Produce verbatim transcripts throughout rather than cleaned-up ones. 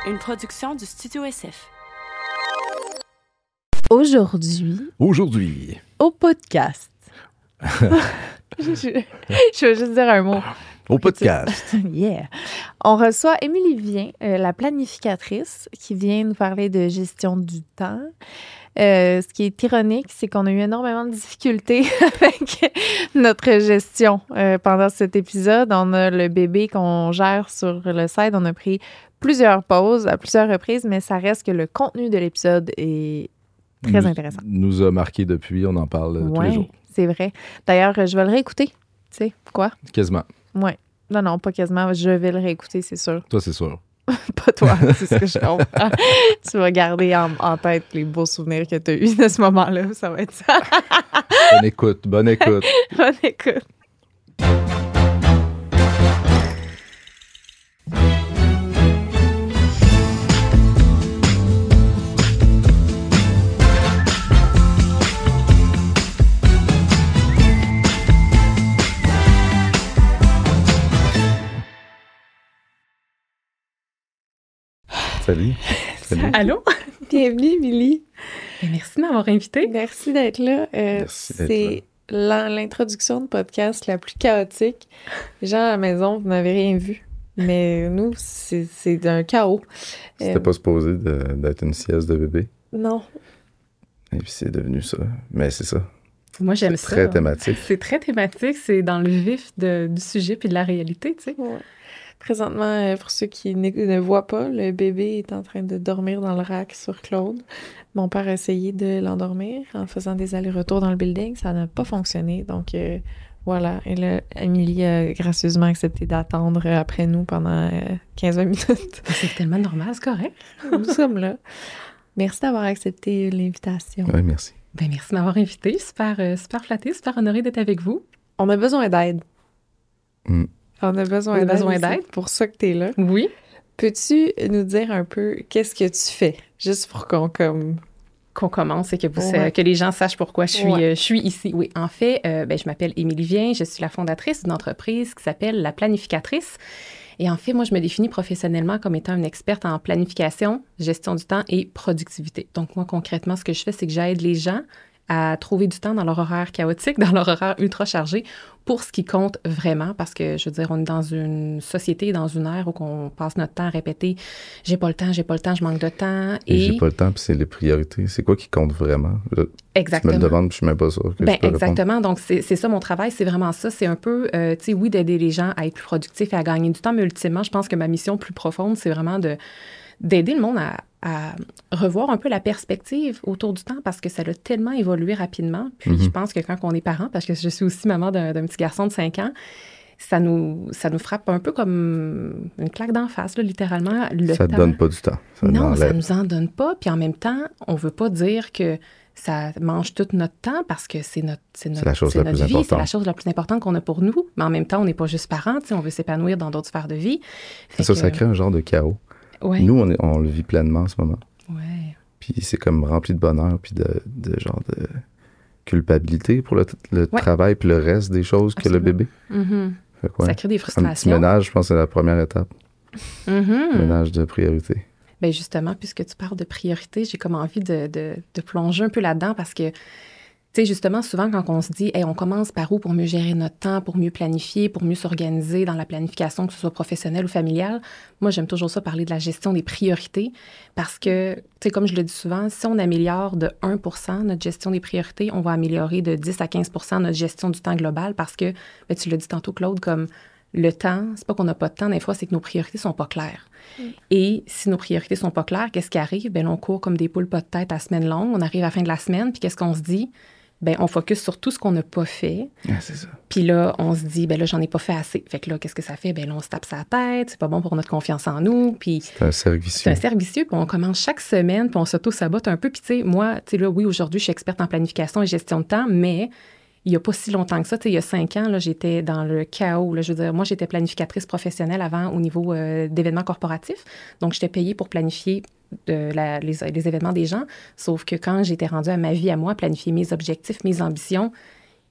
une production du Studio S F. Aujourd'hui, Aujourd'hui, au podcast. je, je veux juste dire un mot. au podcast. Yeah. On reçoit Émilie Vien, euh, la planificatrice, qui vient nous parler de gestion du temps. Euh, ce qui est ironique, c'est qu'on a eu énormément de difficultés avec notre gestion euh, pendant cet épisode. On a le bébé qu'on gère sur le site. On a pris plusieurs pauses à plusieurs reprises, mais ça reste que le contenu de l'épisode est très nous, intéressant. Nous a marqué depuis, on en parle euh, tous les jours. C'est vrai. D'ailleurs, je vais le réécouter. Tu sais, quoi? Quasiment. Oui. Non, non, pas quasiment. Je vais le réécouter, c'est sûr. Toi, c'est sûr. Pas toi, c'est ce que je comprends. Tu vas garder en, en tête les beaux souvenirs que tu as eus de ce moment-là. Ça va être ça. Bonne écoute, bonne écoute. Bonne écoute. Salut. Salut. Allô? Bienvenue, Émilie. Et merci de m'avoir invitée. Merci d'être là. Euh, Merci d'être c'est l'in- l'introduction de podcast la plus chaotique. Les gens à la maison, vous n'avez rien vu. Mais nous, c'est, c'est d'un chaos. C'était Euh, pas supposé de- d'être une sieste de bébé. Non. Et puis c'est devenu ça. Mais c'est ça. Moi, j'aime C'est ça. très thématique. C'est très thématique, c'est dans le vif de- du sujet puis de la réalité, tu sais. Ouais. Présentement, euh, pour ceux qui ne, ne voient pas, le bébé est en train de dormir dans le rack sur Claude. Mon père a essayé de l'endormir en faisant des allers-retours dans le building. Ça n'a pas fonctionné. Donc, euh, voilà. Et là, Émilie a gracieusement accepté d'attendre après nous pendant euh, quinze vingt minutes. C'est tellement normal, c'est correct. Nous sommes là. Merci d'avoir accepté l'invitation. Oui, merci. Ben merci de m'avoir invitée. Super, euh, super flattée, super honorée d'être avec vous. On a besoin d'aide. Mm. On a besoin On a d'aide. besoin C'est d'aide. pour ça que tu es là. Oui. Peux-tu nous dire un peu qu'est-ce que tu fais? Juste pour qu'on comme... Qu'on commence et que, vous, Ouais. que les gens sachent pourquoi je suis, Ouais. euh, je suis ici. Oui, en fait, euh, ben, je m'appelle Émilie Vien, je suis la fondatrice d'une entreprise qui s'appelle La Planificatrice. Et en fait, moi, je me définis professionnellement comme étant une experte en planification, gestion du temps et productivité. Donc, moi, concrètement, ce que je fais, c'est que j'aide les gens à trouver du temps dans leur horaire chaotique, dans leur horaire ultra chargé, pour ce qui compte vraiment, parce que, je veux dire, on est dans une société, dans une ère où on passe notre temps à répéter « j'ai pas le temps, j'ai pas le temps, je manque de temps ». Et, j'ai pas le temps, puis c'est les priorités. C'est quoi qui compte vraiment? Je- Exactement. Tu me le demandes, puis je suis même pas sûr que Ben, je peux répondre. exactement. Donc, c'est c'est ça mon travail, c'est vraiment ça. C'est un peu, euh, tu sais, oui, d'aider les gens à être plus productifs et à gagner du temps, mais ultimement, je pense que ma mission plus profonde, c'est vraiment de d'aider le monde à, à revoir un peu la perspective autour du temps parce que ça a tellement évolué rapidement. Puis, Mhm. je pense que quand on est parent, parce que je suis aussi maman d'un d'un petit garçon de cinq ans, ça nous, ça nous frappe un peu comme une claque d'en face, là, littéralement. Le Ça te temps. donne pas du temps. Ça Non, ça l'enlève. nous en donne pas. Puis en même temps, on veut pas dire que ça mange tout notre temps parce que c'est notre, c'est notre, la chose c'est la notre plus vie, c'est la importante. chose la plus importante qu'on a pour nous. Mais en même temps, on n'est pas juste parents, tu sais, on veut s'épanouir dans d'autres sphères de vie. Fait Ça, que- ça crée un genre de chaos. Ouais, Nous, on, est- on le vit pleinement en ce moment. ouais. Puis c'est comme rempli de bonheur, puis de, de genre de culpabilité pour le, le Ouais. travail, puis le reste des choses que le Absolument. bébé. Mhm. Fait que ouais, Ça crée des un petit frustrations. ménage, je pense que c'est la première étape. Mhm. Ménage de priorité. Bien, justement, puisque tu parles de priorité, j'ai comme envie de, de, de plonger un peu là-dedans parce que, tu sais, justement, souvent, quand on se dit, hey, on commence par où pour mieux gérer notre temps, pour mieux planifier, pour mieux s'organiser dans la planification, que ce soit professionnelle ou familiale, moi, j'aime toujours ça parler de la gestion des priorités parce que, tu sais, comme je le dis souvent, si on améliore de un pour cent notre gestion des priorités, on va améliorer de dix à quinze pour cent notre gestion du temps global parce que, ben, tu l'as dit tantôt, Claude, comme le temps, c'est pas qu'on n'a pas de temps, des fois, c'est que nos priorités sont pas claires. Mm. Et si nos priorités sont pas claires, qu'est-ce qui arrive? Bien, on court comme des poules pas de tête à semaine longue. On arrive à la fin de la semaine, puis qu'est-ce qu'on se dit? Bien, on focus sur tout ce qu'on n'a pas fait. Ah, c'est ça. Puis là, on se dit, bien là, j'en ai pas fait assez. Fait que là, qu'est-ce que ça fait? Bien là, on se tape sa tête, c'est pas bon pour notre confiance en nous. Puis C'est un cercle vicieux. c'est un cercle vicieux, puis on commence chaque semaine, puis on s'auto-sabote un peu. Puis tu sais, moi, tu sais, là, oui, aujourd'hui, je suis experte en planification et gestion de temps, mais il n'y a pas si longtemps que ça. Tu sais, il y a cinq ans, là, j'étais dans le chaos. Là, je veux dire, moi, j'étais planificatrice professionnelle avant au niveau euh, d'événements corporatifs. Donc, j'étais payée pour planifier de la, les, les événements des gens. Sauf que quand j'étais rendue à ma vie à moi, planifier mes objectifs, mes ambitions,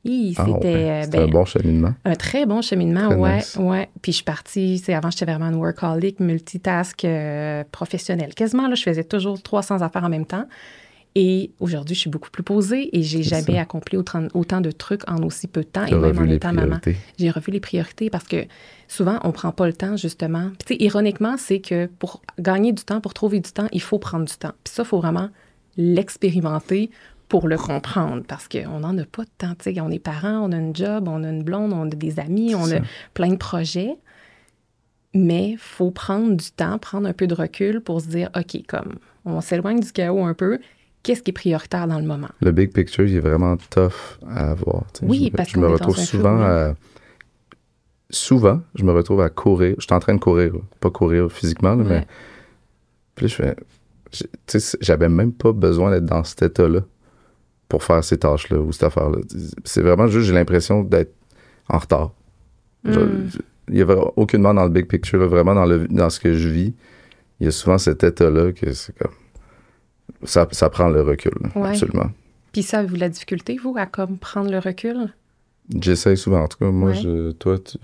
Hi, Ah, c'était ouais. euh, C'était ben, un bon cheminement. un très bon cheminement, Très ouais, nice. ouais. Puis je suis partie, tu sais, avant, j'étais vraiment une workaholic, multitask euh, professionnelle. Quasiment, là, je faisais toujours trois cents affaires en même temps. Et aujourd'hui, je suis beaucoup plus posée et j'ai C'est jamais ça. accompli autant, autant de trucs en aussi peu de temps. Tu as et même revu en les étant maman. priorités. J'ai revu les priorités parce que souvent, on prend pas le temps, justement. Puis, tu sais, ironiquement, c'est que pour gagner du temps, pour trouver du temps, il faut prendre du temps. Puis ça, il faut vraiment l'expérimenter pour le comprendre parce qu'on n'en a pas de temps. Tu sais, on est parents, on a une job, on a une blonde, on a des amis, on C'est a ça. plein de projets. Mais il faut prendre du temps, prendre un peu de recul pour se dire, OK, comme on s'éloigne du chaos un peu, qu'est-ce qui est prioritaire dans le moment? Le big picture, il est vraiment tough à avoir. tu sais. Oui, je, me- parce je qu'on me est retrouve dans un souvent flou, à... Souvent, je me retrouve à courir. Je suis en train de courir, là. Pas courir physiquement, là, Ouais. mais... Puis là, je fais... je- Tu sais, j'avais même pas besoin d'être dans cet état-là pour faire ces tâches-là ou cette affaire-là. C'est vraiment juste, j'ai l'impression d'être en retard. Je- Mm. Il y avait aucunement dans le big picture, là, vraiment dans, le, dans ce que je vis, il y a souvent cet état-là que c'est comme... Ça, ça prend le recul, là, Ouais. absolument. Puis ça, avez-vous la difficulté, vous, à comme prendre le recul? J'essaye souvent, en tout cas. Moi, Ouais. je, toi, tu...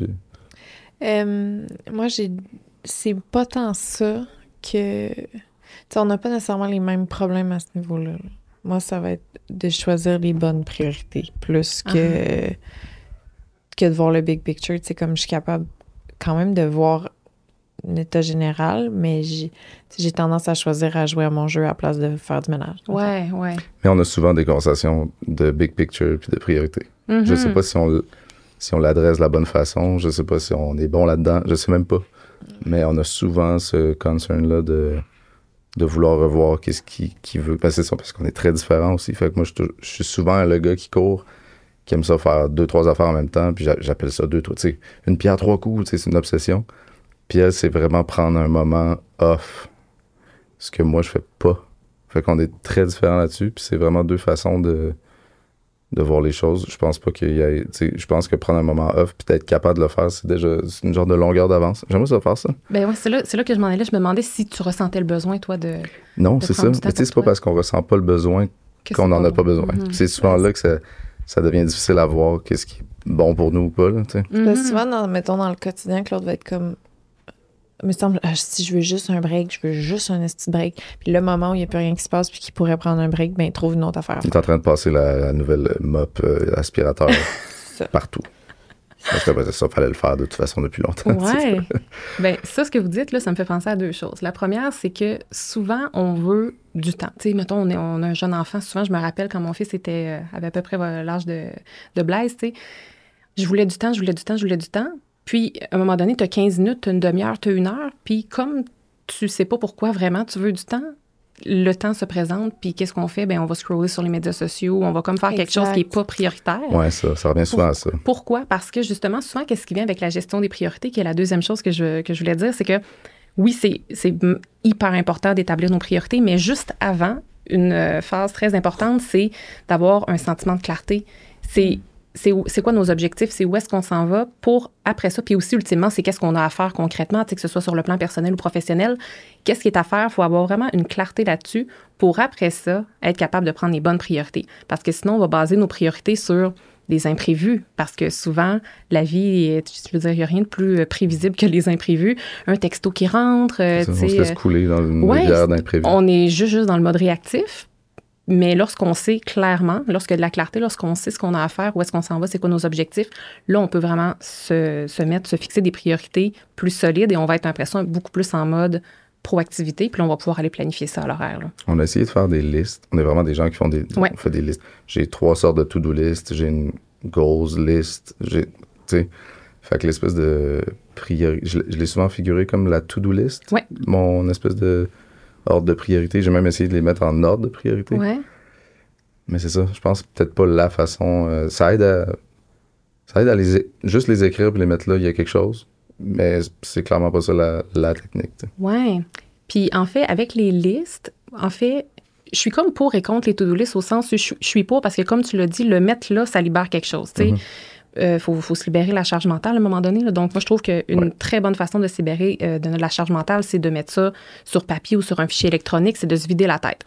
Euh, moi, j'ai. C'est pas tant ça que. Tu sais, on n'a pas nécessairement les mêmes problèmes à ce niveau-là. là. Moi, ça va être de choisir les bonnes priorités plus que. que de voir le big picture. Tu sais, comme je suis capable quand même de voir l'état général, mais j'ai, tu sais, j'ai tendance à choisir à jouer à mon jeu à la place de faire du ménage. Ouais, ouais. Mais on a souvent des conversations de big picture puis de priorité. Mhm. Je sais pas si on, l- si on l'adresse de la bonne façon, je sais pas si on est bon là-dedans, je sais même pas. Mais on a souvent ce concern-là de, de vouloir revoir qu'est-ce qui, qui veut. Parce que c'est ça, parce qu'on est très différents aussi. Fait que moi, je, tou- je suis souvent le gars qui court, qui aime ça faire deux, trois affaires en même temps, puis j'a- j'appelle ça deux, trois, tu sais, une pierre, trois coups, tu sais, c'est une obsession. Puis elle, c'est vraiment prendre un moment off, ce que moi, je fais pas. Fait qu'on est très différents là-dessus, puis c'est vraiment deux façons de, de voir les choses. Je pense pas qu'il y ait... tu sais, je pense que prendre un moment off puis d'être capable de le faire, c'est déjà c'est une genre de longueur d'avance. J'aimerais ça faire ça. Ben ouais, c'est là, c'est là que je m'en allais. Je me demandais si tu ressentais le besoin, toi, de... Non, De c'est ça. prendre Mais du temps tu sais, pour c'est pas toi. parce qu'on ressent pas le besoin que qu'on c'est n'en a bon. pas besoin. Mhm. C'est souvent là que ça, ça devient difficile à voir qu'est-ce qui est bon pour nous ou pas, là, tu sais. Mhm. Parce que souvent, dans, mettons, dans le quotidien, Claude va être comme. Il me semble, ah, si je veux juste un break, je veux juste un esti de break. Puis le moment où il n'y a plus rien qui se passe puis qu'il pourrait prendre un break, ben il trouve une autre affaire. à Il est faire. en train de passer la, la nouvelle mop euh, aspirateur Ça. partout. Parce que après ça, il fallait le faire de toute façon depuis longtemps. tu sais. Ouais. Ben ça, ce que vous dites, là, ça me fait penser à deux choses. La première, c'est que souvent, on veut du temps. Tu sais, mettons, on, est, on a un jeune enfant. Souvent, je me rappelle quand mon fils était, euh, avait à peu près euh, l'âge de, de Blaise, tu sais. Je voulais du temps, je voulais du temps, je voulais du temps. Puis, à un moment donné, tu as quinze minutes, tu as une demi-heure, tu as une heure. Puis, comme tu sais pas pourquoi vraiment tu veux du temps, le temps se présente. Puis, qu'est-ce qu'on fait? Ben on va scroller sur les médias sociaux. On va comme faire quelque Exact. chose qui n'est pas prioritaire. Ouais, ça, ça revient souvent à ça. Pourquoi? Parce que justement, souvent, qu'est-ce qui vient avec la gestion des priorités, qui est la deuxième chose que je, que je voulais dire, c'est que oui, c'est, c'est hyper important d'établir nos priorités, mais juste avant, une euh, phase très importante, c'est d'avoir un sentiment de clarté. C'est, c'est, où- c'est quoi nos objectifs, c'est où est-ce qu'on s'en va pour après ça, puis aussi, ultimement, c'est qu'est-ce qu'on a à faire concrètement, tu sais, que ce soit sur le plan personnel ou professionnel. Qu'est-ce qui est à faire? Il faut avoir vraiment une clarté là-dessus pour après ça, être capable de prendre les bonnes priorités. Parce que sinon, on va baser nos priorités sur des imprévus, parce que souvent, la vie, est- je veux dire, il n'y a rien de plus euh, prévisible que les imprévus. Un texto qui rentre, euh, Ça, tu on se sais, laisse euh, couler dans une ouais, rivière c'est- d'imprévus. on est juste, juste dans le mode réactif. Mais lorsqu'on sait clairement, lorsqu'il y a de la clarté, lorsqu'on sait ce qu'on a à faire, où est-ce qu'on s'en va, c'est quoi nos objectifs, là, on peut vraiment se, se mettre, se fixer des priorités plus solides et on va être après ça beaucoup plus en mode proactivité, puis là, on va pouvoir aller planifier ça à l'horaire. Là. On a essayé de faire des listes. On est vraiment des gens qui font des, Ouais. on fait des listes. J'ai trois sortes de to-do list. J'ai une goals list. J'ai, tu sais, fait que l'espèce de priorité, je, l'ai- je l'ai souvent figuré comme la to-do list. Ouais. Mon espèce de ordre de priorité. J'ai même essayé de les mettre en ordre de priorité. Ouais. Mais c'est ça. Je pense peut-être pas la façon. euh, ça aide à, ça aide à les, é- juste les écrire puis les mettre là. Il y a quelque chose. Mais c'est clairement pas ça la, la technique. tu sais. Ouais. Puis en fait, avec les listes, en fait, je suis comme pour et contre les to-do lists au sens où je, je suis pour parce que, comme tu l'as dit, le mettre là, ça libère quelque chose. Tu sais, Mhm. Euh, faut, faut se libérer la charge mentale à un moment donné. Là. Donc, moi, je trouve qu'une Ouais. très bonne façon de se libérer euh, de la charge mentale, c'est de mettre ça sur papier ou sur un fichier électronique, c'est de se vider la tête.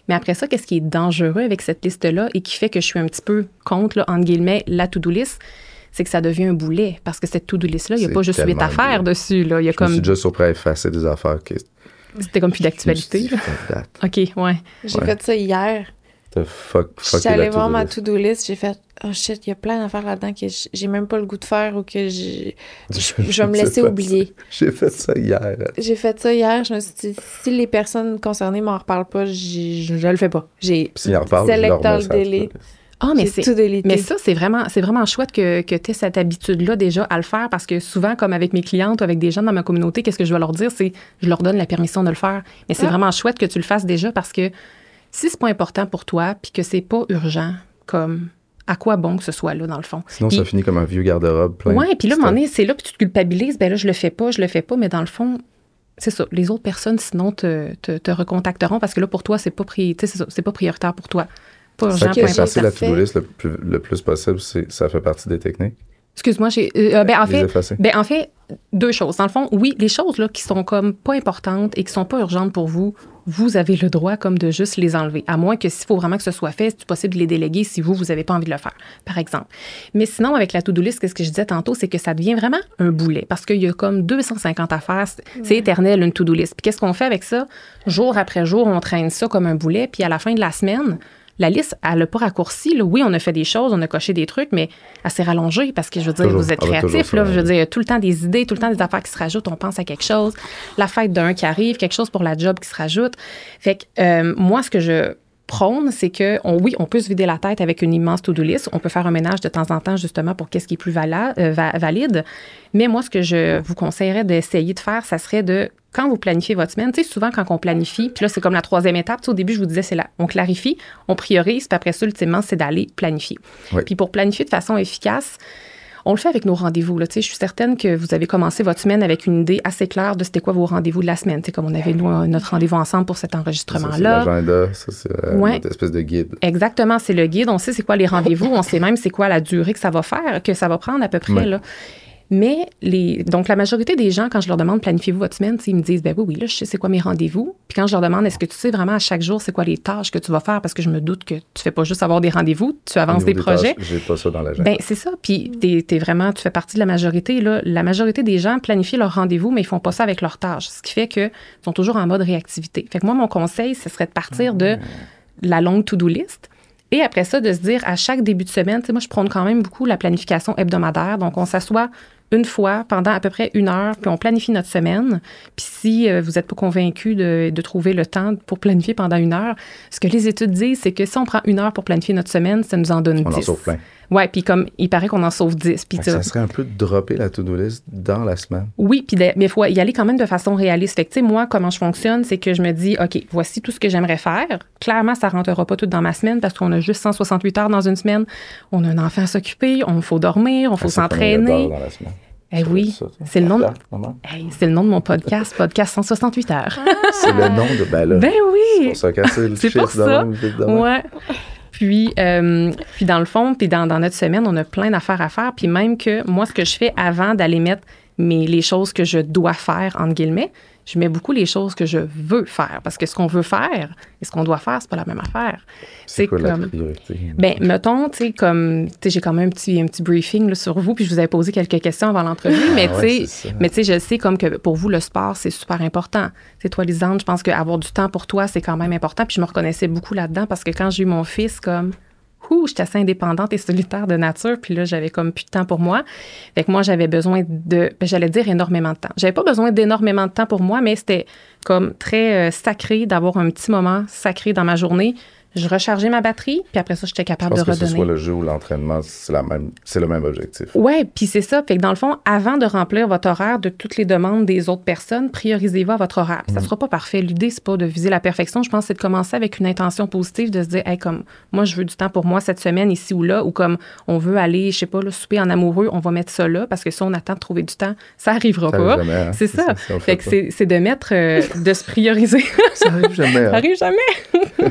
Mais après ça, qu'est-ce qui est dangereux avec cette liste-là et qui fait que je suis un petit peu contre, là, entre guillemets, la to-do list, c'est que ça devient un boulet. Parce que cette to-do list-là, il n'y a C'est pas juste huit tellement affaires boulet. dessus. Là. Il y a Je comme... me suis déjà surpris à effacer des affaires qui... C'était comme plus d'actualité. Je me suis dit, fuck that. OK, ouais. J'ai Ouais. fait ça hier. T'as fuck, fucké J'étais allée la voir to-do ma list. to-do list, j'ai fait « Oh shit, il y a plein d'affaires là-dedans que j- j'ai même pas le goût de faire ou que j'ai- je, je vais me J'ai laisser fait oublier. » J'ai fait ça hier. J'ai fait ça hier, je me suis dit « Si les personnes concernées m'en reparlent pas, j'y- je, je le fais pas. » J'ai Puis s'il en reparle, je leur select mets all ça. à la delete. to-do list. Ah, mais J'ai c'est... tout délité. Mais ça, c'est vraiment, c'est vraiment chouette que, que tu aies cette habitude-là déjà à le faire parce que souvent, comme avec mes clientes ou avec des gens dans ma communauté, qu'est-ce que je vais leur dire? C'est je leur donne la permission de le faire. Mais c'est Ah. vraiment chouette que tu le fasses déjà parce que si c'est pas important pour toi puis que c'est pas urgent, comme à quoi bon que ce soit là, dans le fond? Sinon, Puis- ça finit comme un vieux garde-robe plein. Ouais, puis là, à un de moment donné, c'est là que tu te culpabilises. Ben là, je le fais pas, je le fais pas, mais dans le fond, c'est ça. Les autres personnes, sinon, te, te, te recontacteront parce que là, pour toi, c'est pas, pri- tu sais, c'est ça, c'est pas prioritaire pour toi. Pas C'est urgent, que peu j'ai importe. effacer la parfait. to-do list le plus, le plus possible, c'est, ça fait partie des techniques. Excuse-moi, j'ai. euh, ben, en Les fait, effacer. ben, en fait, deux choses. Dans le fond, oui, les choses là, qui sont comme pas importantes et qui sont pas urgentes pour vous, vous avez le droit comme de juste les enlever. À moins que s'il faut vraiment que ce soit fait, c'est possible de les déléguer si vous, vous avez pas envie de le faire, par exemple. Mais sinon, avec la to-do list, qu'est-ce que je disais tantôt, c'est que ça devient vraiment un boulet parce qu'il y a comme deux cent cinquante affaires. C'est, c'est éternel, une to-do list. Puis qu'est-ce qu'on fait avec ça? Jour après jour, on traîne ça comme un boulet. Puis à la fin de la semaine, la liste, elle n'a pas raccourci. Là. Oui, on a fait des choses, on a coché des trucs, mais elle s'est rallongée parce que, je veux dire, Toujours. vous êtes Elle va toujours créatifs. se Là, je veux rallonger. dire, il y a tout le temps des idées, tout le temps des affaires qui se rajoutent. On pense à quelque chose. La fête d'un qui arrive, quelque chose pour la job qui se rajoute. Fait que euh, moi, ce que je prône, c'est que, on, oui, on peut se vider la tête avec une immense to-do list. On peut faire un ménage de temps en temps, justement, pour qu'est-ce qui est plus vala- euh, va- valide. Mais moi, ce que je vous conseillerais d'essayer de faire, ça serait de, quand vous planifiez votre semaine, tu sais, souvent, quand on planifie, puis là, c'est comme la troisième étape. Tu sais, au début, je vous disais, c'est là, on clarifie, on priorise, puis après ça, ultimement, c'est d'aller planifier. Oui. Puis pour planifier de façon efficace, on le fait avec nos rendez-vous. Là. Tu sais, je suis certaine que vous avez commencé votre semaine avec une idée assez claire de c'était quoi vos rendez-vous de la semaine. Tu sais, comme on avait, nous, un- notre rendez-vous ensemble pour cet Ça, c'est enregistrement-là. l'agenda, ça, c'est euh, Ouais. notre espèce de guide. Exactement, c'est le guide. On sait c'est quoi les rendez-vous. On sait même c'est quoi la durée que ça va faire, que ça va prendre à peu près. Ouais. Là. Mais les, donc, la majorité des gens, quand je leur demande planifiez-vous votre semaine, tu sais, ils me disent ben oui, oui, là, je sais c'est quoi mes rendez-vous. Puis quand je leur demande est-ce que tu sais vraiment à chaque jour c'est quoi les tâches que tu vas faire, parce que je me doute que tu fais pas juste avoir des rendez-vous, tu Au avances niveau des projets. tâches, j'ai pas ça dans l'agenda. Ben c'est ça. Puis t'es, t'es vraiment, tu fais partie de la majorité. Là. La majorité des gens planifient leurs rendez-vous, mais ils font pas ça avec leurs tâches. Ce qui fait qu'ils sont toujours en mode réactivité. Fait que moi, mon conseil, ce serait de partir de la longue to-do list. Et après ça, de se dire à chaque début de semaine, tu sais, moi, je prône quand même beaucoup la planification hebdomadaire. Donc, on s'assoit une fois pendant à peu près une heure, puis on planifie notre semaine. Puis si euh, vous n'êtes pas convaincu de, de trouver le temps pour planifier pendant une heure, ce que les études disent, c'est que si on prend une heure pour planifier notre semaine, ça nous en donne On dix. en sauve plein. Ouais, puis comme il paraît qu'on en sauve dix. Puis Fait que tu- ça serait un peu de dropper la to-do list dans la semaine. oui, puis de- mais il faut y aller quand même de façon réaliste. Fait que, tu sais, moi, comment je fonctionne, c'est que je me dis, OK, voici tout ce que j'aimerais faire. Clairement, ça ne rentrera pas tout dans ma semaine parce qu'on a juste cent soixante-huit heures dans une semaine. On a un enfant à s'occuper, on faut dormir, on faut Ah, c'est combien s'entraîner. d'heures dans la semaine? Eh Ça oui, doit être ça, ça. c'est le nom de- Ah, vraiment? Hey, c'est le nom de mon podcast, podcast cent soixante-huit heures. C'est le nom de... Ben là, Ben c'est oui! pour ça casser le C'est pour chiffre de ça. même, vite de même. Ouais. Puis, euh, puis dans le fond, puis dans, dans notre semaine, on a plein d'affaires à faire. Puis même que moi, ce que je fais avant d'aller mettre mes, les choses que je dois faire, entre guillemets, je mets beaucoup les choses que je veux faire. Parce que ce qu'on veut faire et ce qu'on doit faire, c'est pas la même affaire. C'est quoi comme- la priorité? Ben, mettons, tu sais, comme, tu sais, j'ai quand même un petit, un petit briefing là, sur vous, puis je vous avais posé quelques questions avant l'entrevue, mais Ah tu ouais, sais, c'est ça. mais tu sais, je sais comme que pour vous, le sport, c'est super important. C'est toi, Lisande, je pense qu'avoir du temps pour toi, c'est quand même important, puis je me reconnaissais beaucoup là-dedans parce que quand j'ai eu mon fils, comme, ouh, j'étais assez indépendante et solitaire de nature, puis là, j'avais comme plus de temps pour moi. Fait que moi, j'avais besoin de, ben, j'allais dire énormément de temps. J'avais pas besoin d'énormément de temps pour moi, mais c'était comme très euh, sacré d'avoir un petit moment sacré dans ma journée. Je rechargeais ma batterie, puis après ça, j'étais Je capable pense de que ce redonner. soit le jeu ou l'entraînement, c'est, la même, c'est le même objectif. Ouais, puis c'est ça. Fait que dans le fond, avant de remplir votre horaire de toutes les demandes des autres personnes, priorisez-vous à votre horaire. Ça sera pas parfait. L'idée, c'est pas de viser la perfection. Je pense que c'est de commencer avec une intention positive, de se dire, hey, comme moi, je veux du temps pour moi cette semaine, ici ou là, ou comme on veut aller, je sais pas, là, souper en amoureux, on va mettre ça là, parce que si on attend de trouver du temps, ça arrivera Ça pas. arrive jamais, hein. C'est ça. si on le Fait que pas. c'est, c'est de mettre, euh, de se prioriser. Ça arrive jamais. hein. Ça arrive jamais.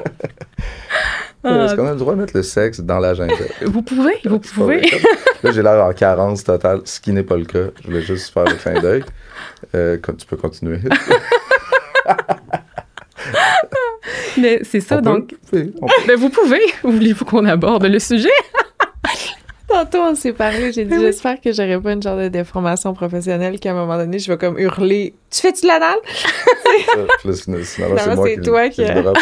Est-ce qu'on a le droit de mettre le sexe dans l'agenda? Vous pouvez, vous C'est pas pouvez. vrai. Là, j'ai l'air en carence totale, ce qui n'est pas le cas. Je voulais juste faire le clin d'œil. Euh, quand tu peux continuer. Mais c'est ça, On donc... peut, on peut. Ben, vous pouvez. Voulez-vous qu'on aborde le sujet? Tantôt, on s'est parlé, j'ai dit, Oui. j'espère que j'aurai pas une genre de déformation professionnelle qu'à un moment donné, je vais comme hurler « Tu fais-tu de l'anal? Là, finalement, c'est Finalement, moi c'est qui, toi qui qui- le dérape.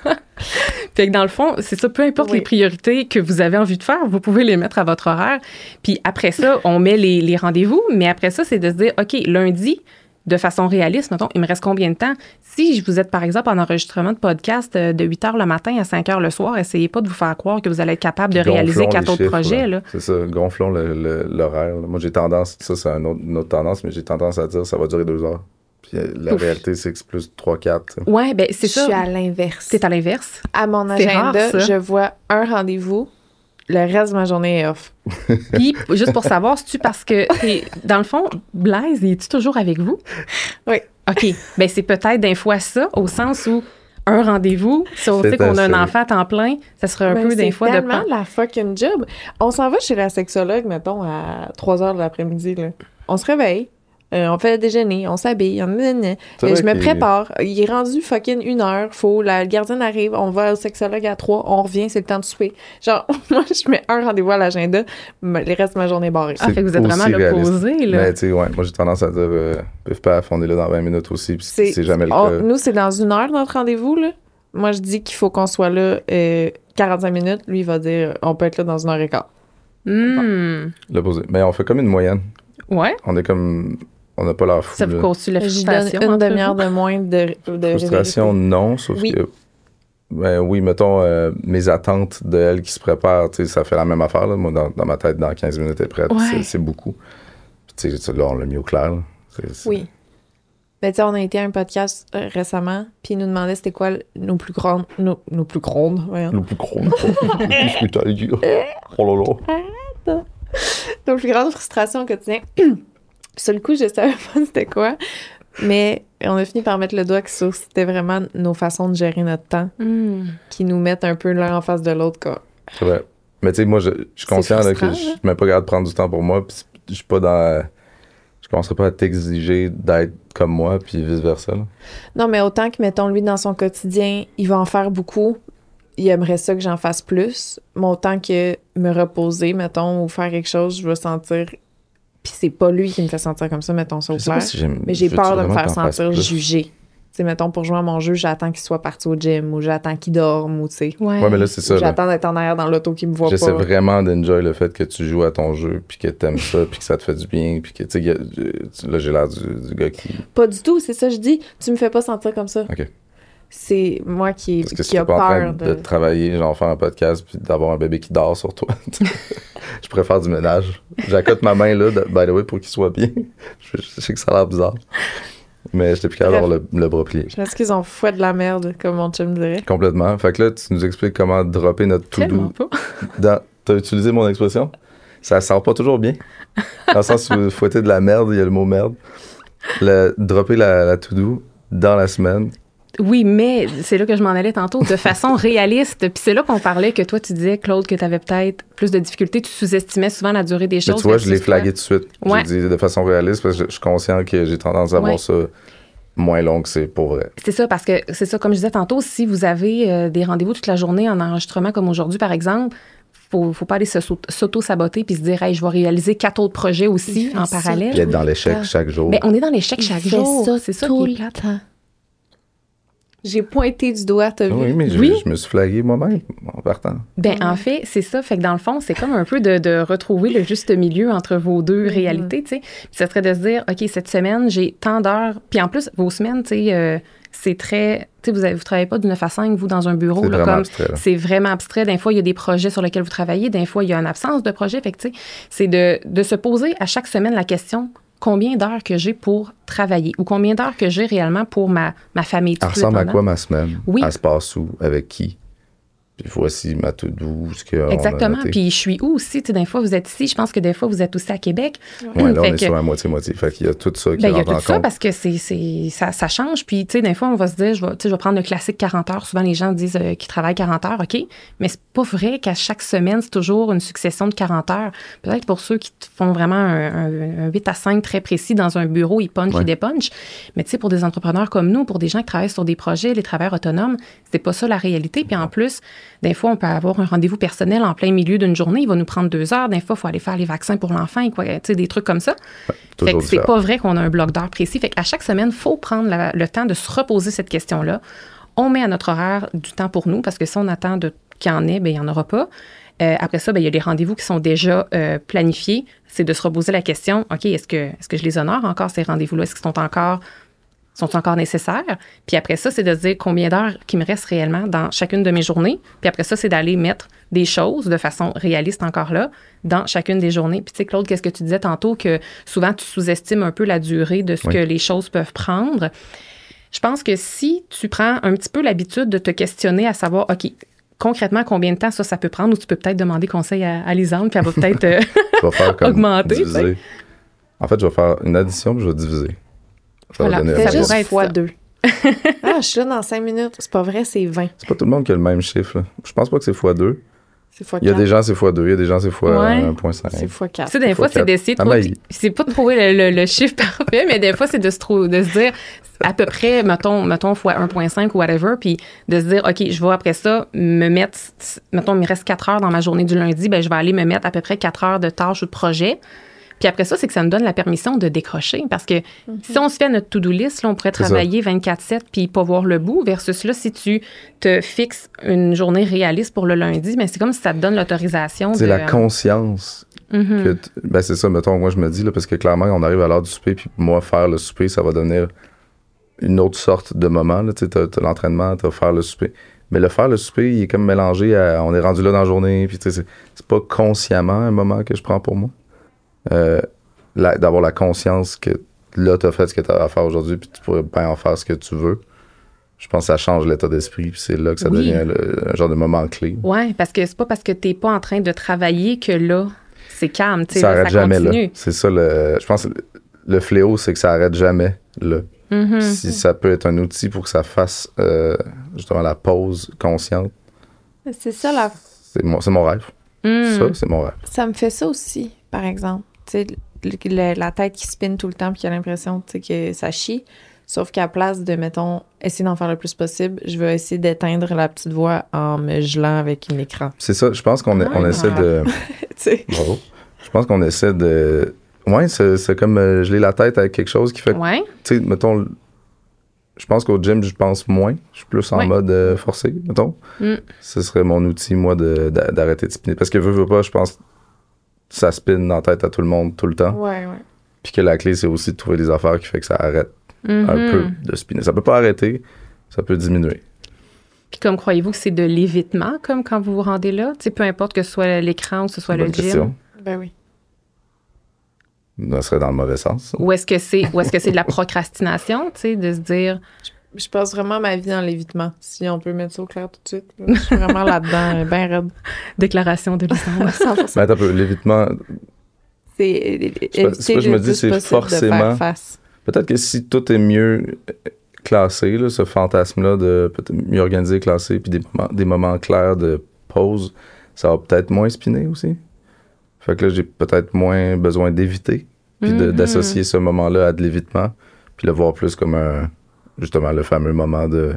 Fait que dans le fond, c'est ça, peu importe Oui. les priorités que vous avez envie de faire, vous pouvez les mettre à votre horaire. Puis après ça, on met les, les rendez-vous, mais après ça, c'est de se dire, OK, lundi, de façon réaliste, mettons, il me reste combien de temps? Si vous êtes, par exemple, en enregistrement de podcast euh, de huit heures le matin à cinq heures le soir, essayez pas de vous faire croire que vous allez être capable de réaliser Gonflons quatre les autres chiffres, projets. là. Là. C'est ça, gonflons le- le- l'horaire. là. Moi, j'ai tendance, ça, c'est un autre- une autre tendance, mais j'ai tendance à dire ça va durer deux heures. Puis euh, la Ouf. réalité, c'est que c'est plus trois quatre. Ouais, ben c'est Je ça. suis à l'inverse. C'est à l'inverse. À mon C'est agenda, rare, ça. je vois un rendez-vous, le reste de ma journée est off. Puis, juste pour savoir, c'est-tu parce que, t'es- dans le fond, Blaise, es-tu toujours avec vous? Oui. OK. Bien, c'est peut-être d'un fois ça, au sens où un rendez-vous, si on C'est sait qu'on a un assez. enfant à temps plein, ça serait un Ben, peu d'un c'est fois de... tellement pen- la fucking job. On s'en va chez la sexologue, mettons, à trois heures de l'après-midi, là. On se réveille, euh, on fait le déjeuner, on s'habille, on... C'est Euh, vrai je me qu'il- prépare. Il est rendu fucking une heure. Faut, la gardienne arrive, on va au sexologue à trois, on revient, c'est le temps de souper. Genre, moi, je mets un rendez-vous à l'agenda, mais les restes de ma journée est barrée. Ah, fait que vous êtes aussi vraiment à l'opposé, réaliste. là. Mais tu sais, ouais, moi j'ai tendance à dire euh, pif paf, on est là dans vingt minutes aussi, puis c'est c'est jamais le on- cas. Nous, c'est dans une heure notre rendez-vous, là. Moi, je dis qu'il faut qu'on soit là euh, quarante-cinq minutes. Lui, il va dire on peut être là dans une heure et quart. Hmm. L'opposé. Mais on fait comme une moyenne. Ouais. On est comme. On n'a pas l'air fou. Ça vous là. cause-tu la J'y frustration? donne une entre demi-heure vous? de moins de, de Frustration, réveil. non, sauf Oui. que. Ben oui, mettons, euh, mes attentes de elle qui se prépare, tu sais, ça fait la même affaire. Là. Moi, dans, dans ma tête, dans quinze minutes, elle est prête. Ouais. C'est- C'est beaucoup. Puis, tu sais, là, on l'a mis au clair. là. C'est- c'est- Oui. Ben, tu sais, on a été à un podcast euh, récemment, puis il nous demandait c'était quoi l- nos plus grandes. Nos, nos plus grandes, voyons. Le plus gros. Le plus que t'as dit. Oh là là. Nos plus grandes frustrations au quotidien. Sur le coup, je savais pas c'était quoi, mais on a fini par mettre le doigt sur c'était vraiment nos façons de gérer notre temps Hmm. qui nous mettent un peu l'un en face de l'autre, quoi. C'est vrai. Mais tu sais, moi, je, je suis C'est conscient là, que frustrant, je hein? suis même pas capable de prendre du temps pour moi. Puis je suis pas dans. Je commencerai pas à t'exiger d'être comme moi, puis vice-versa. là. Non, mais autant que, mettons, lui, dans son quotidien, il va en faire beaucoup. Il aimerait ça que j'en fasse plus. Mais autant que me reposer, mettons, ou faire quelque chose, je vais sentir... Puis c'est pas lui qui me fait sentir comme ça, mettons ça au Je sais pas clair. si j'aime. Mais j'ai veux-tu peur de me vraiment faire que t'en fasses sentir plus? jugée. Tu sais, mettons, pour jouer à mon jeu, j'attends qu'il soit parti au gym, ou j'attends qu'il dorme, ou tu sais... Ouais. Ouais, mais là, c'est ça. ou là. J'attends d'être en arrière dans l'auto qu'il me voit J'essaie pas. vraiment d'enjoy le fait que tu joues à ton jeu, puis que t'aimes ça, puis que ça te fait du bien, puis que, tu sais, y a- tu- là, j'ai l'air du, du gars qui... Pas du tout, c'est ça, je dis. Tu me fais pas sentir comme ça. OK. C'est moi qui, Parce que si qui t'es a pas en train peur de... de... travailler, genre faire un podcast, puis d'avoir un bébé qui dort sur toi, je pourrais faire du ménage. J'accote ma main, là, de, by the way, pour qu'il soit bien. je, je sais que ça a l'air bizarre. Mais j'étais plus capable d'avoir le, le bras plié. Je pense qu'ils ont fouet de la merde, comme mon chum dirait. Complètement. Fait que là, tu nous expliques comment dropper notre Tellement to-do. pas. Dans... T'as utilisé mon expression? Ça sort pas toujours bien. Dans le sens où vous fouettez de la merde, il y a le mot merde. Le, dropper la, la to-do dans la semaine. Oui, mais c'est là que je m'en allais tantôt, de façon réaliste. Puis c'est là qu'on parlait que toi, tu disais, Claude, que tu avais peut-être plus de difficultés. Tu sous-estimais souvent la durée des Mais choses. tu vois, je versus l'ai toi. flagué tout de suite. Ouais. J'ai dit de façon réaliste parce que je, je suis conscient que j'ai tendance à voir Ouais. ça moins long que c'est pour vrai. C'est ça, parce que c'est ça, comme je disais tantôt, si vous avez euh, des rendez-vous toute la journée en enregistrement comme aujourd'hui, par exemple, faut, faut pas aller se saut- s'auto-saboter puis se dire, hey, je vais réaliser quatre autres projets aussi Il fait en ça. parallèle. Puis être dans l'échec Ah. chaque jour. Mais on est dans l'échec Il chaque fait jour. ça C'est ça tout qui est le plate. temps. J'ai pointé du doigt, t'as vu? Oui, mais je, Oui. je me suis flagué moi-même en partant. Ben, en fait, c'est ça. Fait que dans le fond, c'est comme un peu de, de retrouver le juste milieu entre vos deux Mhm. réalités, tu sais. Puis ça serait de se dire, OK, cette semaine, j'ai tant d'heures. Puis en plus, vos semaines, tu sais, euh, c'est très... Tu sais, vous, avez- vous travaillez pas du neuf à cinq, vous, dans un bureau. C'est là, vraiment comme abstrait. là. C'est vraiment abstrait. Des fois, il y a des projets sur lesquels vous travaillez. Des fois, il y a une absence de projet. Fait que, tu sais, c'est de, de se poser à chaque semaine la question, combien d'heures que j'ai pour travailler ou combien d'heures que j'ai réellement pour ma, ma famille. Elle tout ressemble à dépendant. quoi ma semaine? Oui. Elle se passe où? Avec qui? Puis voici ma to-do, ce qu'on Exactement. a noté. Puis je suis où aussi? Tu sais, des fois, vous êtes ici. Je pense que des fois, vous êtes aussi à Québec. Oui, là, on Fait est que, sur la moitié-moitié. Fait qu'il y a tout ça qui ben, il y a rentre tout en ça compte. parce que c'est, c'est, ça, ça change. Puis, tu sais, des fois, on va se dire, je vais, tu sais, je vais prendre le classique quarante heures. Souvent, les gens disent euh, qu'ils travaillent quarante heures. OK. Mais c'est pas vrai qu'à chaque semaine, c'est toujours une succession de quarante heures. Peut-être pour ceux qui font vraiment un, un, un huit à cinq très précis dans un bureau, ils punchent, Ouais. ils dépunchent. Mais, tu sais, pour des entrepreneurs comme nous, pour des gens qui travaillent sur des projets, les travailleurs autonomes, c'est pas ça la réalité. Puis, en plus, des fois, on peut avoir un rendez-vous personnel en plein milieu d'une journée. Il va nous prendre deux heures. Des fois, il faut aller faire les vaccins pour l'enfant, quoi, tu sais, des trucs comme ça. Ouais, Fait toujours que c'est différent. pas vrai qu'on a un bloc d'heures précis. Fait qu'à chaque semaine, il faut prendre la- le temps de se reposer cette question-là. On met à notre horaire du temps pour nous, parce que si on attend de, qu'il y en ait, bien, il n'y en aura pas. Euh, après ça, bien, il y a des rendez-vous qui sont déjà euh, planifiés. C'est de se reposer la question, OK, est-ce que, est-ce que je les honore encore, ces rendez-vous-là? Est-ce qu'ils sont encore, sont encore nécessaires? Puis après ça, c'est de se dire combien d'heures qui me reste réellement dans chacune de mes journées. Puis après ça, c'est d'aller mettre des choses de façon réaliste encore là dans chacune des journées. Puis tu sais, Claude, qu'est-ce que tu disais tantôt, que souvent tu sous-estimes un peu la durée de ce Oui. que les choses peuvent prendre. Je pense que si tu prends un petit peu l'habitude de te questionner à savoir, OK, concrètement, combien de temps ça, ça peut prendre, ou tu peux peut-être demander conseil à, à Lisande, puis elle va peut-être euh, Je vais faire comme augmenter, tu diviser. En fait, je vais faire une addition puis je vais diviser. Ça Voilà. va donner Ça Fais un- pourrait juste être fois ça. deux. Ah, je suis là dans cinq minutes. C'est pas vrai, c'est vingt. C'est pas tout le monde qui a le même chiffre. Là. Je pense pas que c'est fois deux. C'est fois Il y a quatre. des gens, c'est fois deux. Il y a des gens, c'est fois Ouais. un virgule cinq. C'est fois Tu quatre. sais, des Fois fois, c'est quatre. d'essayer de Ah, trouver. ben, C'est pas de trouver le, le- le chiffre parfait, mais des fois, c'est de se, trou- de se dire à peu près, mettons, mettons fois un virgule cinq ou whatever, puis de se dire, OK, je vais après ça me mettre, mettons, il me reste quatre heures dans ma journée du lundi, ben je vais aller me mettre à peu près quatre heures de tâches ou de projets. Puis après ça, c'est que ça nous donne la permission de décrocher. Parce que si on se fait notre to-do list, là, on pourrait C'est ça. travailler vingt-quatre sept puis pas voir le bout. Versus là, si tu te fixes une journée réaliste pour le lundi, ben c'est comme si ça te donne l'autorisation de... C'est la conscience Mhm. que... t- Ben, c'est ça, mettons, moi, je me dis, là, parce que clairement, on arrive à l'heure du souper, puis moi, faire le souper, ça va devenir une autre sorte de moment. Tu sais, t'as, t'as l'entraînement, t'as faire le souper. Mais le faire le souper, il est comme mélangé à... On est rendu là dans la journée, puis tu sais, c'est, c'est pas consciemment un moment que je prends pour moi. Euh, la- d'avoir la conscience que là, t'as fait ce que t'as à faire aujourd'hui, puis tu pourrais bien en faire ce que tu veux. Je pense que ça change l'état d'esprit, puis c'est là que ça Oui. devient le- un genre de moment clé. Oui, parce que c'est pas parce que t'es pas en train de travailler que là, c'est calme. tu sais, Ça là, arrête jamais continue. là. C'est ça le. Je pense que le fléau, c'est que ça arrête jamais là. Mhm. Si ça peut être un outil pour que ça fasse euh, justement la pause consciente, C'est ça, la... c'est mon, c'est mon rêve. Mm. Ça, c'est mon rêve. ça me fait ça aussi, par exemple. Tu sais, le- le- la tête qui spinne tout le temps puis qui a l'impression tu sais, que ça chie. Sauf qu'à place de, mettons, essayer d'en faire le plus possible, je vais essayer d'éteindre la petite voix en me gelant avec un écran. C'est ça. Je pense qu'on est- on Ah. essaie de. Tu sais. Bravo. Je pense qu'on essaie de. Ouais, c'est, c'est comme euh, geler la tête avec quelque chose qui fait. Ouais. Tu sais, mettons. Je pense qu'au gym, je pense moins. Je suis plus en Ouais. mode euh, forcé, mettons. Mm. Ce serait mon outil, moi, de, d'a- d'arrêter de spinner. Parce que veux, veux pas, je pense que ça spinne dans la tête à tout le monde tout le temps. Ouais, ouais. Puis que la clé, c'est aussi de trouver des affaires qui fait que ça arrête Mhm. un peu de spinner. Ça peut pas arrêter, ça peut diminuer. Puis comme croyez-vous que c'est de l'évitement, comme quand vous vous rendez là? Tu sais, peu importe que ce soit l'écran ou que ce soit Bonne le gym. question. Ben oui. Ça serait dans le mauvais sens. Ou est-ce que c'est ou est-ce que c'est de la procrastination, tu sais, de se dire Je passe vraiment ma vie dans l'évitement, si on peut mettre ça au clair tout de suite. là. Je suis vraiment là-dedans, bien raide. déclaration de licence. cent pour cent. Mais attends un peu, l'évitement, C'est éviter c'est pas- c'est pas que je le me dis, plus c'est possible de forcément- faire face. peut-être que si tout est mieux classé, là, ce fantasme-là de peut-être mieux organisé, classé, puis des moments, des moments clairs de pause, ça va peut-être moins spinner aussi. Fait que là, j'ai peut-être moins besoin d'éviter, puis de- Mhm. d'associer ce moment-là à de l'évitement, puis le voir plus comme un, justement, le fameux moment de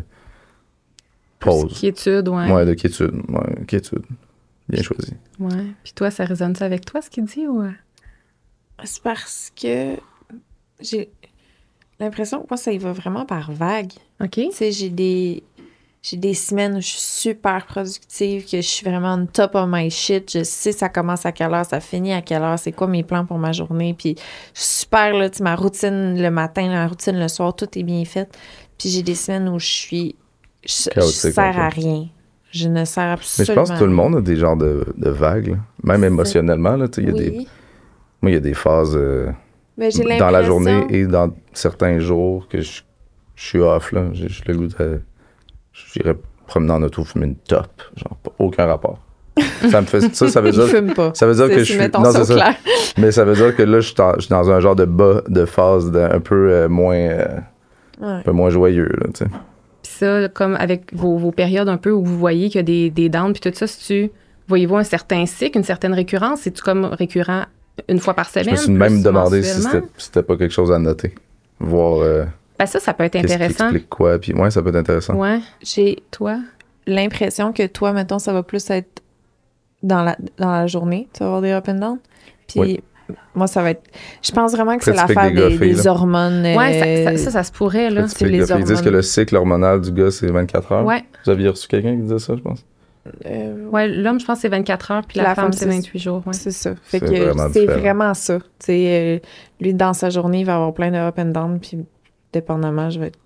pause. Quiétude, ouais. Ouais, de quiétude. Ouais, quiétude. Bien choisi. Ouais. Puis toi, ça résonne ça avec toi, ce qu'il dit, ou... C'est parce que j'ai l'impression que moi, ça y va vraiment par vague. OK? Tu sais, j'ai des, j'ai des semaines où je suis super productive, que je suis vraiment on top of my shit. Je sais ça commence à quelle heure, ça finit à quelle heure, c'est quoi mes plans pour ma journée. Puis je suis super, là, tu sais, ma routine le matin, ma routine le soir, tout est bien fait. Puis j'ai des semaines où je suis... Je, je Chaotique, sers à un peu. rien. Je ne sers Mais absolument je pense que tout le monde a des genres de, de vagues, là. Même C'est- émotionnellement. Là, tu sais, il y a Oui, des, moi, il y a des phases euh, mais j'ai dans la l'impression- journée et dans certains jours que je, je suis off. Là. J'ai j'ai le goût de. Je dirais promener en auto, fumer une top. Genre, pas, aucun rapport. Ça me fait ça, ça veut dire. Il fume pas. Ça veut dire C'est, que je si suis. mettons Non, ça c'est au ça. clair. Mais ça veut dire que là, je suis, en- je suis dans un genre de bas de phase de, un peu euh, moins. euh, Ouais. un peu moins joyeux, là, tu sais. Puis ça, comme avec vos, vos périodes un peu où vous voyez qu'il y a des, des downs, puis tout ça, si tu voyez-vous un certain cycle, une certaine récurrence, c'est-tu comme récurrent une fois par semaine? Je me suis plus même demandé si mensuellement? c'était, si c'était pas quelque chose à noter. Voir euh, Ben ça, ça peut être qu'est-ce qui intéressant. explique quoi. Puis, ouais, ça peut être intéressant. Ouais, J'ai toi? l'impression que toi, mettons, ça va plus être dans la, dans la journée. Tu vas avoir des up and down. Puis Oui. moi, ça va être... Je pense vraiment que Très c'est typique l'affaire des gars des, filles, des là. hormones. Ouais, ça, euh, ça, ça, ça se pourrait, là. Très typique les de filles. Ils disent hormones. que le cycle hormonal du gars, c'est vingt-quatre heures. Ouais, Vous aviez reçu quelqu'un qui disait ça, je pense. euh, ouais, l'homme, je pense, c'est vingt-quatre heures, puis la, La femme, femme, c'est c'est- vingt-huit jours. Ouais. C'est ça. Fait C'est que vraiment c'est différent. vraiment ça. Tu sais, euh, lui, dans sa journée, il va avoir plein de up and down, puis dépendamment, je vais être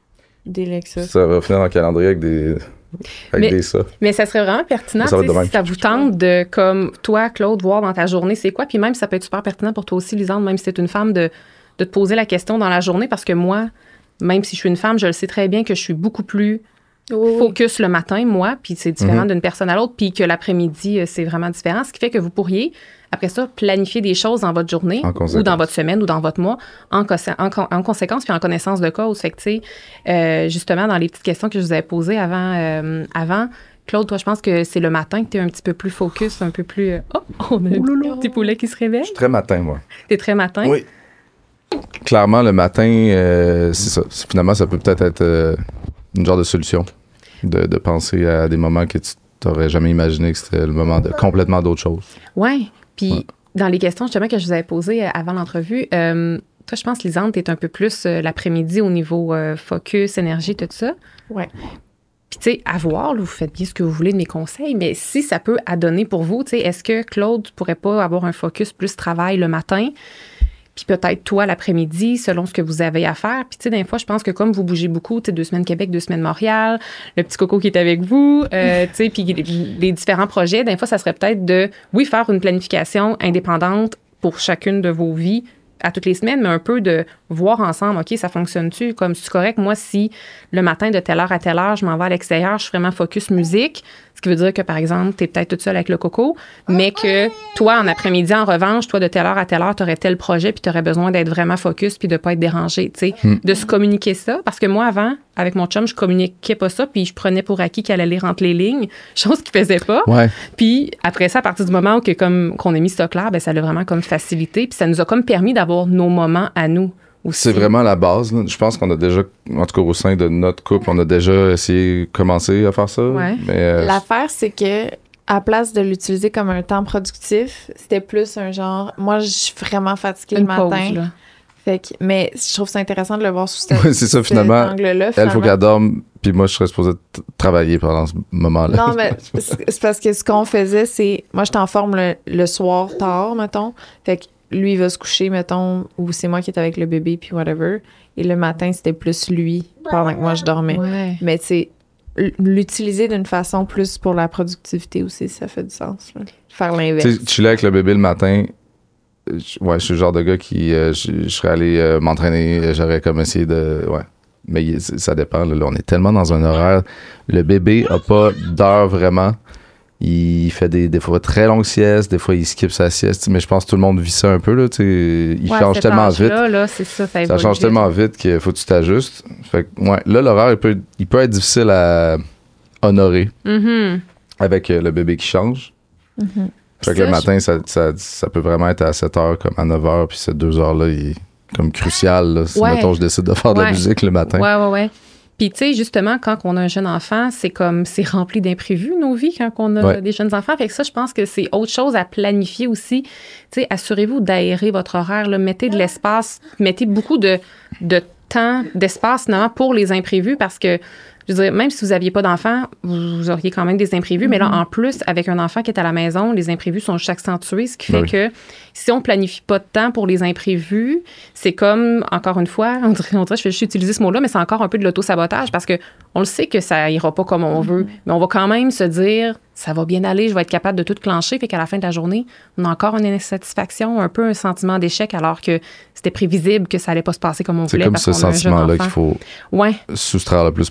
délai que ça. Ça va finir en calendrier avec des. Avec Mais- des ça. Mais ça serait vraiment pertinent, Ça va tu être sais, de si ça vous tente de, comme toi, Claude, voir dans ta journée c'est quoi. Puis même, ça peut être super pertinent pour toi aussi, Lisande, même si c'est une femme, de, de te poser la question dans la journée, parce que moi, même si je suis une femme, je le sais très bien que je suis beaucoup plus focus le matin, moi, puis c'est différent Mhm. d'une personne à l'autre, puis que l'après-midi, euh, c'est vraiment différent. Ce qui fait que vous pourriez, après ça, planifier des choses dans votre journée En ou conséquence. dans votre semaine ou dans votre mois en, cons- en, con- en conséquence puis en connaissance de cause. Fait que, tu sais, euh, justement, dans les petites questions que je vous avais posées avant, euh, avant Claude, toi, je pense que c'est le matin que tu es un petit peu plus focus, un peu plus... euh, Oh, on a un petit- petit poulet qui se réveille. Je suis très matin, moi. Tu es très matin. Oui. Clairement, le matin, euh, c'est ça. C'est- Finalement, ça peut peut-être être euh, une genre de solution de, de penser à des moments que tu t'aurais jamais imaginé que c'était le moment de complètement d'autre chose. Ouais. Puis, Ouais. dans les questions, justement, que je vous avais posées euh, avant l'entrevue, euh, toi, je pense, Lisande, tu es un peu plus euh, l'après-midi au niveau euh, focus, énergie, tout ça. Ouais. Puis, tu sais, à voir, là, vous faites bien ce que vous voulez de mes conseils, mais si ça peut adonner pour vous, tu sais, est-ce que Claude pourrait pas avoir un focus plus travail le matin, puis peut-être toi l'après-midi, selon ce que vous avez à faire. Puis, tu sais, des fois, je pense que comme vous bougez beaucoup, tu sais, deux semaines Québec, deux semaines Montréal, le petit coco qui est avec vous, euh, tu sais, puis les, les différents projets, des fois, ça serait peut-être de, oui, faire une planification indépendante pour chacune de vos vies à toutes les semaines, mais un peu de voir ensemble, OK, ça fonctionne-tu? Comme, c'est correct, moi, si le matin, de telle heure à telle heure, je m'en vais à l'extérieur, je suis vraiment focus musique, ce qui veut dire que, par exemple, tu es peut-être toute seule avec le coco, mais que toi, en après-midi, en revanche, toi, de telle heure à telle heure, tu aurais tel projet, puis tu aurais besoin d'être vraiment focus, puis de pas être dérangé, tu sais, Hmm. de se communiquer ça. Parce que moi, avant, avec mon chum, je communiquais pas ça, puis je prenais pour acquis qu'elle allait lire entre les lignes, chose qu'il faisait pas. Ouais. Puis après ça, à partir du moment où que, comme, qu'on a mis ça clair, ben, ça l'a vraiment comme facilité. Puis ça nous a comme permis d'avoir nos moments à nous aussi. C'est vraiment la base. Là. Je pense qu'on a déjà, en tout cas au sein de notre couple, on a déjà essayé, commencé à faire ça. Ouais. Mais euh, L'affaire, c'est que à place de l'utiliser comme un temps productif, c'était plus un genre... Moi, je suis vraiment fatiguée une le pause, matin. là. Fait que, mais je trouve ça intéressant de le voir sous cet, Ouais, c'est ça, cet finalement. angle-là. elle, finalement. faut qu'elle dorme, puis moi, je serais supposé t- travailler pendant ce moment-là. Non, mais c'est c'est parce que ce qu'on faisait, c'est... Moi, j'étais en forme le, le soir tard, mettons. Fait que lui, il va se coucher, mettons, ou c'est moi qui est avec le bébé, puis whatever. Et le matin, c'était plus lui, pendant que moi, je dormais. Ouais. Mais tu sais, l- l'utiliser d'une façon plus pour la productivité aussi, ça fait du sens. Là. Faire l'inverse. Tu sais, chiller avec le bébé le matin, euh, je- ouais, je suis le genre de gars qui, euh, je, je serais allé euh, m'entraîner, euh, j'aurais comme essayé de, ouais. Mais il- c'est- ça dépend, là, Là, on est tellement dans un horaire, le bébé a pas d'heure vraiment, il fait des, des fois très longues siestes, des fois il skip sa sieste, mais je pense que tout le monde vit ça un peu, là, tu sais, il Ouais, change cet tellement vite. âge-là, là, c'est ça, ça, Ça évolue change vite. tellement vite qu'il faut que tu t'ajustes. Fait que, ouais, là, l'horaire, il peut, il peut être difficile à honorer Mhm. avec euh, le bébé qui change. Mhm. Fait que Ça, le matin, ça, ça, ça peut vraiment être à sept heures comme à neuf heures, puis ces deux heures-là, il est comme crucial. Là, si, Ouais. mettons, je décide de faire de la Ouais. musique le matin. Ouais, ouais, ouais. Puis, tu sais, justement, quand on a un jeune enfant, c'est comme, c'est rempli d'imprévus, nos vies, quand on a Ouais. des jeunes enfants. Fait que ça, je pense que c'est autre chose à planifier aussi. Tu sais, assurez-vous d'aérer votre horaire, là. Mettez de l'espace, mettez beaucoup de, de temps, d'espace, finalement, pour les imprévus, parce que, je veux dire, même si vous n'aviez pas d'enfant, vous auriez quand même des imprévus. Mais là, en plus, avec un enfant qui est à la maison, les imprévus sont juste accentués, ce qui fait Oui. que si on planifie pas de temps pour les imprévus, c'est comme, encore une fois, on dirait, on dirait je vais juste utiliser ce mot-là, mais c'est encore un peu de l'auto-sabotage parce que on le sait que ça ira pas comme on veut, mais on va quand même se dire, ça va bien aller, je vais être capable de tout clencher, fait qu'à la fin de la journée, on a encore une insatisfaction, un peu un sentiment d'échec, alors que c'était prévisible que ça allait pas se passer comme on C'est voulait comme parce ce qu'on a un jeune sentiment-là enfant. qu'il faut Ouais, soustraire le plus possible.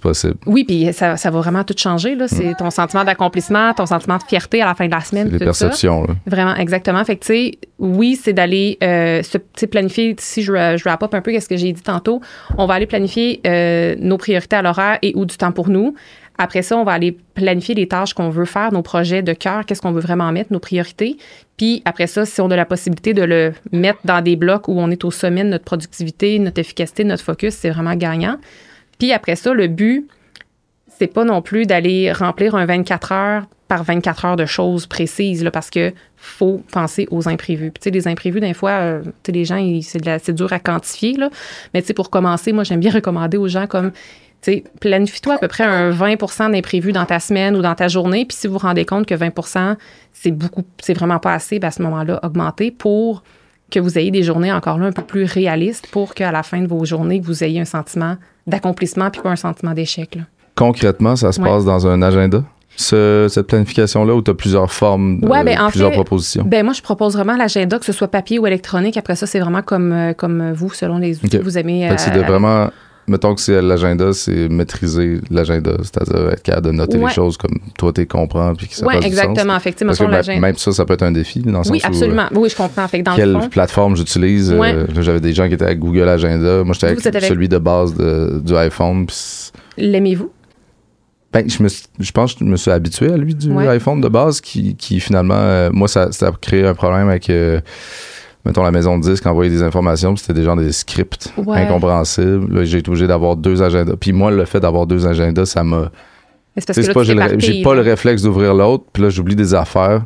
Oui, puis ça, ça va vraiment tout changer. Là. C'est mmh. ton sentiment d'accomplissement, ton sentiment de fierté à la fin de la semaine. C'est les perceptions. Là. Vraiment, exactement. Fait que, tu sais, oui, c'est d'aller euh, se planifier. Si je, je wrap up un peu ce que j'ai dit tantôt, on va aller planifier euh, nos priorités à l'horaire et ou du temps pour nous. Après ça, on va aller planifier les tâches qu'on veut faire, nos projets de cœur, qu'est-ce qu'on veut vraiment mettre, nos priorités. Puis après ça, si on a la possibilité de le mettre dans des blocs où on est au sommet de notre productivité, notre efficacité, notre focus, c'est vraiment gagnant. Puis après ça, le but, c'est pas non plus d'aller remplir un vingt-quatre heures par vingt-quatre heures de choses précises, là, parce que faut penser aux imprévus. Puis tu sais, les imprévus, des fois, euh, tu sais, les gens, ils, c'est, de la, c'est dur à quantifier, là. Mais tu sais, pour commencer, moi, j'aime bien recommander aux gens comme... T'sais, planifie-toi à peu près un vingt pour cent d'imprévus dans ta semaine ou dans ta journée. Puis si vous vous rendez compte que vingt pour cent, c'est beaucoup, c'est vraiment pas assez, bien à ce moment-là, augmentez pour que vous ayez des journées encore là un peu plus réalistes pour qu'à la fin de vos journées, vous ayez un sentiment d'accomplissement puis pas un sentiment d'échec. Là. Concrètement, ça se ouais. passe dans un agenda? Ce, cette planification-là où tu as plusieurs formes, ouais, ben, euh, en plusieurs fait, propositions? Ben moi, je propose vraiment l'agenda, que ce soit papier ou électronique. Après ça, c'est vraiment comme, comme vous, selon les outils okay. que vous aimez. Fait que c'est de vraiment... Mettons que c'est l'agenda, c'est maîtriser l'agenda, c'est-à-dire être capable de noter ouais. les choses comme toi, tu comprends, puis que ça ouais, fasse exactement. du sens. Effectivement, parce que l'agenda. Même ça, ça peut être un défi, dans le oui, sens absolument. où... Oui, je comprends. Fait que dans quelle le fond, plateforme j'utilise. Ouais. Euh, j'avais des gens qui étaient avec Google Agenda. Moi, j'étais avec, avec celui de base de, du iPhone. L'aimez-vous? Ben, je, me, je pense que je me suis habitué à lui du ouais. iPhone de base, qui, qui finalement... Euh, moi, ça, ça a créé un problème avec... Euh, mettons, la maison de disques envoyait des informations, puis c'était des gens des scripts ouais. incompréhensibles. Là, j'ai été obligé d'avoir deux agendas. Puis moi, le fait d'avoir deux agendas, ça m'a... C'est parce que là, pas, j'ai, le, j'ai pas le réflexe d'ouvrir l'autre, puis là, j'oublie des affaires.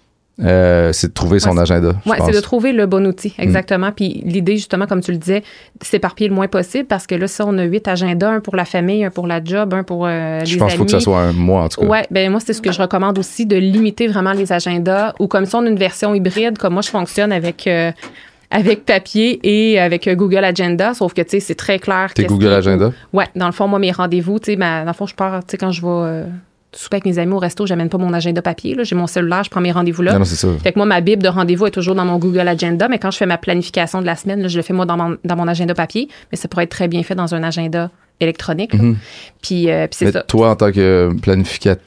Euh, c'est de trouver son ouais, agenda. Oui, c'est de trouver le bon outil, exactement. Mm. Puis l'idée, justement, comme tu le disais, c'est s'éparpiller le moins possible, parce que là, ça, on a huit agendas, un pour la famille, un pour la job, un pour euh, les amis. Je pense qu'il faut que ça soit un mois, en tout cas. Oui, bien moi, c'est ce que je recommande aussi, de limiter vraiment les agendas, ou comme ça, on a une version hybride, comme moi, je fonctionne avec... Euh, avec papier et avec Google Agenda, sauf que, tu sais, c'est très clair. T'es Google Agenda? Oui, dans le fond, moi, mes rendez-vous, tu sais, dans le fond, je pars, tu sais, quand je vais euh, souper avec mes amis au resto, j'amène pas mon agenda papier, là, j'ai mon cellulaire, je prends mes rendez-vous là. Non, non, c'est ça. Fait que moi, ma bible de rendez-vous est toujours dans mon Google Agenda, mais quand je fais ma planification de la semaine, là, je le fais moi dans mon, dans mon agenda papier, mais ça pourrait être très bien fait dans un agenda électronique. Mm-hmm. Puis, euh, puis c'est mais ça. Toi, en tant que planificatrice,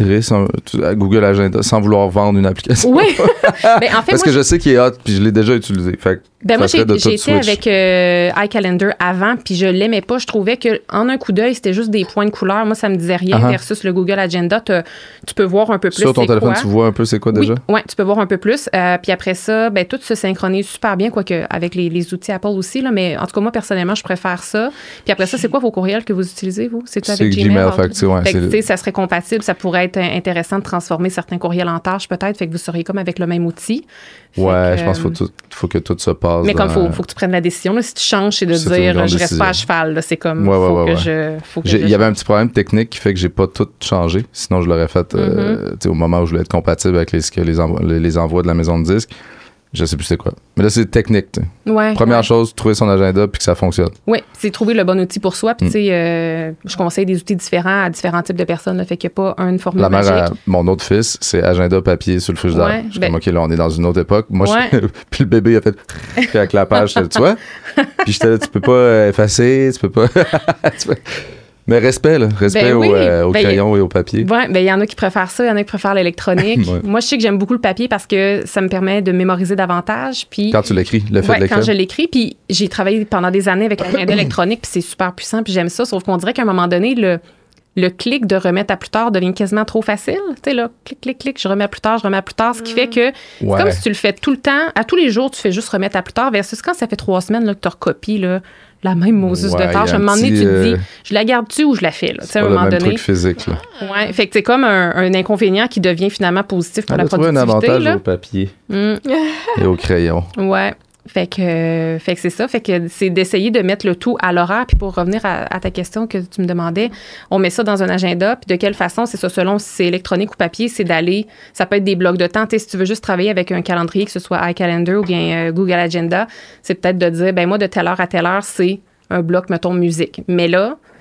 à Google Agenda, sans vouloir vendre une application. Oui. Ben, en fait, parce moi, que je sais qu'il est hot, puis je l'ai déjà utilisé. Fait que ben moi, j'ai, j'ai été avec euh, iCalendar avant, puis je l'aimais pas. Je trouvais qu'en un coup d'œil, c'était juste des points de couleur. Moi, ça me disait rien uh-huh. versus le Google Agenda. Tu peux voir un peu plus sur ton c'est téléphone, quoi. Tu vois un peu c'est quoi déjà? Oui, ouais, tu peux voir un peu plus. Euh, puis après ça, ben, tout se synchronise super bien, quoique avec les, les outils Apple aussi. Là, mais en tout cas, moi, personnellement, je préfère ça. Puis après ça, c'est quoi vos courriels que vous utilisez, vous? C'est-tu avec c'est Gmail? Gmail fait que, ouais, fait que, c'est... ça serait compatible. Ça pourrait être intéressant de transformer certains courriels en tâches, peut-être. Fait que vous seriez comme avec le même outil. Ouais, que, je pense qu'il faut, faut que tout se passe. Mais dans... comme il faut, faut que tu prennes la décision. Là, si tu changes, c'est de c'est dire je reste pas à cheval. Là, c'est comme ouais, ouais, faut, ouais, que ouais. Je, faut que j'ai, je. Il y avait un petit problème technique qui fait que j'ai pas tout changé. Sinon, je l'aurais fait euh, mm-hmm. au moment où je voulais être compatible avec les, les, envo- les, les envois de la maison de disques. Je sais plus c'est quoi. Mais là, c'est technique. Ouais, Première ouais. chose, trouver son agenda puis que ça fonctionne. Oui, c'est trouver le bon outil pour soi. Puis, mm. tu sais, euh, je conseille des outils différents à différents types de personnes. Là, fait qu'il n'y a pas une formule La mère magique. à mon autre fils, c'est agenda papier sur le frigidaire. Ouais, je suis ben... comme, OK, là, on est dans une autre époque. Moi, ouais. je... puis le bébé a fait avec la page, tu vois. Puis j'étais là, tu peux pas effacer, tu peux pas. tu peux... Mais respect, là. Respect ben oui. au, euh, au ben, crayon et au papier. Oui, ben il y en a qui préfèrent ça, il y en a qui préfèrent l'électronique. ouais. Moi, je sais que j'aime beaucoup le papier parce que ça me permet de mémoriser davantage. Puis, quand tu l'écris, le fait ouais, de l'écrire. Quand je l'écris, puis j'ai travaillé pendant des années avec l'agenda électronique, puis c'est super puissant, puis j'aime ça. Sauf qu'on dirait qu'à un moment donné, le, le clic de remettre à plus tard devient quasiment trop facile. Tu sais, là, clic, clic, clic, je remets à plus tard, je remets à plus tard. Ce qui fait que c'est ouais. comme si tu le fais tout le temps. À tous les jours, tu fais juste remettre à plus tard versus quand ça fait trois semaines là, que tu recopies, là. La même Moses ouais, de tâche. À un moment donné, tu te dis, je la garde-tu ou je la fais? Là, c'est à pas un le moment même donné. truc physique. Là. Ouais, fait que c'est comme un, un inconvénient qui devient finalement positif pour Elle la a trouvé productivité. un avantage là. au papier mm. et au crayon. Ouais. Fait que, fait que c'est ça. Fait que c'est d'essayer de mettre le tout à l'horaire. Puis pour revenir à, à ta question que tu me demandais, on met ça dans un agenda. Puis de quelle façon? C'est ça, selon si c'est électronique ou papier, c'est d'aller... Ça peut être des blocs de temps. Tu sais, si tu veux juste travailler avec un calendrier, que ce soit iCalendar ou bien euh, Google Agenda, c'est peut-être de dire, ben moi, de telle heure à telle heure, c'est un bloc, mettons, musique. Mais là,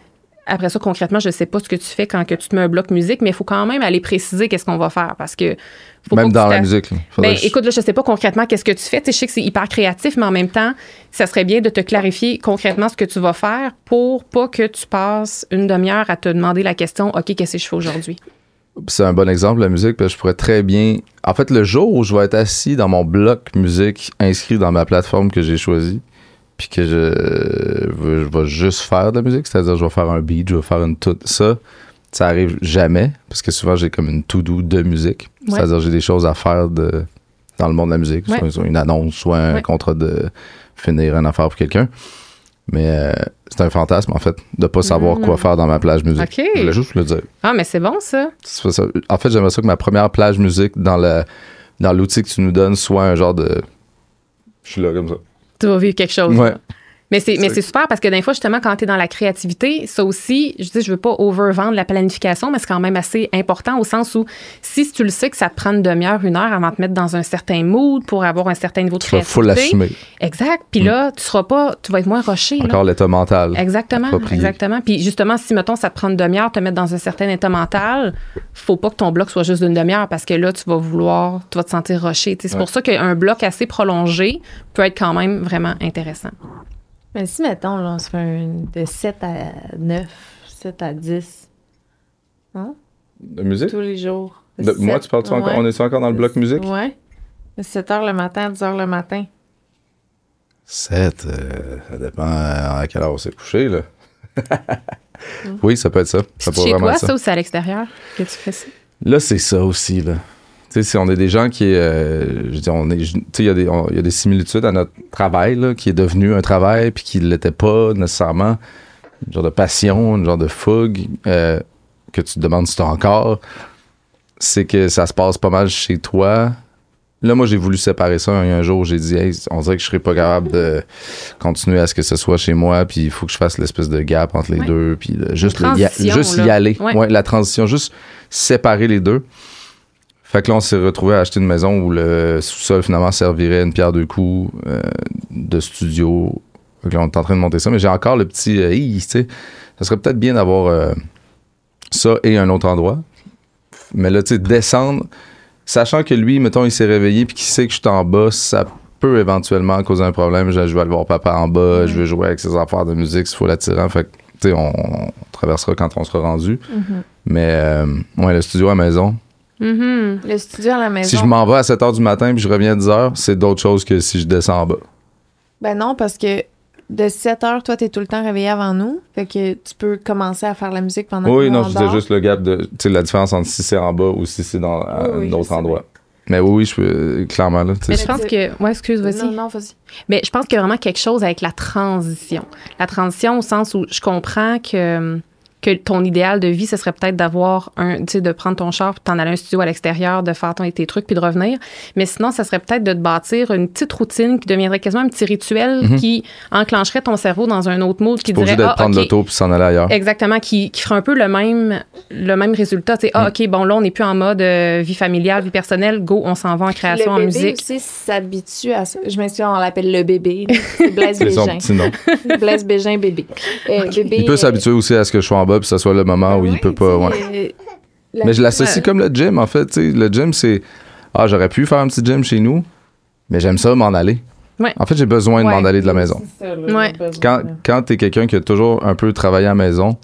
après ça, concrètement, je sais pas ce que tu fais quand que tu te mets un bloc musique, mais il faut quand même aller préciser qu'est-ce qu'on va faire parce que... Faut même pas dans que la tu musique. Là. Ben, je... écoute, là, je sais pas concrètement qu'est-ce que tu fais. Tu sais, je sais que c'est hyper créatif, mais en même temps, ça serait bien de te clarifier concrètement ce que tu vas faire pour pas que tu passes une demi-heure à te demander la question, OK, qu'est-ce que je fais aujourd'hui? C'est un bon exemple, la musique, parce que je pourrais très bien... En fait, le jour où je vais être assis dans mon bloc musique inscrit dans ma plateforme que j'ai choisie, puis que je, je vais juste faire de la musique, c'est-à-dire je vais faire un beat, je vais faire une toute... Ça, ça arrive jamais, parce que souvent, j'ai comme une to-do de musique. Ouais. C'est-à-dire j'ai des choses à faire de, dans le monde de la musique, ouais. soit une annonce, soit un ouais. contrat de finir une affaire pour quelqu'un. Mais euh, c'est un fantasme, en fait, de pas savoir mmh. quoi faire dans ma plage musique. Okay. Je voulais juste le dire. Ah, mais c'est bon, ça. C'est ça. En fait, j'aimerais ça que ma première plage musique dans, le, dans l'outil que tu nous donnes soit un genre de... Je suis là comme ça. Tu vas vivre quelque chose. Ouais. Là. Mais c'est, mais c'est super parce que des fois, justement, quand tu es dans la créativité, ça aussi, je dis, je veux pas over-vendre la planification, mais c'est quand même assez important au sens où si tu le sais que ça te prend une demi-heure, une heure avant de te mettre dans un certain mood pour avoir un certain niveau de créativité. Tu vas full l'assumer. Exact. Puis mm. là, tu seras pas, tu vas être moins rushé. Encore là. L'état mental. Exactement. Approprié. Exactement. Puis justement, si, mettons, ça te prend une demi-heure, te mettre dans un certain état mental, faut pas que ton bloc soit juste d'une demi-heure parce que là, tu vas vouloir, tu vas te sentir rushé. C'est ouais. pour ça qu'un bloc assez prolongé peut être quand même vraiment intéressant. Mais si, mettons, là, on se fait un, de sept à neuf, sept à dix. Hein? De musique? Tous les jours. De, moi, tu parles-tu ouais. encore? On est encore dans le bloc musique? Oui. sept heures le matin, dix heures le matin. sept, euh, ça dépend à quelle heure on s'est couché, là. mm. Oui, ça peut être ça. ça c'est chez toi, ça, ça, ou c'est à l'extérieur que tu fais ça? Là, c'est ça aussi, là. Tu sais, si on est des gens qui, euh, je dis, on est, tu sais, il y a des, il y a des similitudes à notre travail, là, qui est devenu un travail, puis qui ne l'était pas nécessairement. Un genre de passion, un genre de fougue, euh, que tu te demandes si tu as encore. C'est que ça se passe pas mal chez toi. Là, moi, j'ai voulu séparer ça. Un, un jour, j'ai dit, hey, on dirait que je serais pas capable de continuer à ce que ce soit chez moi, puis il faut que je fasse l'espèce de gap entre les ouais. deux, puis le, juste, le, y, a, juste y aller. Ouais. Ouais, la transition, juste séparer les deux. Fait que là, on s'est retrouvé à acheter une maison où le sous-sol, finalement, servirait une pierre deux coups euh, de studio. Fait que là, on est en train de monter ça. Mais j'ai encore le petit... Euh, tu sais, ça serait peut-être bien d'avoir euh, ça et un autre endroit. Mais là, tu sais, descendre... Sachant que lui, mettons, il s'est réveillé puis qu'il sait que je suis en bas, ça peut éventuellement causer un problème. Je, je vais aller voir papa en bas, mmh. je vais jouer avec ses affaires de musique s'il faut l'attirant. Fait que, tu sais, on, on traversera quand on sera rendu. Mmh. Mais, euh, ouais, le studio à la maison... Mm-hmm. Le studio à la maison. Si je m'en vais à sept heures du matin puis je reviens à dix heures, c'est d'autres choses que si je descends en bas. Ben non, parce que de sept heures, toi, t'es tout le temps réveillé avant nous. Fait que tu peux commencer à faire la musique pendant que oui, non, je disais juste le gap de... Tu sais, la différence entre si c'est en bas ou si c'est dans oui, oui, un autre endroit. Mais oui, oui, je peux... Clairement, là. Mais je pense que... Ouais, excuse, vas-y. Non, non, vas-y. Mais je pense qu'il y a vraiment quelque chose avec la transition. La transition au sens où je comprends que... que ton idéal de vie, ce serait peut-être d'avoir un, tu sais, de prendre ton char, puis t'en aller à un studio à l'extérieur, de faire ton, tes trucs, puis de revenir. Mais sinon, ça serait peut-être de te bâtir une petite routine qui deviendrait quasiment un petit rituel mm-hmm. qui enclencherait ton cerveau dans un autre mode, qui dirait, ah, OK. prendre l'auto puis s'en aller ailleurs. Exactement, qui, qui ferait un peu le même, le même résultat. Tu sais, ah, OK, bon, là, on n'est plus en mode euh, vie familiale, vie personnelle, go, on s'en va en création, en musique. Le bébé aussi s'habitue à ça. Je m'excuse, on l'appelle le bébé. C'est Blaise c'est Bégin. son petit nom. Blaise Bégin, bébé. Euh, okay. bébé. Il peut s'habituer aussi à ce que je sois en bas puis que ce soit le moment où oui, il peut pas. Ouais. Mais je l'associe ouais. comme le gym, en fait. T'sais. Le gym, c'est. Ah, j'aurais pu faire un petit gym chez nous, mais j'aime ça m'en aller. Ouais. En fait, j'ai besoin de ouais. m'en aller de la maison. C'est ça, là, ouais. Quand, quand t'es quelqu'un qui a toujours un peu travaillé à la maison,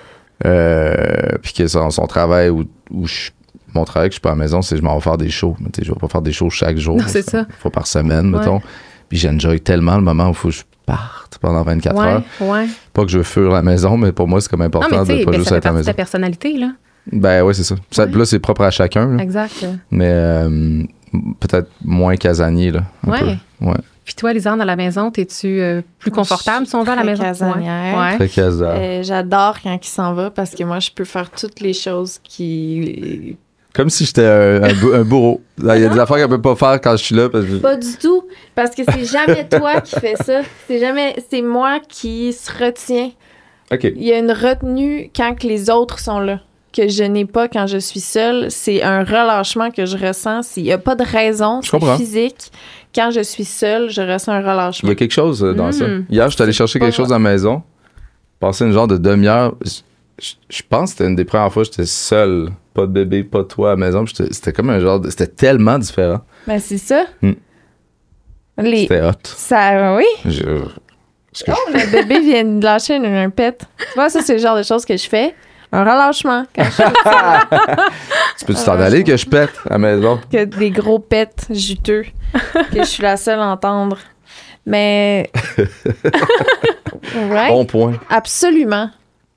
euh, puis que son, son travail ou mon travail que je suis pas à la maison, c'est que je m'en vais faire des shows. Mais je vais pas faire des shows chaque jour. Non, c'est ça. Une fois par semaine, ouais. mettons. Puis j'enjoy tellement le moment où il faut que je parte pendant vingt-quatre ouais, heures. Ouais. Pas que je veux fuir la maison, mais pour moi, c'est comme important non, de pas ben, juste être à la maison. C'est ta personnalité, là. Ben oui, c'est ça. ça ouais. Là, c'est propre à chacun. Là. Exact. Mais euh, peut-être moins casanier, là. Un ouais. peu. Ouais. Puis toi, Lisanne, à la maison, t'es-tu euh, plus confortable si on va à la maison? Casanière. Ouais. Très casanière. Euh, j'adore quand il s'en va parce que moi, je peux faire toutes les choses qui... Comme si j'étais un, un, un bourreau. Il y a des affaires qu'elle peut pas faire quand je suis là. Parce que... Pas du tout. Parce que c'est jamais toi qui fais ça. C'est jamais... C'est moi qui se retient. OK. Il y a une retenue quand que les autres sont là, que je n'ai pas quand je suis seule. C'est un relâchement que je ressens. Il n'y a pas de raison. Je c'est comprends. Physique. Quand je suis seule, je ressens un relâchement. Il y a quelque chose dans mmh. ça. Hier, je suis allé chercher quelque chose à la maison. passé une genre de demi-heure. Je, je pense que c'était une des premières fois que j'étais seul. Pas de bébé, pas de toi à la maison. C'était comme un genre de... C'était tellement différent. Ben, c'est ça. Mm. Les... C'était hot. Ça, oui. Je... Que oh, je... le bébé vient de lâcher un, un pet. Tu vois, ça, c'est le genre de choses que je fais. Un relâchement. Quand je fais ça. Tu peux-tu t'en aller que je pète à la maison? Que des gros pets juteux que je suis la seule à entendre. Mais... ouais. Bon point. Absolument.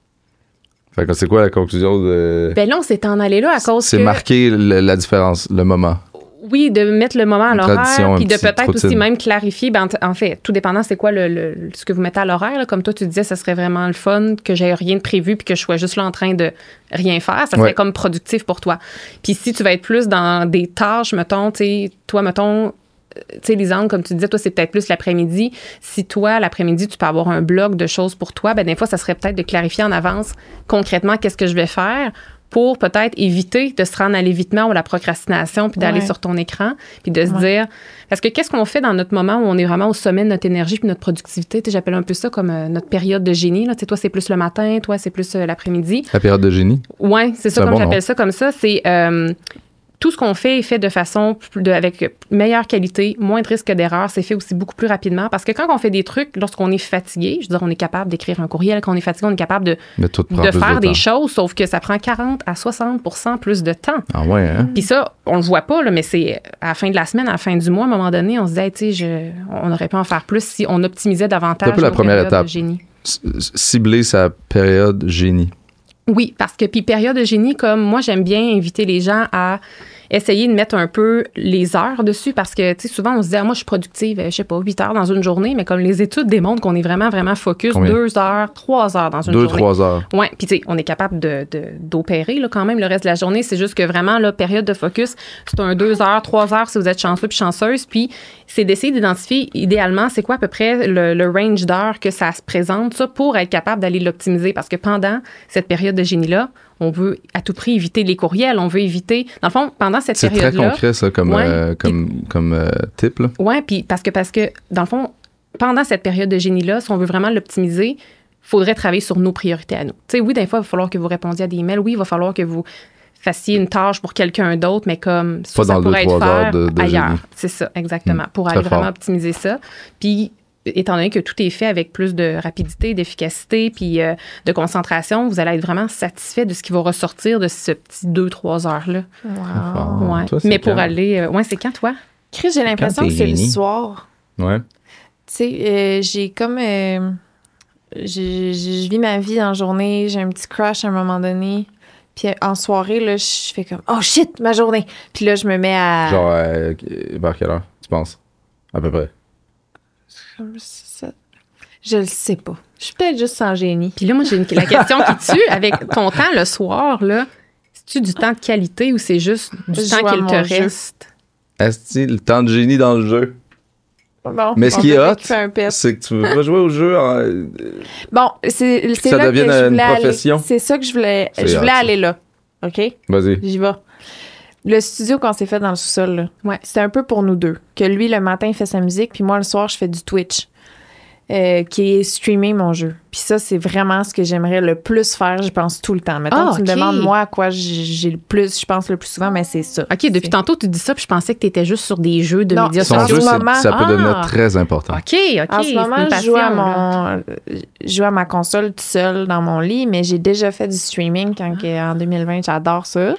Fait que c'est quoi la conclusion de... Ben là, on s'est en allé là à cause C'est que... marquer le, la différence, le moment. Oui, de mettre le moment à l'horaire, puis de peut-être routine. aussi même clarifier, ben, en fait, tout dépendant c'est quoi le, le, ce que vous mettez à l'horaire. Là. Comme toi, tu disais, ça serait vraiment le fun, que j'aie rien de prévu, puis que je sois juste là en train de rien faire. Ça serait ouais. comme productif pour toi. Puis si tu vas être plus dans des tâches, mettons, tu sais, toi, mettons, tu sais, Lisanne, comme tu disais, toi, c'est peut-être plus l'après-midi. Si toi, l'après-midi, tu peux avoir un bloc de choses pour toi, ben des fois, ça serait peut-être de clarifier en avance concrètement qu'est-ce que je vais faire pour peut-être éviter de se rendre à l'évitement ou à la procrastination puis d'aller ouais. sur ton écran puis de se ouais. dire... Parce que qu'est-ce qu'on fait dans notre moment où on est vraiment au sommet de notre énergie puis notre productivité? T'sais, j'appelle un peu ça comme euh, notre période de génie. Là. Toi, c'est plus le matin, toi, c'est plus euh, l'après-midi. La période de génie? Oui, c'est ça, c'est comme bon j'appelle nom. ça comme ça. C'est... Euh, tout ce qu'on fait est fait de façon de, avec meilleure qualité, moins de risque d'erreur. C'est fait aussi beaucoup plus rapidement. Parce que quand on fait des trucs, lorsqu'on est fatigué, je veux dire, on est capable d'écrire un courriel. Quand on est fatigué, on est capable de, de, tout de plus faire de des temps. choses, sauf que ça prend quarante à soixante pour cent plus de temps. Ah ouais, hein? Puis ça, on le voit pas, là, mais c'est à la fin de la semaine, à la fin du mois, à un moment donné, on se dit, hey, tu sais, je, on aurait pu en faire plus si on optimisait davantage C'est un peu la nos première périodes étape. de génie. C- cibler sa période génie. Oui, parce que, puis période de génie, comme moi, j'aime bien inviter les gens à essayer de mettre un peu les heures dessus parce que, tu sais, souvent, on se dit, ah, moi, je suis productive, je sais pas, huit heures dans une journée, mais comme les études démontrent qu'on est vraiment, vraiment focus, Combien? deux heures, trois heures dans une Deux, journée. trois heures. Oui, puis tu sais, on est capable de, de, d'opérer là, quand même le reste de la journée. C'est juste que vraiment, la période de focus, c'est un deux heures, trois heures si vous êtes chanceux puis chanceuse. Puis c'est d'essayer d'identifier idéalement c'est quoi à peu près le, le range d'heures que ça se présente, ça, pour être capable d'aller l'optimiser. Parce que pendant cette période de génie-là, on veut à tout prix éviter les courriels, on veut éviter... Dans le fond, pendant cette C'est période-là... très concret, ça, comme, ouais, euh, comme, puis, comme euh, type, là. Oui, puis parce que, parce que, dans le fond, pendant cette période de génie-là, si on veut vraiment l'optimiser, il faudrait travailler sur nos priorités à nous. Tu sais, oui, des fois, il va falloir que vous répondiez à des emails. Oui, il va falloir que vous fassiez une tâche pour quelqu'un d'autre, mais comme ça, Pas ça dans pourrait deux, être trois heures faire de- de ailleurs. génie. C'est ça, exactement, Mmh, pour très aller vraiment fort. optimiser ça. Puis, étant donné que tout est fait avec plus de rapidité, d'efficacité, puis euh, de concentration, vous allez être vraiment satisfait de ce qui va ressortir de ce petit deux trois heures-là. Wow. Ouais. Toi, c'est Mais pour quand? aller... euh, ouais, c'est quand, toi? Chris, j'ai l'impression Quand que t'es c'est le génie. soir. Ouais. Tu sais, euh, j'ai comme... euh, j'ai- j'ai- je vis ma vie en journée, j'ai un petit crush à un moment donné. Puis euh, en soirée, là, je fais comme « Oh shit, ma journée! » Puis là, je me mets à... Genre, euh, vers quelle heure, tu penses? À peu près. Comme ça. Je le sais pas. Je suis peut-être juste sans génie. Puis là, moi, j'ai une, la question qui tue. Avec ton temps le soir, là, c'est-tu du temps de qualité ou c'est juste du Je temps joue à qu'il mon te jeu. reste? Est-ce que le temps de génie dans le jeu? Bon, Mais ce on qui est peut hot, qu'il fait un pet. c'est que tu veux pas jouer au jeu en... Bon, c'est c'est ça là que devienne je une voulais profession. aller. C'est ça que je voulais. C'est Je voulais hot, ça. aller là. OK? Vas-y. J'y vais. Le studio qu'on s'est fait dans le sous-sol, là, Ouais. c'était un peu pour nous deux. Que lui, le matin, il fait sa musique, puis moi, le soir, je fais du Twitch, euh, qui est streamer mon jeu. Puis ça, c'est vraiment ce que j'aimerais le plus faire, je pense, tout le temps. Mettons, Ah, tu me OK. demandes, moi, à quoi j'ai j'ai le plus, je pense le plus souvent, mais c'est ça. OK, depuis C'est- tantôt, tu dis ça, puis je pensais que tu étais juste sur des jeux de Non, médias Son en sociaux. jeu, ce c'est- moment- ça peut Ah. devenir très important. OK, OK. En ce c'est moment, une je joue, à passion, là. mon, je joue à ma console tout seul dans mon lit, mais j'ai déjà fait du streaming quand, que- en deux mille vingt. J'adore ça.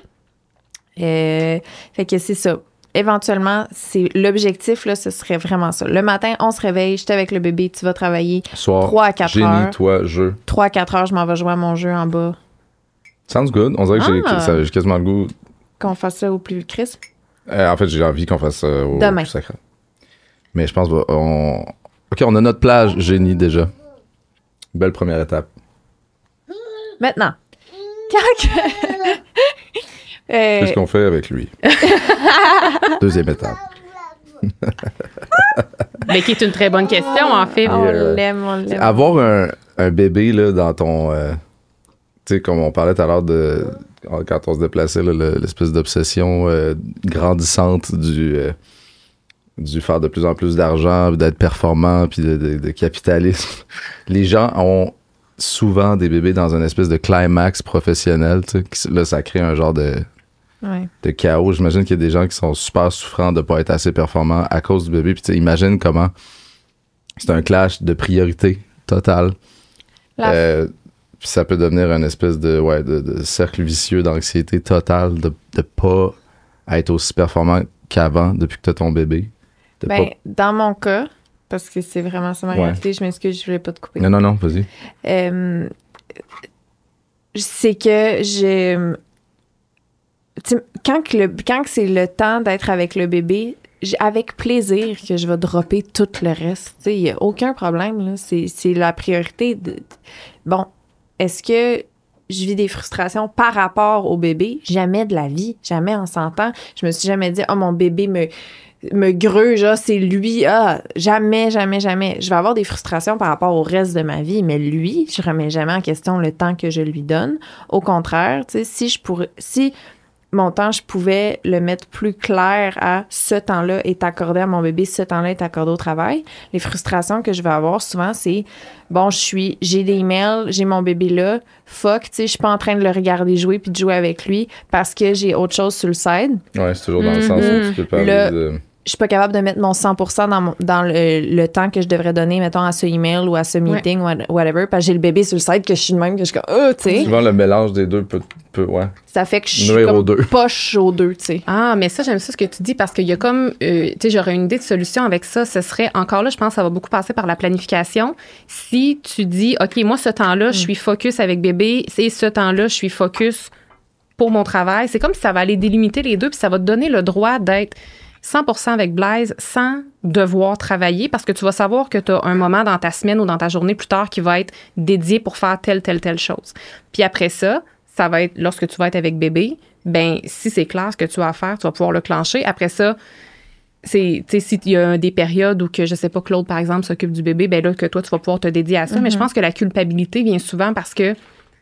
Euh, fait que c'est ça. Éventuellement, c'est l'objectif, là, ce serait vraiment ça. Le matin, on se réveille, j'étais avec le bébé, tu vas travailler. Soir, trois à quatre génie, heures. toi, jeu. trois à quatre heures, je m'en vais jouer à mon jeu en bas. Sounds good. On dirait que j'ai- Ah. ça- j'ai quasiment le goût. Qu'on fasse ça au plus vite, Chris. Euh, en fait, j'ai envie qu'on fasse ça au Demain. plus sacré. Mais je pense qu'on... OK, on a notre plage génie déjà. Belle première étape. Maintenant, quand que... Euh, Qu'est-ce qu'on fait avec lui? Deuxième étape. Mais qui est une très bonne question, en fait. on euh, l'aime, on l'aime. Avoir un, un bébé là, dans ton... euh, tu sais, comme on parlait tout à l'heure de... Quand on se déplaçait, là, le- l'espèce d'obsession euh, grandissante du... euh, du faire de plus en plus d'argent, puis d'être performant, puis de, de- de capitalisme. Les gens ont souvent des bébés dans une espèce de climax professionnel, tu sais. Là, ça crée un genre de, Ouais. de chaos. J'imagine qu'il y a des gens qui sont super souffrants de ne pas être assez performants à cause du bébé. Puis, tu sais, imagine comment c'est un clash de priorité totale. La- Euh, puis ça peut devenir une espèce de, ouais, de, de cercle vicieux d'anxiété totale de ne pas être aussi performant qu'avant depuis que tu as ton bébé. De Ben, pas... dans mon cas, parce que c'est vraiment ça ma Ouais. réalité, je m'excuse, je voulais pas te couper. Non, non, non, vas-y. Euh, c'est que je. Tu sais, quand, que le, quand que c'est le temps d'être avec le bébé, j'ai- avec plaisir que je vais dropper tout le reste. Tu sais, il n'y a aucun problème. Là. C'est, c'est la priorité. De, bon, est-ce que je vis des frustrations par rapport au bébé? Jamais de la vie. Jamais en s'entend. Je me suis jamais dit, oh, mon bébé me, me greuge, ah, c'est lui. Ah, jamais, jamais, jamais. Je vais avoir des frustrations par rapport au reste de ma vie, mais lui, je remets jamais en question le temps que je lui donne. Au contraire, tu sais, si je pourrais. Si mon temps, je pouvais le mettre plus clair à ce temps-là est accordé à mon bébé, ce temps-là est accordé au travail. Les frustrations que je vais avoir souvent, c'est bon, je suis, j'ai des emails, j'ai mon bébé là, fuck, tu sais, je suis pas en train de le regarder jouer puis de jouer avec lui parce que j'ai autre chose sur le side. Ouais, c'est toujours dans le Mhm. sens où tu peux parler Le- de... Je suis pas capable de mettre mon cent pour cent dans, mon- dans le, le temps que je devrais donner, mettons, à ce email ou à ce meeting, what- whatever, parce que j'ai le bébé sur le side que je suis de même, que je suis comme, oh, tu sais. Souvent, le mélange des deux peut... peut ouais. Ça fait que je suis Nuire aux comme deux. poche aux deux, tu sais. Ah, mais ça, j'aime ça ce que tu dis parce qu'il y a comme, euh, tu sais, j'aurais une idée de solution avec ça. Ce serait, encore là, je pense que ça va beaucoup passer par la planification. Si tu dis, OK, moi, ce temps-là, je suis focus avec bébé, c'est ce temps-là, je suis focus pour mon travail, c'est comme si ça va aller délimiter les deux puis ça va te donner le droit d'être cent pour cent avec Blaise sans devoir travailler parce que tu vas savoir que tu as un moment dans ta semaine ou dans ta journée plus tard qui va être dédié pour faire telle, telle, telle chose. Puis après ça, ça va être, lorsque tu vas être avec bébé, ben si c'est clair ce que tu as à faire, tu vas pouvoir le clencher. Après ça, c'est, tu sais, s'il y a des périodes où que, je sais pas, Claude, par exemple, s'occupe du bébé, ben là, que toi, tu vas pouvoir te dédier à ça. Mm-hmm. Mais je pense que la culpabilité vient souvent parce que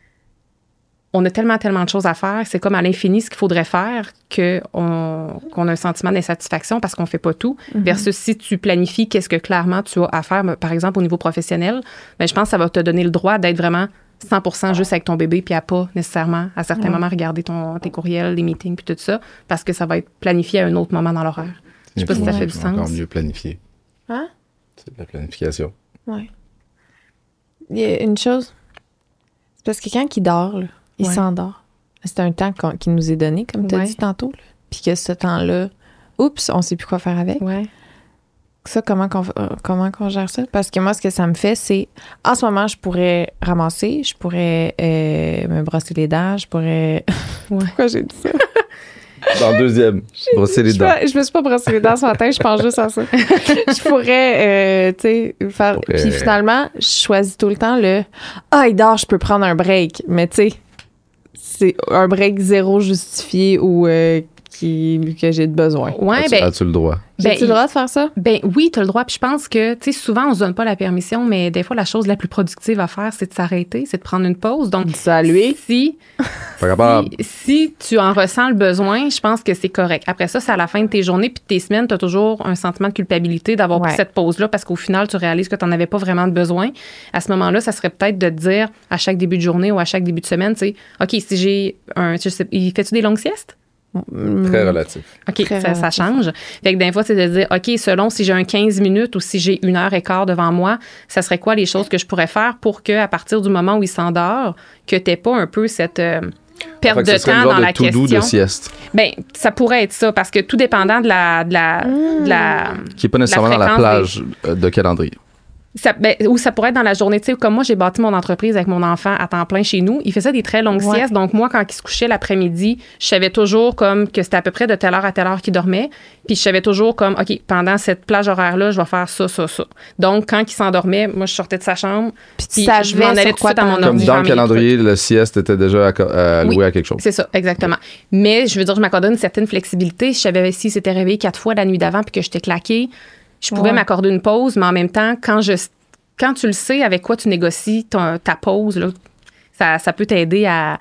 on a tellement, tellement de choses à faire. C'est comme à l'infini ce qu'il faudrait faire que on, qu'on a un sentiment d'insatisfaction parce qu'on fait pas tout. Mm-hmm. Versus si tu planifies qu'est-ce que clairement tu as à faire, par exemple, au niveau professionnel, ben, je pense que ça va te donner le droit d'être vraiment cent pour cent juste avec ton bébé puis à pas nécessairement, à certains Ouais. moments, regarder ton, tes courriels, les meetings puis tout ça parce que ça va être planifié à un autre moment dans l'horaire. Je sais pas si ça Ouais. fait du C'est encore sens. mieux planifié. Hein? C'est de la planification. Ouais. Il y a une chose. C'est parce que quand il dort, là, il Ouais. s'endort. C'est un temps qu'on- qui nous est donné, comme tu as Ouais. dit tantôt. là. Puis que ce temps-là, oups, on sait plus quoi faire avec. Ouais. Ça, comment qu'on euh, comment qu'on gère ça? Parce que moi, ce que ça me fait, c'est... En ce moment, je pourrais ramasser, je pourrais euh, me brosser les dents, je pourrais... Ouais. Pourquoi j'ai dit ça? Dans le deuxième, brosser les Je, dents. fais- je me suis pas brossé les dents ce matin, je pense juste à ça. Je pourrais, euh, tu sais, faire... Pourrais- Puis finalement, je choisis tout le temps le « Ah, il dort, je peux prendre un break. » Mais tu sais, c'est un break zéro justifié ou euh, qui, que j'ai de besoin. Ouais, As-tu, ben, as-tu le droit? ben, J'ai-tu le droit de faire ça? Ben oui, tu as le droit. Puis je pense que, tu sais, souvent, on se donne pas la permission, mais des fois, la chose la plus productive à faire, c'est de s'arrêter, c'est de prendre une pause. Donc, Salut. si, Pas capable. si, si tu en ressens le besoin, je pense que c'est correct. Après ça, c'est à la fin de tes journées puis de tes semaines, tu as toujours un sentiment de culpabilité d'avoir Ouais. pris cette pause-là parce qu'au final, tu réalises que tu n'en avais pas vraiment de besoin. À ce moment-là, ça serait peut-être de te dire à chaque début de journée ou à chaque début de semaine, tu sais, OK, si j'ai un. Je sais, il fais-tu des longues siestes? Très relatif. OK, Très ça, ça relatif. change. Fait que des fois, c'est de dire, OK, selon si j'ai un quinze minutes ou si j'ai une heure et quart devant moi, ça serait quoi les choses que je pourrais faire pour que, à partir du moment où il s'endort, que tu n'aies pas un peu cette euh, perte Fait que de ce serait temps le genre dans de la to-do question. de sieste, Ben, ça pourrait être ça, parce que tout dépendant de la. De la, de la qui n'est pas nécessairement dans la fréquence plage euh, de calendrier. ça, ben, ou ça pourrait être dans la journée. Tu sais, comme moi, j'ai bâti mon entreprise avec mon enfant à temps plein chez nous. Il faisait des très longues Ouais. siestes. Donc, moi, quand il se couchait l'après-midi, je savais toujours comme que c'était à peu près de telle heure à telle heure qu'il dormait. Puis, je savais toujours comme, OK, pendant cette plage horaire-là, je vais faire ça, ça, ça. Donc, quand il s'endormait, moi, je sortais de sa chambre. Puis tu Puis, savais je m'en allais sur tout de quoi suite à mon t'en- Comme ordi. dans faire le mes calendrier, le sieste était déjà acco- euh, alloué Oui. à quelque chose. C'est ça, exactement. Mais je veux dire, je m'accordais une certaine flexibilité. Je savais si c'était réveillé quatre fois la nuit d'avant puis que j'étais claquée, je pouvais Ouais. m'accorder une pause, mais en même temps, quand je quand tu le sais avec quoi tu négocies ton- ta pause, là, ça, ça peut t'aider à,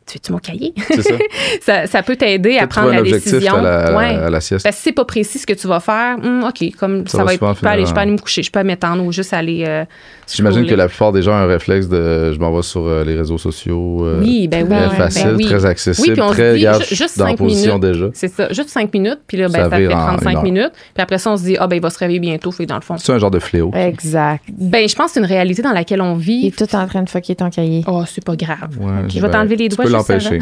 tu veux-tu mon cahier? C'est ça. ça. Ça peut t'aider à prendre la décision. À la, ouais. à la sieste. Parce que si c'est pas précis ce que tu vas faire, hum, OK, comme ça, ça va, va être, je peux, aller, je peux aller me coucher, je peux m'étendre ou juste aller... Euh, J'imagine que la plupart des gens ont un réflexe de « je m'en vais sur euh, les réseaux sociaux euh, ». Oui, ben oui. Très facile, ben oui. très accessible, oui, puis on très, se dit, regarde, juste dans la position minutes, déjà. C'est ça, juste cinq minutes, puis là, ben, ça, ça fait trente-cinq minutes. Puis après ça, on se dit « Ah, ben il va se réveiller bientôt », fait dans le fond. C'est un genre de fléau. Exact. Ben, je pense que c'est une réalité dans laquelle on vit. Il est tout en train de fucker ton cahier. Oh, c'est pas grave. Ouais, je vais ben, t'enlever les doigts. Tu peux l'empêcher.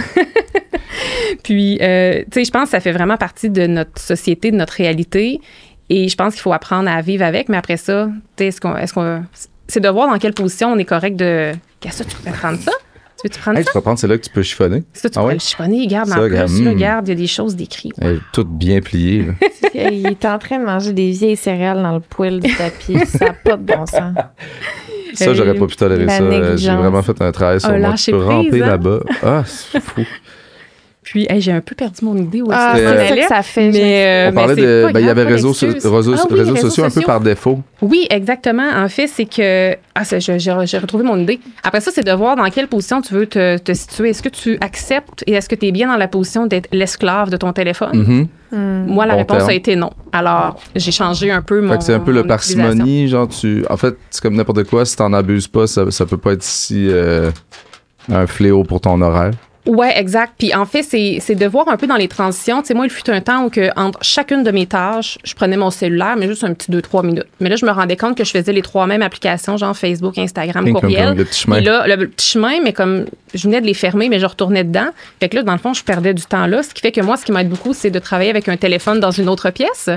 Puis, euh, tu sais, je pense que ça fait vraiment partie de notre société, de notre réalité. Et je pense qu'il faut apprendre à vivre avec. Mais après ça, tu sais, est-ce qu'on, est-ce qu'on, c'est de voir dans quelle position on est correct de. Qu'est-ce que tu peux prendre ça? Tu veux-tu prendre hey, ça? Tu peux prendre celle-là que tu peux chiffonner. Ça, tu ah peux ouais? le chiffonner. Regarde, ça, en plus, regarde, là, mm. regarde, il y a des choses décrites. Elle est toute bien pliée. Là. Il est en train de manger des vieilles céréales dans le poêle du tapis. Ça n'a pas de bon sens. Ça, j'aurais pas pu tolérer La ça. négligence. J'ai vraiment fait un travail sur Un moi. Tu peux lâcher-prise, ramper hein? là-bas. Ah, c'est fou. Puis, hey, j'ai un peu perdu mon idée. Où Ah, est-ce c'est que ça que ça fait. Mais, euh, On parlait mais de. pas Ben, il y grave, avait pas réseaux, so- d'excuses. réseaux, Ah oui, réseaux sociaux un peu par défaut. Oui, exactement. En fait, c'est que... Ah, ça, j'ai, j'ai retrouvé mon idée. Après ça, c'est de voir dans quelle position tu veux te, te situer. Est-ce que tu acceptes et est-ce que tu es bien dans la position d'être l'esclave de ton téléphone? Mm-hmm. Mm. Moi, la Bon réponse terme. a été non. Alors, j'ai changé un peu mon Fait que c'est un peu mon le parcimonie, genre tu... En fait, c'est comme n'importe quoi, si t'en abuses pas, ça, ça peut pas être si euh, un fléau pour ton horaire. Ouais, exact. Puis en fait, c'est, c'est de voir un peu dans les transitions. Tu sais, moi, il fut un temps où que, entre chacune de mes tâches, je prenais mon cellulaire, mais juste un petit deux trois minutes. Mais là, je me rendais compte que je faisais les trois mêmes applications, genre Facebook, Instagram, Ping, courriel. ping, ping, le petit chemin. Et là, le petit chemin, mais comme je venais de les fermer, mais je retournais dedans. Fait que là, dans le fond, je perdais du temps là. Ce qui fait que moi, ce qui m'aide beaucoup, c'est de travailler avec un téléphone dans une autre pièce.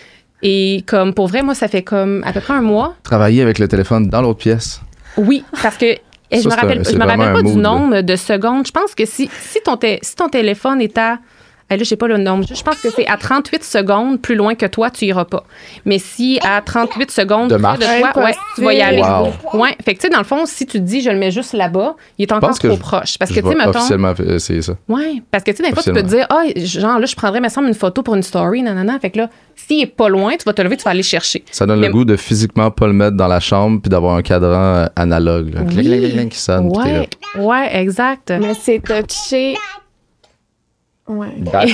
Et comme, pour vrai, moi, ça fait comme à peu près un mois. Travailler avec le téléphone dans l'autre pièce. Oui, parce que et Ça, je me c'est rappelle, un- je c'est me vraiment rappelle pas un du mood, nombre de secondes. Je pense que si, si, ton, té- si ton téléphone est à... eh, là, je sais pas le nombre. Je pense que c'est à trente-huit secondes plus loin que toi, tu iras pas. Mais si à trente-huit secondes De près marche. de toi, ouais, tu vas y aller. Wow. Ouais. Fait que, tu sais, dans le fond, si tu te dis, je le mets juste là-bas, il est encore pense que trop je- proche. Parce que, Je tu sais, vais mettons... officiellement essayer ça. Ouais, parce que tu sais, des fois, tu peux te dire, ah, genre là, je prendrais, me semble, une photo pour une story, nanana. Fait que là, s'il est pas loin, tu vas te lever, tu vas aller chercher. Ça donne Mais- le goût de physiquement pas le mettre dans la chambre puis d'avoir un cadran euh, analogue. Là. Oui. Clic, clic, clic, clic, qui sonne. puis t'es Ouais, ouais, exact. Mais c'est touché. Ouais. là. Date.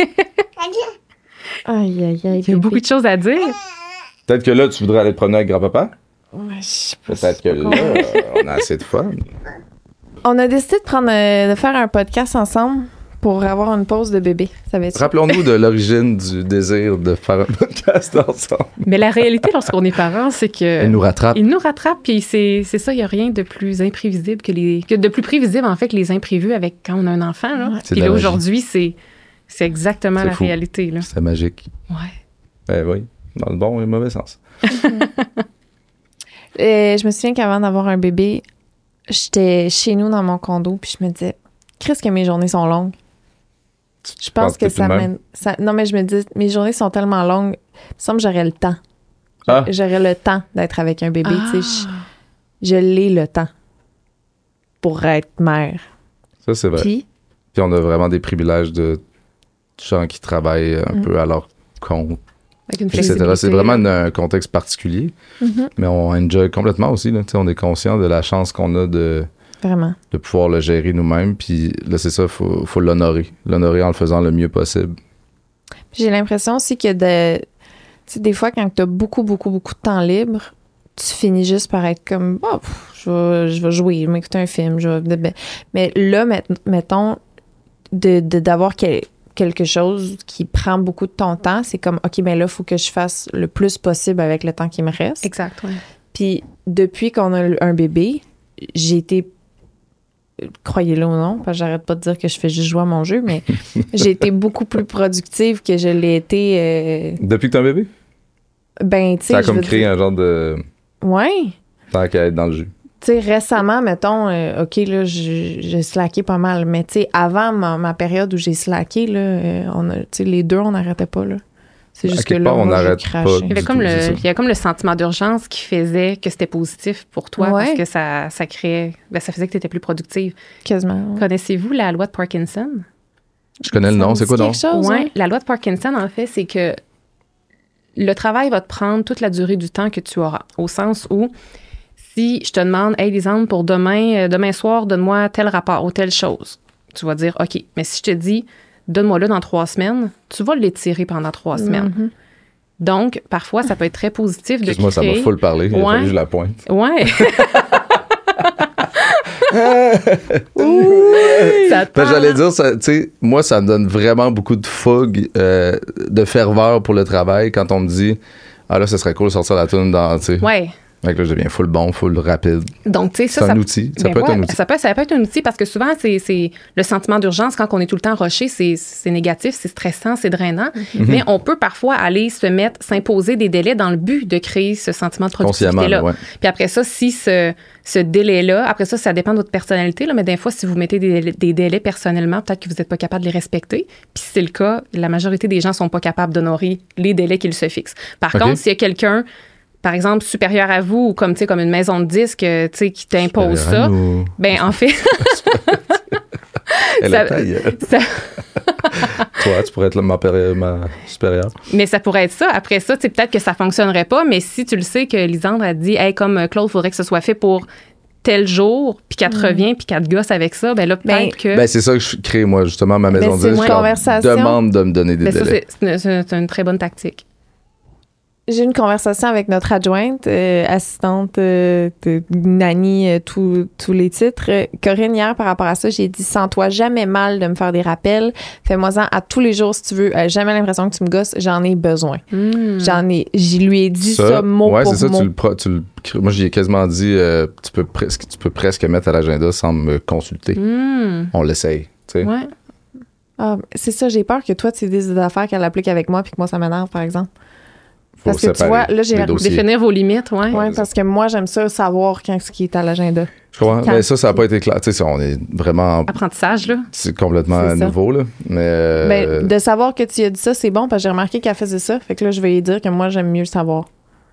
Aïe, aïe, aïe. Il y a beaucoup de choses à dire. Peut-être que là, tu voudrais aller te promener avec grand-papa. Ouais, je sais pas. Peut-être que là, euh, on a assez de fun. On a décidé de prendre, euh, de faire un podcast ensemble pour avoir une pause de bébé. Ça va être Rappelons-nous de l'origine du désir de faire un podcast ensemble. Mais la réalité, lorsqu'on est parents, c'est que... Elle nous rattrape. Ils nous rattrapent, puis c'est, c'est ça, il n'y a rien de plus imprévisible que les... que de plus prévisible, en fait, que les imprévus avec quand on a un enfant, là. Ouais. C'est Puis de la là, magie. aujourd'hui, c'est, c'est exactement C'est la fou. réalité, là. C'est magique. Ouais. Ben oui, dans le bon et le mauvais sens. Euh, je me souviens qu'avant d'avoir un bébé, j'étais chez nous dans mon condo, puis je me disais, Christ, que mes journées sont longues. Je pense penses que que t'es ça plus de même? mène. ça- non, mais je me dis, mes journées sont tellement longues, il me semble que j'aurais le temps. Ah. J'aurais le temps d'être avec un bébé. Ah. Tu sais, je, je l'ai le temps pour être mère. Ça, c'est vrai. Puis, Puis on a vraiment des privilèges de gens qui travaillent un Mm. peu à leur compte, Avec une et cetera. flexibilité. C'est vraiment une- un contexte particulier, mhm, mais on enjoy complètement aussi. Là. Tu sais, on est conscient de la chance qu'on a de, vraiment. de pouvoir le gérer nous-mêmes. Puis là, c'est ça, il faut, faut l'honorer. L'honorer en le faisant le mieux possible. J'ai l'impression aussi que de, tu sais, des fois, quand tu as beaucoup, beaucoup, beaucoup de temps libre, tu finis juste par être comme, oh, pff, je, vais, je vais jouer, je vais m'écouter un film. Je vais... ben, Mais là, met- mettons, de, de- d'avoir quel- quelque chose qui prend beaucoup de ton temps, c'est comme, OK, mais là, il faut que je fasse le plus possible avec le temps qui me reste. Exact, ouais. Puis depuis qu'on a eu un bébé, j'ai été, croyez-le ou non, parce que j'arrête pas de dire que je fais juste jouer à mon jeu, mais j'ai été beaucoup plus productive que je l'ai été. euh, Depuis que t'as un bébé, ben, tu sais, ça a je comme veux créé dire- un genre de... Ouais. Tant qu'à être dans le jus. Tu sais, récemment, mettons, euh, OK, là, j'ai j'ai slacké pas mal, mais tu sais, avant ma, ma période où j'ai slacké, là, euh, on a, tu sais, les deux, on n'arrêtait pas, là. C'est À juste que quelque là, part, on moi, j'ai n'arrête craché. pas. Il y avait Du comme tout, c'est ça. le, il y a comme le sentiment d'urgence qui faisait que c'était positif pour toi Ouais. parce que ça, ça créait, ben, ça faisait que tu étais plus productive. Quasiment. ouais. Connaissez-vous la loi de Parkinson? Je connais le Ça nom, me c'est dit quoi donc? quelque chose, Ouais, hein? la loi de Parkinson, en fait, c'est que le travail va te prendre toute la durée du temps que tu auras. Au sens où, si je te demande, hey, Lisande, pour demain, euh, demain soir, donne-moi tel rapport ou telle chose. Tu vas dire, OK, mais si je te dis, donne-moi-le dans trois semaines, tu vas l'étirer pendant trois semaines. Mhm. Donc, parfois, ça peut être très positif de Excuse-moi, créer... ça m'a full parlé. Il a Ouais. fallu que je la pointe. Ouais. Ça Ben, j'allais dire, ça, tu sais, moi, ça me donne vraiment beaucoup de fougue, euh, de ferveur pour le travail quand on me dit, ah là, ce serait cool de sortir la tune dans, tu sais. Ouais. Fait que là, je deviens full bon, full rapide. Donc, tu sais, ça, C'est un ça, outil. Ça ben peut être ouais, un outil. Ça peut, ça peut être un outil parce que souvent, c'est, c'est le sentiment d'urgence, quand on est tout le temps rushé, c'est, c'est négatif, c'est stressant, c'est drainant. Mm-hmm. Mais on peut parfois aller se mettre, s'imposer des délais dans le but de créer ce sentiment de productivité-là. Ouais. Puis après ça, si ce, ce délai-là, après ça, ça dépend de votre personnalité, là, mais des fois, si vous mettez des délais, des délais personnellement, peut-être que vous n'êtes pas capable de les respecter. Puis si c'est le cas, la majorité des gens ne sont pas capables d'honorer les délais qu'ils se fixent. Par OK. contre, s'il y a quelqu'un, par exemple, supérieur à vous, ou comme, tu sais, comme une maison de disques, tu sais, qui t'impose ça, Nous... ben en fait, Elle ça- a taille. ça- Toi, tu pourrais être ma, péri- ma supérieure. mais ça pourrait être ça. Après ça, tu sais, peut-être que ça fonctionnerait pas, mais si tu le sais que Lisandre a dit, hey, comme euh, Claude, il faudrait que ce soit fait pour tel jour, puis qu'elle te revient, puis qu'elle te gosse avec ça, ben là, peut-être Ben, que... Ben, c'est ça que je crée, moi, justement, ma maison Ben, de c'est disques. une Je leur conversation. demande de me donner des ben, ça, délais. c'est, c'est une, c'est une très bonne tactique. J'ai eu une conversation avec notre adjointe, euh, assistante, euh, de nanny, euh, tous tous les titres. Euh, Corinne, hier, par rapport à ça, j'ai dit, sens-toi jamais mal de me faire des rappels. Fais-moi-en à tous les jours si tu veux. Euh, jamais l'impression que tu me gosses. J'en ai besoin. Mm. J'en ai, j'y lui ai dit ça, mot ouais, pour c'est ça, mot. tu le, pro- tu le- moi, j'y ai quasiment dit, euh, tu, peux presque, tu peux presque mettre à l'agenda sans me consulter. Mm. On l'essaye, tu sais. Ouais. Ah, c'est ça, j'ai peur que toi, tu aies des affaires qu'elle applique avec moi puis que moi, ça m'énerve, par exemple. Faut Parce que tu séparer vois, là, j'ai les la- dossiers. Définir vos limites, ouais. Ouais, parce que moi, j'aime ça savoir quand ce qui est à l'agenda. Je comprends. Quand- Mais ça, ça n'a pas été clair. Tu sais, on est vraiment Apprentissage, là. c'est complètement C'est ça. nouveau, là. Mais. euh, Ben, de savoir que tu as dit ça, c'est bon, parce que j'ai remarqué qu'elle faisait ça. Fait que là, je vais lui dire que moi, j'aime mieux le savoir.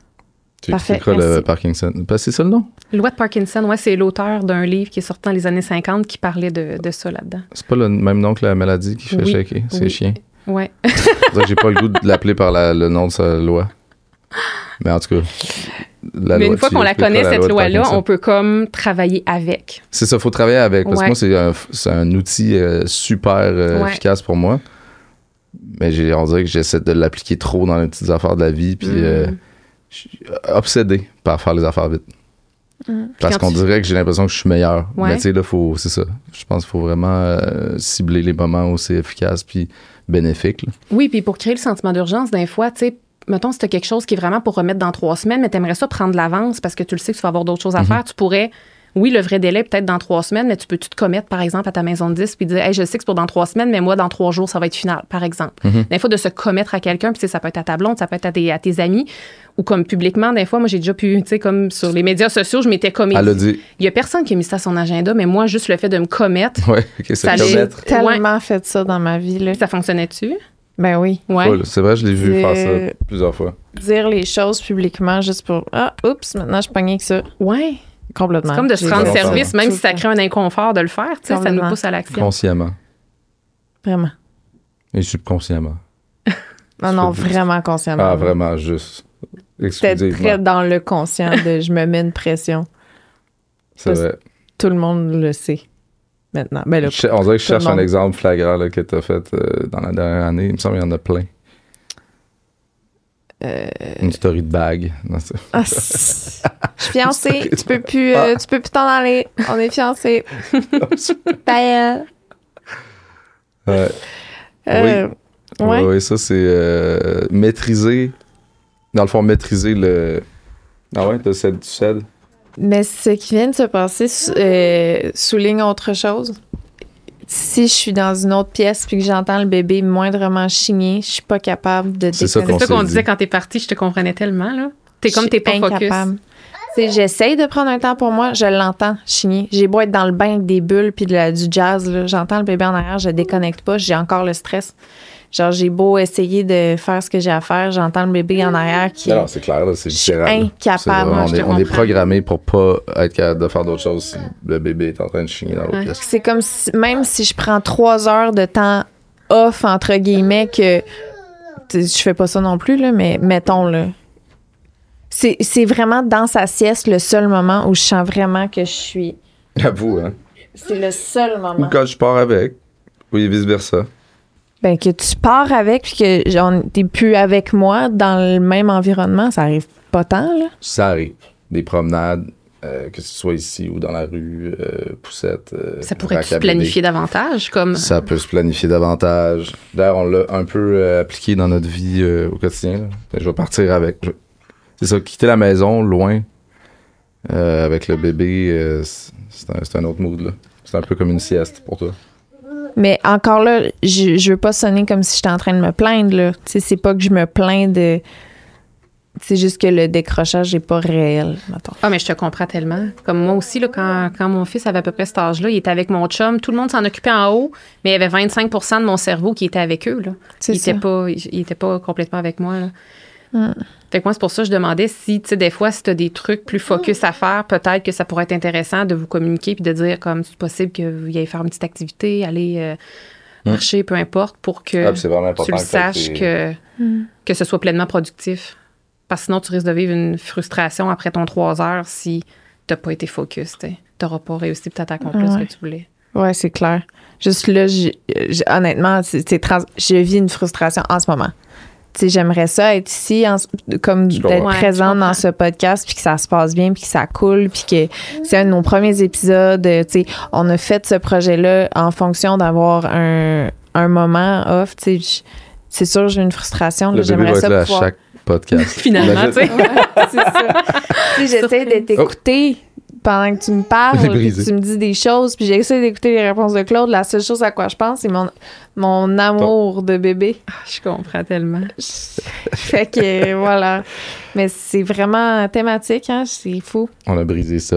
tu parfait, expliqueras le merci. Parkinson. Ben, c'est ça le nom? Loi de Parkinson, ouais, c'est l'auteur d'un livre qui est sorti dans les années cinquante qui parlait de, de ça là-dedans. C'est pas le même nom que la maladie qui fait Oui, shaker. C'est oui. chien. Ouais. Donc, j'ai pas le goût de l'appeler par la- le nom de sa loi. Mais en tout cas. La Mais loi, une fois tu qu'on la expliqueras connaît, la cette loi de loi-là, Parkinson. on peut comme travailler avec. C'est ça, il faut travailler avec. Parce Ouais. que moi, c'est un, c'est un outil euh, super euh, Ouais. efficace pour moi. Mais j'ai, on dirait que j'essaie de l'appliquer trop dans les petites affaires de la vie. Puis, Mm. euh, je suis obsédé par faire les affaires vite. Mm. Parce Quand qu'on tu- dirait que j'ai l'impression que je suis meilleur. Ouais. Mais tu sais, là, faut, c'est ça. Je pense qu'il faut vraiment euh, cibler les moments où c'est efficace puis bénéfique. là. Oui, puis pour créer le sentiment d'urgence, des fois, tu sais, mettons, si tu as quelque chose qui est vraiment pour remettre dans trois semaines, mais tu aimerais ça prendre de l'avance parce que tu le sais que tu vas avoir d'autres choses à Mhm. faire, tu pourrais, oui, le vrai délai peut-être dans trois semaines, mais tu peux-tu te commettre, par exemple, à ta maison de disques puis dire, hey, je sais que c'est pour dans trois semaines, mais moi, dans trois jours, ça va être final, par exemple. Mhm. Des fois, de se commettre à quelqu'un, puis tu sais, ça peut être à ta blonde, ça peut être à tes, à tes amis, ou comme publiquement, des fois, moi, j'ai déjà pu, tu sais, comme sur les médias sociaux, je m'étais commis. Elle a dit. Il y a personne qui a mis ça à son agenda, mais moi, juste le fait de me commettre, Ouais, ok, c'est Ça comme l'est. J'ai mettre. tellement fait ça dans ma vie, là. ça fonctionnait-tu? Ben oui. Ouais. Full. C'est vrai, je l'ai vu C'est- faire ça plusieurs fois. Dire les choses publiquement juste pour, ah, oups, maintenant, je pognais que ça. Ouais. Complètement. C'est comme de se J'ai rendre fait ça service, même tout si le ça temps. crée un inconfort de le faire, tu sais, ça nous Complètement. pousse à l'action. Consciemment Vraiment. et subconsciemment. Non, non, Subconsciemment. vraiment consciemment. Ah, vraiment, juste. C'était Exclusivement. très dans le conscient de je me mets une pression. C'est vrai. Tout le monde le sait maintenant. Ben là, Je- On dirait que je tout le cherche un monde. exemple flagrant là, que tu as fait euh, dans la dernière année. Il me semble qu'il y en a plein. euh, Une story de bague. Non, c'est- ah, c'est- je suis fiancée. Tu peux plus, euh, tu peux plus t'en aller. On est fiancés. Bye. Ouais. Euh, Oui, ouais. oui, ça, c'est euh, maîtriser. Dans le fond, maîtriser le. Ah ouais, tu cèdes, tu cèdes. Mais ce qui vient de se passer euh, souligne autre chose. Si je suis dans une autre pièce puis que j'entends le bébé moindrement chigner, je suis pas capable de C'est ça déconnecter. qu'on C'est ça qu'on s'est disait dit. quand t'es parti, je te comprenais tellement, là. T'es comme Je t'es suis pas focus. incapable. C'est, j'essaye de prendre un temps pour moi, je l'entends chigner. J'ai beau être dans le bain avec des bulles puis de la- du jazz, là, j'entends le bébé en arrière, je déconnecte pas, j'ai encore le stress. Genre, j'ai beau essayer de faire ce que j'ai à faire, j'entends le bébé en arrière qui Non, non, c'est clair, là, c'est Je suis viscéral. là. incapable. C'est vraiment- Moi, on, je est, te on est comprends. programmé pour pas être capable de faire d'autres choses si le bébé est en train de chigner dans l'autre Ouais. pièce. C'est comme si, même si je prends trois heures de temps off, entre guillemets, que tu sais, je fais pas ça non plus, là, mais mettons, là. C'est, c'est vraiment dans sa sieste le seul moment où je sens vraiment que je suis. J'avoue, hein. C'est le seul Ou moment. quand je pars avec. Oui, vice-versa. Ben, que tu pars avec puis que genre, t'es plus avec moi dans le même environnement, ça arrive pas tant, là. Ça arrive. Des promenades, euh, que ce soit ici ou dans la rue, euh, poussette. Euh, Ça pourrait rack se à bébé. planifier davantage, comme... Ça peut se planifier davantage. D'ailleurs, on l'a un peu euh, appliqué dans notre vie euh, au quotidien. Là. Je vais partir avec. Je... C'est ça, quitter la maison, loin, euh, avec le bébé, euh, c'est, un, c'est un autre mood, là. C'est un peu comme une sieste pour toi. Mais encore là, je, je veux pas sonner comme si j'étais en train de me plaindre, là. Tu sais, c'est pas que je me plains de... C'est juste que le décrochage n'est pas réel, mettons. Ah, mais je te comprends tellement. Comme moi aussi, là, quand, quand mon fils avait à peu près cet âge-là, il était avec mon chum. Tout le monde s'en occupait en haut, mais il y avait vingt-cinq pour cent de mon cerveau qui était avec eux. Là. C'est il ça. était pas, il, il était pas complètement avec moi. Là. Mm. Fait que moi, c'est pour ça que je demandais si, tu sais, des fois, si tu as des trucs plus focus à faire, peut-être que ça pourrait être intéressant de vous communiquer puis de dire, comme, c'est possible que vous y ayez faire une petite activité, aller euh, Mm. marcher, peu importe, pour que Ah, puis c'est vraiment important tu le que ça saches ait- que, Mm. que ce soit pleinement productif. Parce que sinon, tu risques de vivre une frustration après ton trois heures si tu n'as pas été focus. Tu n'auras pas réussi peut-être à accomplir Ouais. ce que tu voulais. Ouais, c'est clair. Juste là, j'ai- j'ai- honnêtement, c'est, c'est trans- je vis une frustration en ce moment. Tu sais, j'aimerais ça être ici, en- comme Je d'être comprends. Ouais, je présente dans comprends. ce podcast, puis que ça se passe bien, puis que ça coule, puis que c'est un de nos premiers épisodes. Tu sais, on a fait ce projet-là en fonction d'avoir un, un moment off. Tu sais, j- c'est sûr, j'ai une frustration. Le Là, bébé j'aimerais va être ça là à pouvoir... chaque podcast. Finalement, tu sais. Ouais, c'est ça. Tu sais, j'essaie de t'écouter pendant que tu me parles, Il est puis brisé. que tu me dis des choses, puis j'essaie d'écouter les réponses de Claude. La seule chose à quoi je pense, c'est mon, mon amour de bébé. Ah, je comprends tellement. Fait que, voilà. Mais c'est vraiment thématique, hein? C'est fou. On a brisé ça.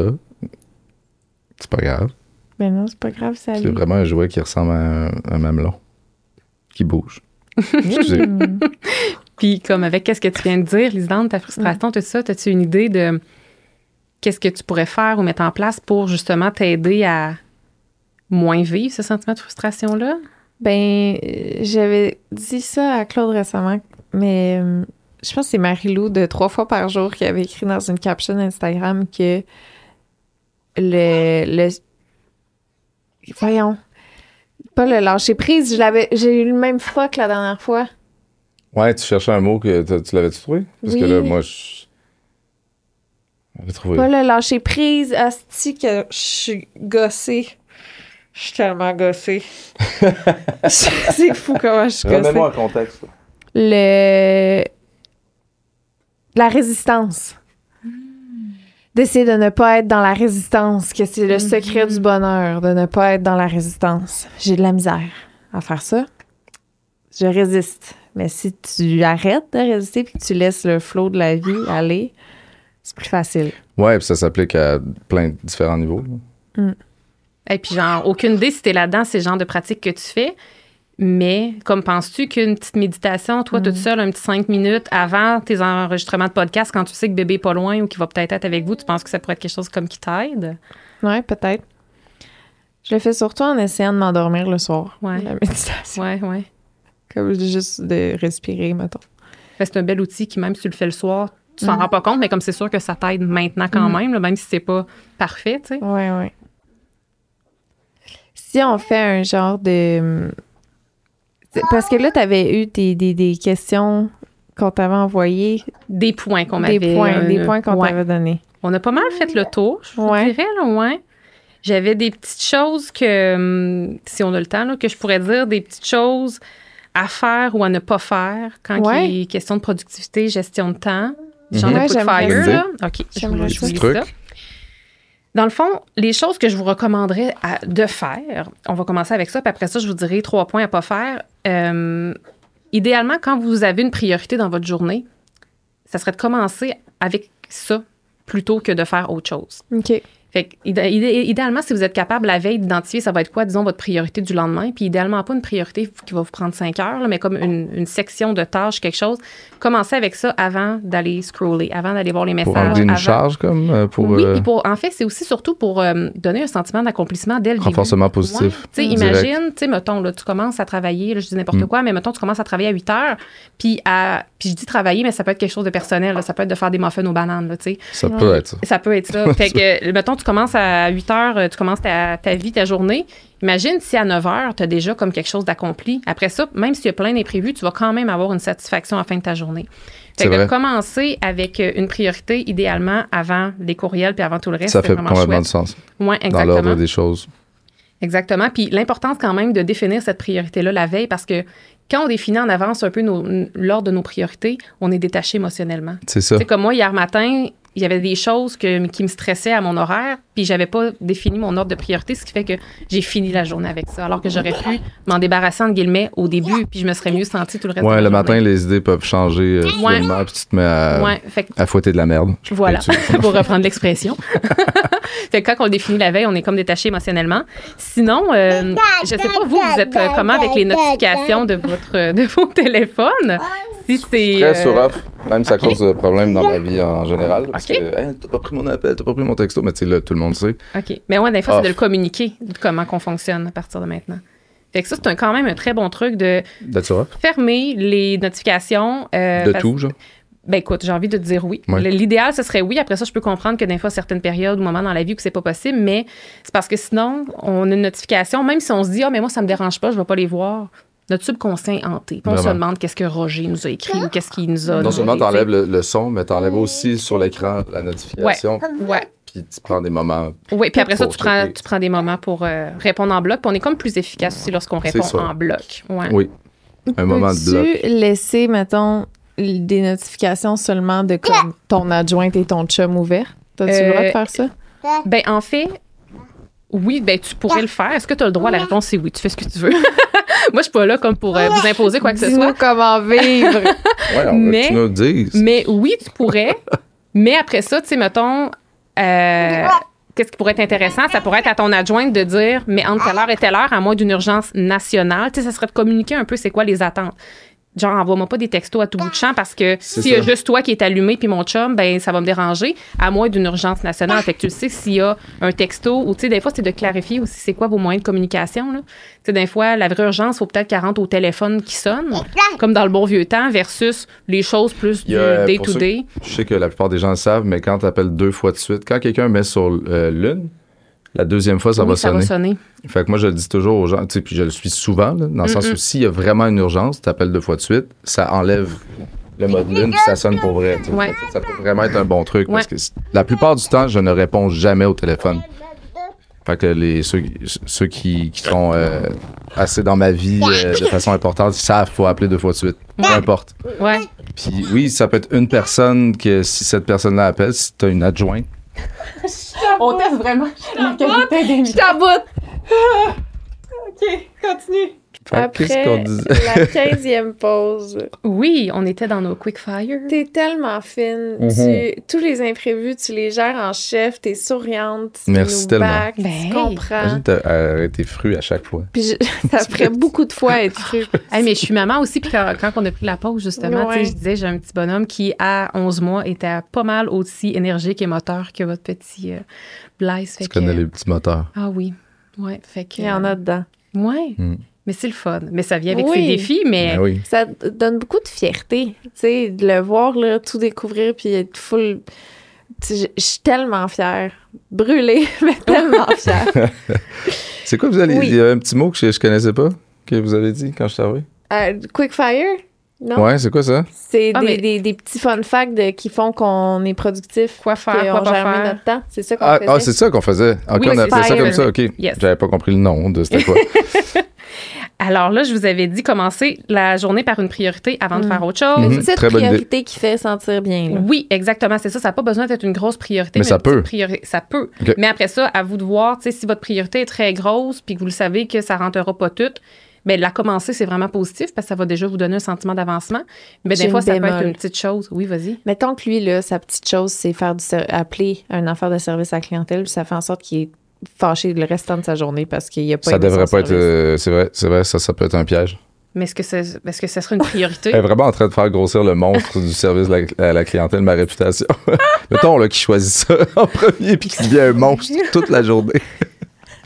C'est pas grave. Mais non, c'est pas grave, ça C'est vraiment un jouet qui ressemble à un, un mamelon. Qui bouge. Excusez. Puis, comme avec qu'est-ce que tu viens de dire, Liselande, ta frustration, tout ça, as-tu une idée de qu'est-ce que tu pourrais faire ou mettre en place pour justement t'aider à moins vivre ce sentiment de frustration-là? Ben, euh, j'avais dit ça à Claude récemment, mais euh, je pense que c'est Marie-Lou de Trois fois par jour qui avait écrit dans une caption Instagram que le... le voyons. Pas le lâcher prise, je l'avais, j'ai eu le même fuck la dernière fois. Ouais, tu cherchais un mot que t'as- tu l'avais-tu trouvé? Parce que Oui. là, moi, je. Je l'ai trouvé. Pas le lâcher prise, asti que je suis gossée. Je suis tellement gossée. C'est fou comment je suis gossée. Remets-moi en contexte. Le... La résistance. D'essayer de ne pas être dans la résistance, que c'est le secret du bonheur, de ne pas être dans la résistance. J'ai de la misère à faire ça. Je résiste. Mais si tu arrêtes de résister puis que tu laisses le flot de la vie aller, c'est plus facile. Ouais, puis ça s'applique à plein de différents niveaux. là. Et puis, genre, aucune idée si t'es là-dedans, c'est le genre de pratique que tu fais. Mais, comme penses-tu qu'une petite méditation, toi, toute seule, un petit cinq minutes avant tes enregistrements de podcast, quand tu sais que bébé est pas loin ou qu'il va peut-être être avec vous, tu penses que ça pourrait être quelque chose comme qui t'aide? Ouais, peut-être. Je le fais surtout en essayant de m'endormir le soir. Ouais. La méditation. Ouais, ouais. Comme juste de respirer, mettons. Fait que c'est un bel outil qui, même si tu le fais le soir, tu t'en Mm. rends pas compte, mais comme c'est sûr que ça t'aide maintenant quand Mm. même, là, même si c'est pas parfait, tu sais. Ouais, ouais. Si on fait un genre de... c'est- Parce que là, tu avais eu des, des, des questions qu'on t'avait envoyées, Des points qu'on m'avait... des points, euh, des points qu'on ouais. t'avait donnés. On a pas mal fait le tour, je vous Ouais. dirais, là, ouais. J'avais des petites choses que, hum, si on a le temps, là, que je pourrais dire, des petites choses à faire ou à ne pas faire quand Ouais. il est question de productivité, gestion de temps. Genre Mhm. de Ouais, quick j'aimerais fire, ça. là. OK, je J'aimerais vous, je ça. vous lis Truc. ça. Dans le fond, les choses que je vous recommanderais à- de faire, on va commencer avec ça, puis après ça, je vous dirai trois points à pas faire. Euh, idéalement, quand vous avez une priorité dans votre journée, ça serait de commencer avec ça plutôt que de faire autre chose. OK. Fait que, idé- idé- idéalement, si vous êtes capable la veille d'identifier, ça va être quoi, disons, votre priorité du lendemain. Puis idéalement, pas une priorité qui va vous prendre cinq heures, là, mais comme une, une section de tâches, quelque chose. Commencez avec ça avant d'aller scroller, avant d'aller voir les messages. Pour enlever une avant- charge, comme euh, pour oui, euh, puis pour, en fait, c'est aussi surtout pour euh, donner un sentiment d'accomplissement dès le début. renforcement Ouais. positif. Tu sais, direct. imagine, tu sais, mettons, là, tu commences à travailler, là, je dis n'importe Mm. quoi, mais mettons, tu commences à travailler à huit heures, puis à, puis je dis travailler, mais ça peut être quelque chose de personnel, là, ça peut être de faire des muffins aux bananes, là, tu sais. Ça Ouais. peut être ça. Ça peut être ça. Fait que, mettons, tu tu commences à huit heures, tu commences ta, ta vie, ta journée. Imagine si à neuf heures, tu as déjà comme quelque chose d'accompli. Après ça, même s'il y a plein d'imprévus, tu vas quand même avoir une satisfaction à la fin de ta journée. Fait que de commencer avec une priorité, idéalement, avant les courriels puis avant tout le reste, ça c'est fait vraiment complètement chouette. du sens. Oui, exactement. Dans l'ordre des choses. Exactement. Puis l'importance quand même de définir cette priorité-là la veille parce que quand on définit en avance un peu nos, l'ordre de nos priorités, on est détaché émotionnellement. C'est ça. C'est comme moi, hier matin, il y avait des choses que, qui me stressaient à mon horaire, puis j'avais pas défini mon ordre de priorité, ce qui fait que j'ai fini la journée avec ça, alors que j'aurais pu m'en débarrasser, entre guillemets, au début, puis je me serais mieux sentie tout le reste ouais, de la le journée. matin, les idées peuvent changer euh, Ouais. soudainement, puis tu te mets à, Ouais, fait que, à fouetter de la merde. voilà, pour reprendre l'expression. Fait que quand on le définit la veille, on est comme détaché émotionnellement. Sinon, euh, je sais pas, vous, vous êtes euh, comment avec les notifications de, votre, de vos téléphones? Si c'est... Très euh, sur off, même si ça cause de problèmes dans ma vie en général. Parce OK. que, hey, t'as pas pris mon appel, t'as pas pris mon texto, mais tu sais, là, tout le monde sait. OK. Mais ouais, des fois, Off. c'est de le communiquer, de comment qu'on fonctionne à partir de maintenant. Fait que ça, c'est un, quand même un très bon truc de D'être sur off? fermer les notifications. euh, De parce- tout, genre? Ben écoute, j'ai envie de te dire oui. Ouais. L'idéal, ce serait oui. Après ça, je peux comprendre que des fois, certaines périodes ou moments dans la vie où c'est pas possible, mais c'est parce que sinon, on a une notification, même si on se dit, ah, mais moi, ça me dérange pas, je vais pas les voir. Notre subconscient est hanté. Puis on se Vraiment. demande qu'est-ce que Roger nous a écrit ou qu'est-ce qu'il nous a Non seulement demandé, t'enlèves le, le son, mais t'enlèves aussi sur l'écran la notification. tu sais. Ouais. Puis tu prends des moments. Oui, puis après ça, Pour tu prends, checker. tu prends des moments pour euh, répondre en bloc. Puis on est comme plus efficace aussi lorsqu'on C'est répond ça. en bloc. Ouais. Oui. Un moment de bloc. Peux-tu laisser, mettons, des notifications seulement de comme ton adjointe et ton chum ouvert? T'as-tu le droit de Euh, faire ça? Ben en fait, oui, ben tu pourrais le faire. Est-ce que tu as le droit? La réponse, c'est oui. Tu fais ce que tu veux. Moi, je suis pas là comme pour euh, vous imposer quoi que ce Dis-nous soit. comment vivre. Ouais, on Mais- veut que tu nous le dises. Mais oui, tu pourrais. Mais après ça, tu sais, mettons, euh, qu'est-ce qui pourrait être intéressant? Ça pourrait être à ton adjointe de dire, mais entre telle heure et telle heure, à moins d'une urgence nationale, tu sais, ça serait de communiquer un peu c'est quoi les attentes. Genre, envoie-moi pas des textos à tout bout de champ parce que C'est s'il y a ça. juste toi qui est allumé puis mon chum, ben ça va me déranger, à moins d'une urgence nationale. Fait que tu le sais, s'il y a un texto, ou tu sais, des fois, c'est de clarifier aussi c'est quoi vos moyens de communication, là. Tu sais, des fois, la vraie urgence, il faut peut-être qu'elle rentre au téléphone qui sonne, comme dans le bon vieux temps, versus les choses plus Il du y a, pour day-to-day. Je sais que la plupart des gens le savent, mais quand tu appelles deux fois de suite, quand quelqu'un met sur euh, l'une, la deuxième fois, ça Oui, va ça sonner. va sonner. Fait que moi, je le dis toujours aux gens, tu sais, puis je le suis souvent, là, dans le sens où s'il y a vraiment une urgence, tu appelles deux fois de suite, ça enlève le mode lune, puis ça sonne pour vrai. tu sais. Ouais. Ça, ça peut vraiment être un bon truc, parce Ouais. que c- la plupart du temps, je ne réponds jamais au téléphone. Fait que les, ceux, ceux qui, qui sont euh, assez dans ma vie euh, de façon importante, ils savent qu'il faut appeler deux fois de suite. Peu importe. Ouais. Puis oui, ça peut être une personne que si cette personne-là appelle, si tu as une adjointe, On teste vraiment la qualité des Je t'aboute! OK, continue. fait que qu'est-ce qu'on Après disait? la quinzième pause, Oui, on était dans nos quick fire. t'es tellement fine. Mhm. Tu- tous les imprévus, tu les gères en chef. T'es souriante. Tu Merci nous tellement. backs, Ben, tu comprends. Imagine, t'as arrêté fru à chaque fois. Puis je- ça ferait beaucoup de fois être cru. Hey, mais je suis maman aussi, puis quand, quand on a pris la pause, justement, Ouais. tu sais, je disais, j'ai un petit bonhomme qui, à onze mois, était pas mal aussi énergique et moteur que votre petit euh, Blaise. Fait Tu que, connais les petits moteurs. Ah oui, ouais, fait que... Il y en a dedans. Ouais, Mm. mais c'est le fun. Mais ça vient avec Oui. ses défis, mais... Ben oui. Ça te donne beaucoup de fierté, tu sais, de le voir, là, tout découvrir, puis être full... Tu sais, Je je suis tellement fière. Brûlée, mais tellement fière. C'est quoi, vous allez Oui. Il y a un petit mot que je, je connaissais pas, que vous avez dit quand je suis arrivé? Euh, quick fire? Non? Ouais, c'est quoi ça? C'est Ah, des, mais- des, des petits fun facts de- qui font qu'on est productif. Quoi faire, qu'on quoi pas gère mieux faire. notre temps. C'est ça qu'on Ah, faisait. ah, c'est ça qu'on faisait. Ok, Oui, on c'est appelait ça fire. comme ça, ok. Yes. J'avais pas compris le nom de c'était quoi. Alors là, je vous avais dit commencer la journée par une priorité avant de Mm. faire autre chose. Mhm. Une petite Très bonne idée. priorité qui fait sentir bien. Là. Oui, exactement, c'est ça. Ça n'a pas besoin d'être une grosse priorité. Mais ça une petite peut. priori- Ça peut. Ok. Mais après ça, à vous de voir, tu sais, si votre priorité est très grosse puis que vous le savez que ça ne rentrera pas tout, bien, la commencer, c'est vraiment positif parce que ça va déjà vous donner un sentiment d'avancement. Mais J'ai des fois, une ça peut bémol. être une petite chose. Oui, vas-y. Mettons que lui, là, sa petite chose, c'est faire du ser- appeler un affaire de service à la clientèle, puis ça fait en sorte qu'il est fâché le restant de sa journée parce qu'il a pas Ça aimé devrait son pas être. service. euh, c'est vrai, c'est vrai, ça, ça peut être un piège. Mais est-ce que, c'est, est-ce que ça serait une priorité? Elle est vraiment en train de faire grossir le monstre du service de la- à la clientèle, ma réputation. Mettons là qui choisit ça en premier puis qui devient un monstre toute la journée.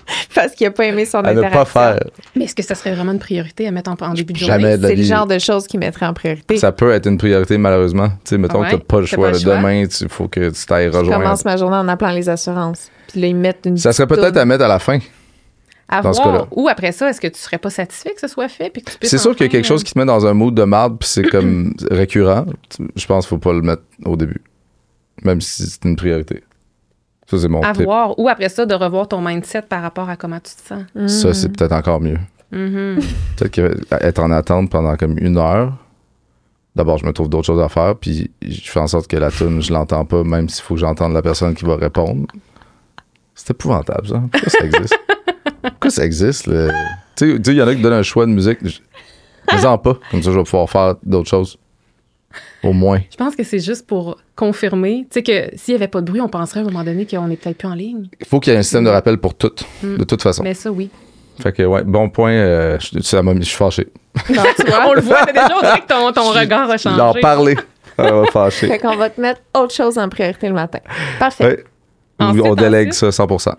parce qu'il n'a pas aimé son À ne interaction. pas faire. Mais est-ce que ça serait vraiment une priorité à mettre en, en début de journée? Jamais de la C'est le vie. genre de choses qu'il mettrait en priorité. Ça peut être une priorité, malheureusement. Tu sais, mettons Ah que ouais? t'as pas le T'as choix. pas le là. choix. Demain, il faut que tu t'ailles Je rejoindre. commence ma journée en appelant les assurances. Puis là, ils mettent une Ça serait petite peut-être toune. à mettre à la fin. À dans ce voir. cas-là. Ou après ça, est-ce que tu serais pas satisfait que ce soit fait puis que tu puisses C'est sûr qu'il y a enfin, quelque chose qui te met dans un mood de marde, puis c'est comme récurrent. Je pense qu'il faut pas le mettre au début. Même si c'est une priorité. Ça, c'est mon à tip. voir. Ou après ça, de revoir ton mindset par rapport à comment tu te sens. Mm. Ça, c'est peut-être encore mieux. Mhm. Peut-être qu'être en attente pendant comme une heure, d'abord, je me trouve d'autres choses à faire, puis je fais en sorte que la tune, je l'entends pas, même s'il faut que j'entende la personne qui va répondre. C'est épouvantable, ça. Pourquoi ça existe? Pourquoi ça existe? Le... Tu sais, il y en a qui donnent un choix de musique. Je ne en pas. Comme ça, je vais pouvoir faire d'autres choses. Au moins. Je pense que c'est juste pour confirmer. Tu sais que s'il n'y avait pas de bruit, on penserait à un moment donné qu'on n'est peut-être plus en ligne. Il faut qu'il y ait un système de rappel pour tout, Mm. de toute façon. Mais ça, oui. Fait que, ouais, bon point. Euh, je, ça m'a mis- je suis fâché. Non, tu vois? On le voit, t'as déjà, on dirait que ton, ton regard a changé. D'en parler, ça va fâcher. Fait qu'on va te mettre autre chose en priorité le matin. Parfait. Ouais. Ou Ensuite, on délègue ensuite. ça cent pour cent.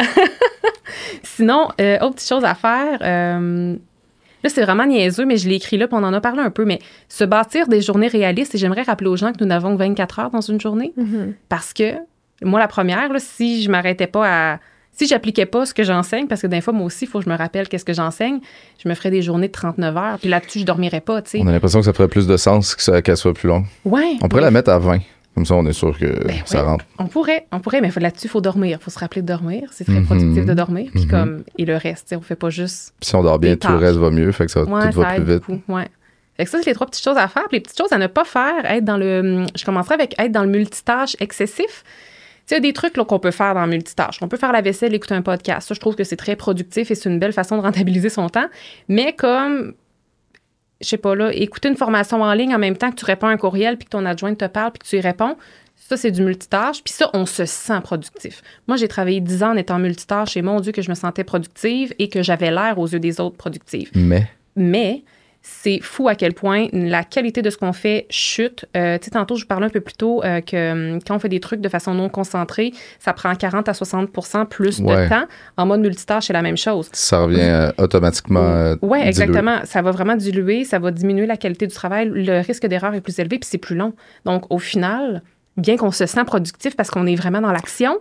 Sinon, euh, autre petite chose à faire, euh, là, c'est vraiment niaiseux, mais je l'ai écrit là, puis on en a parlé un peu, mais se bâtir des journées réalistes, et j'aimerais rappeler aux gens que nous n'avons que vingt-quatre heures dans une journée, Mhm. parce que, moi, la première, là, si je m'arrêtais pas à... Si j'appliquais pas ce que j'enseigne, parce que des fois, moi aussi, il faut que je me rappelle qu'est-ce que j'enseigne, je me ferais des journées de trente-neuf heures, puis là-dessus, je dormirais pas, tu sais. On a l'impression que ça ferait plus de sens que ça- qu'elle soit plus longue. Ouais. On pourrait ouais. la mettre à vingt. Comme ça, on est sûr que Ben ça oui. rentre. On pourrait, on pourrait, mais faut- là-dessus, il faut dormir. Il faut se rappeler de dormir. C'est très Mhm. productif de dormir. Puis Mhm. comme, et le reste, tu sais, on fait pas juste. Puis si on dort bien, Des tout le tâches. reste va mieux. Fait que ça, Ouais, tout va ça plus aide vite. beaucoup. Ouais. Fait que ça, c'est les trois petites choses à faire. Puis les petites choses à ne pas faire, être dans le. Je commencerai avec être dans le multitâche excessif. Tu sais, il y a des trucs là, qu'on peut faire dans le multitâche. On peut faire la vaisselle, écouter un podcast. Ça, je trouve que c'est très productif et c'est une belle façon de rentabiliser son temps. Mais comme, je sais pas, là, écouter une formation en ligne en même temps que tu réponds à un courriel puis que ton adjointe te parle puis que tu y réponds, ça, c'est du multitâche. Puis ça, on se sent productif. Moi, j'ai travaillé dix ans en étant multitâche et mon Dieu, que je me sentais productive et que j'avais l'air aux yeux des autres productive. Mais Mais c'est fou à quel point la qualité de ce qu'on fait chute. Euh, tu sais, tantôt, je vous parlais un peu plus tôt euh, que hum, quand on fait des trucs de façon non concentrée, ça prend quarante à soixante pour cent plus Ouais. de temps. En mode multitâche, c'est la même chose. ça revient euh, automatiquement. euh, Oui, dilué. exactement. Ça va vraiment diluer, ça va diminuer la qualité du travail. Le risque d'erreur est plus élevé, puis c'est plus long. Donc, au final, bien qu'on se sent productif parce qu'on est vraiment dans l'action,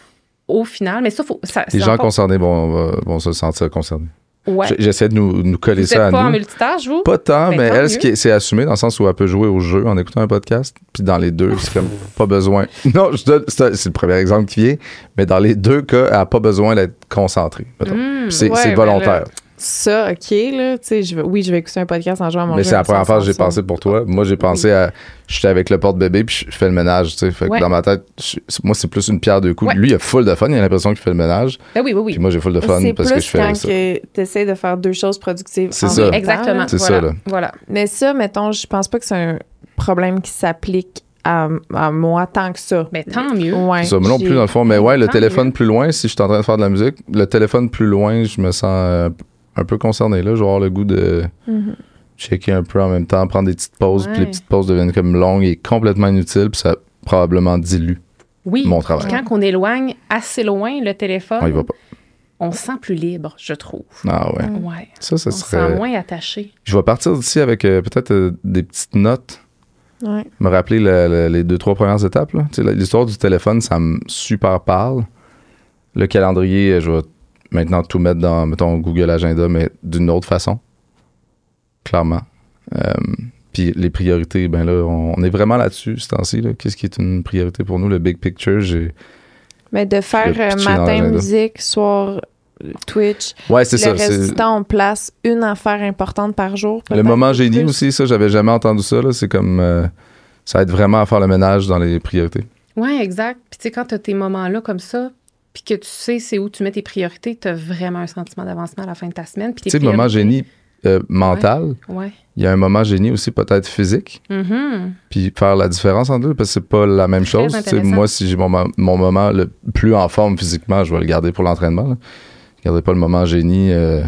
au final, mais ça, faut. Ça, Les c'est gens encore- concernés vont, vont- vont se sentir concernés. Ouais. J- J'essaie de nous, nous coller Vous ça n'êtes à pas en nous. multitâche, vous? Pas tant, Ben, mais tant elle, mieux. ce qui est- c'est assumé dans le sens où elle peut jouer au jeu en écoutant un podcast. Puis dans les deux, c'est comme pas besoin. Non, je donne, c'est, c'est le premier exemple qui vient, mais dans les deux cas, elle n'a pas besoin d'être concentrée. mettons. Mmh. Puis c'est, Ouais, c'est mais volontaire. là, Ça, OK, là, tu sais, je vais- oui, je vais écouter un podcast en jouant à mon Mais jeu, c'est la mais première sans fois que j'ai censure. pensé pour toi. Moi, j'ai pensé à. J'étais avec le porte-bébé, puis je fais le ménage, tu sais. Fait que Ouais. dans ma tête, je- moi, c'est plus une pierre deux coups. Ouais. Lui, il a full de fun, il a l'impression qu'il fait le ménage. Ben oui, oui, oui. Puis moi, j'ai full de Mais fun c'est parce plus que je fais quand ça. tu essaies de faire deux choses productives. C'est en ça. même temps, Exactement. là. C'est voilà. ça, là. Voilà. Mais ça, mettons, je pense pas que c'est un problème qui s'applique à, à moi tant que ça. Mais tant mieux. Ouais, Ça, moi non j'ai- plus, dans le fond. Mais ouais, le Tant téléphone mieux. plus loin, si je suis en train de faire de la musique, le téléphone plus loin, je me sens euh, un peu concerné. Là, je vais avoir le goût de Mhm. checker un peu en même temps, prendre des petites pauses, Ouais. puis les petites pauses deviennent comme longues et complètement inutiles, puis ça probablement dilue Oui. mon travail. Puis quand on éloigne assez loin le téléphone, On y va pas. on se sent plus libre, je trouve. Ah ouais. Ouais. Ça, ça On se serait. sent moins attaché. Je vais partir d'ici avec euh, peut-être euh, des petites notes. Ouais. Me rappeler le- le- les deux, trois premières étapes. Là. Tu sais, l'histoire du téléphone, ça me super parle. Le calendrier, euh, je vais maintenant tout mettre dans, mettons, Google Agenda, mais d'une autre façon. Clairement. Euh, Puis les priorités, ben là, on, on est vraiment là-dessus ce temps-ci. Là. Qu'est-ce qui est une priorité pour nous? Le big picture, j'ai... Mais de faire Le euh, pitcher dans matin l'agenda. musique, soir euh, Twitch, Ouais, c'est le ça. reste c'est- du temps, on place une affaire importante par jour. Le peut-être moment plus. génie aussi, ça, j'avais jamais entendu ça. Là. C'est comme... euh, ça aide vraiment à faire le ménage dans les priorités. Oui, exact. Puis tu sais, quand tu as tes moments-là comme ça, puis que tu sais c'est où tu mets tes priorités, tu as vraiment un sentiment d'avancement à la fin de ta semaine. Puis Tu tes sais, le moment priorités- génie euh, mental, Ouais. il y a un moment génie aussi peut-être physique. Mhm. Puis faire la différence entre deux, parce que c'est pas la même Très chose. Tu sais, intéressant. moi, si j'ai mon, mo- mon moment le plus en forme physiquement, je vais le garder pour l'entraînement. là. Je garderai pas le moment génie euh,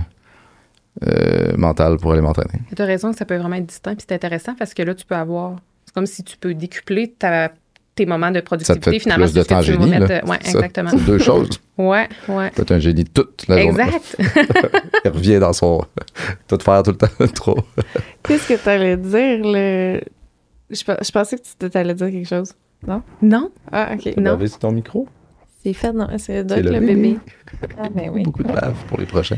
euh, mental pour aller m'entraîner. Tu as raison que ça peut vraiment être distinct. Puis c'est intéressant parce que là, tu peux avoir. C'est comme si tu peux décupler ta, tes moments de productivité. Ça te fait finalement, plus de c'est ce que temps tu vas génie, mettre, là. euh, ouais, Ça, exactement. c'est deux choses. Ouais, ouais. Peut-être un génie toute la journée. Exact. Il revient dans son... tout faire tout le temps, trop. Qu'est-ce que tu allais dire, le... Je, pe- je pensais que tu t'allais dire quelque chose. Non? Non? Ah, OK. Tu Non. lavé sur ton micro? C'est fait, non? C'est C'est le, le le bébé. bébé. Ah, ben oui. Beaucoup de bave pour les prochains.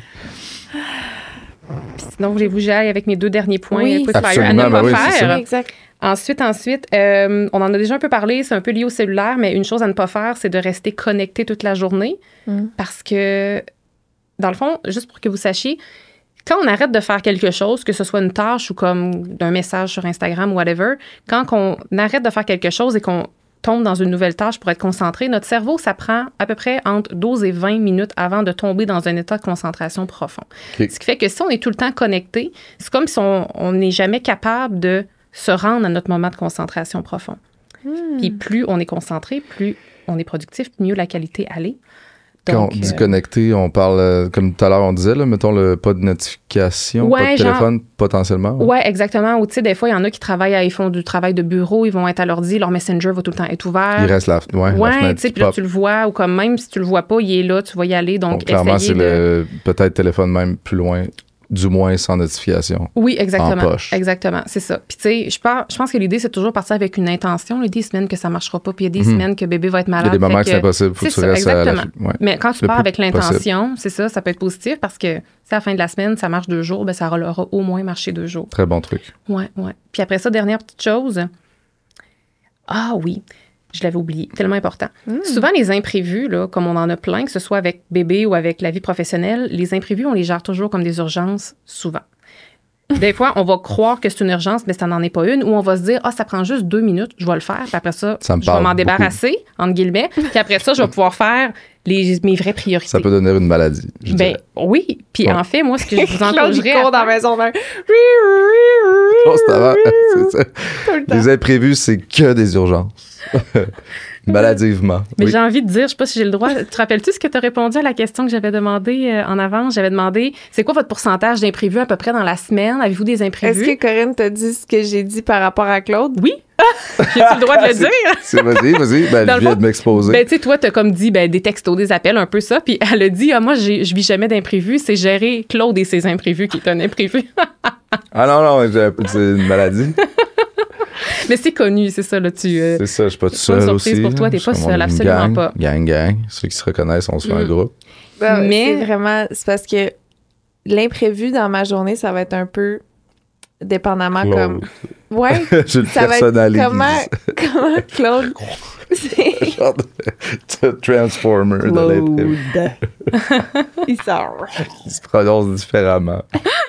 Puis sinon, voulez-vous que j'aille avec mes deux derniers points? Oui, Quick fire, à absolument, ne ben pas oui, c'est faire. ça. Oui, exact. Ensuite, ensuite, euh, on en a déjà un peu parlé, c'est un peu lié au cellulaire, mais une chose à ne pas faire, c'est de rester connecté toute la journée. Mm. Parce que, dans le fond, juste pour que vous sachiez, quand on arrête de faire quelque chose, que ce soit une tâche ou comme un message sur Instagram ou whatever, quand on arrête de faire quelque chose et qu'on tombe dans une nouvelle tâche pour être concentré, notre cerveau, ça prend à peu près entre douze et vingt minutes avant de tomber dans un état de concentration profond. Okay. Ce qui fait que si on est tout le temps connecté, c'est comme si on n'est jamais capable de se rendre à notre moment de concentration profond. Mm. Puis plus on est concentré, plus on est productif, mieux la qualité allait. Quand Donc, on dit euh, connecté, on parle, euh, comme tout à l'heure on disait, là, mettons le pas de notification, Ouais, pas de genre- téléphone potentiellement. Ouais, exactement. Ou tu sais, des fois, il y en a qui travaillent, à, ils font du travail de bureau, ils vont être à l'ordi, leur Messenger va tout le temps être ouvert. Il reste la, ouais, la Ouais, fenêtre tu sais, qui puis là, pop. tu le vois, ou comme même si tu le vois pas, il est là, tu vas y aller. Donc, Donc, clairement, essayez c'est de... le peut-être téléphone même plus loin, du moins sans notification. Oui, exactement. En poche. Exactement, c'est ça. Puis, tu sais, je pense, je pense que l'idée, c'est toujours partir avec une intention. Il y a des semaines que ça marchera pas, puis il y a des Mhm. semaines que bébé va être Il y malade. a des moments fait que c'est impossible, faut que c'est tu ça, restes à la... exactement. Ouais. Mais quand tu Le pars plus avec l'intention, c'est ça, ça peut être positif parce que si à la fin de la semaine, ça marche deux jours, ben ça aura au moins marché deux jours. Très bon truc. Ouais, ouais. Puis après ça, dernière petite chose. Ah oui, je l'avais oublié, tellement important. Mm. Souvent, les imprévus, là, comme on en a plein, que ce soit avec bébé ou avec la vie professionnelle, les imprévus, on les gère toujours comme des urgences, souvent. Des fois, on va croire que c'est une urgence, mais ça n'en est pas une, ou on va se dire, ah, ça prend juste deux minutes, je vais le faire, puis après ça, Ça me je vais parle m'en beaucoup. débarrasser, entre guillemets, puis après ça, je vais pouvoir faire les, mes vraies priorités. Ça peut devenir une maladie, je Ben dirais. oui, puis Ouais. en fait, moi, ce que je vous Claude, il encouragerais court à dans la faire- maison mère. Oh, c'est avant. C'est ça. Tout le temps. Les imprévus, c'est que des urgences. Maladivement. Mais Oui. j'ai envie de dire, je sais pas si j'ai le droit. Tu te rappelles-tu ce que tu as répondu à la question que j'avais demandée euh, en avance? J'avais demandé, c'est quoi votre pourcentage d'imprévus à peu près dans la semaine? Avez-vous des imprévus? Est-ce que Corinne t'a dit ce que j'ai dit par rapport à Claude? Oui. J'ai-tu le droit de le dire? C'est, vas-y, vas-y. Ben, Dans je le viens fond, de m'exposer. Ben, tu sais, toi, t'as comme dit, ben, des textos, des appels, un peu ça. Puis elle a dit, ah, moi, j'ai- je vis jamais d'imprévus. C'est gérer Claude et ses imprévus qui est un imprévu. Ah non, non, j'ai- c'est une maladie. Mais c'est connu, c'est ça, là. Tu, euh, C'est ça, je suis pas tout c'est pas une seul surprise aussi. pour toi, t'es Je pas suis seul, une absolument gang, pas. Gang, gang. Ceux qui se reconnaissent, on se fait un Mm. groupe. Ben, Mais- C'est vraiment... C'est parce que l'imprévu dans ma journée, ça va être un peu dépendamment Claude. comme... Ouais, Je le ça va être personnalise. comment, comment Claude... C'est- Genre de, de Transformer de l'imprévu. Il sort. Il se prononce différemment.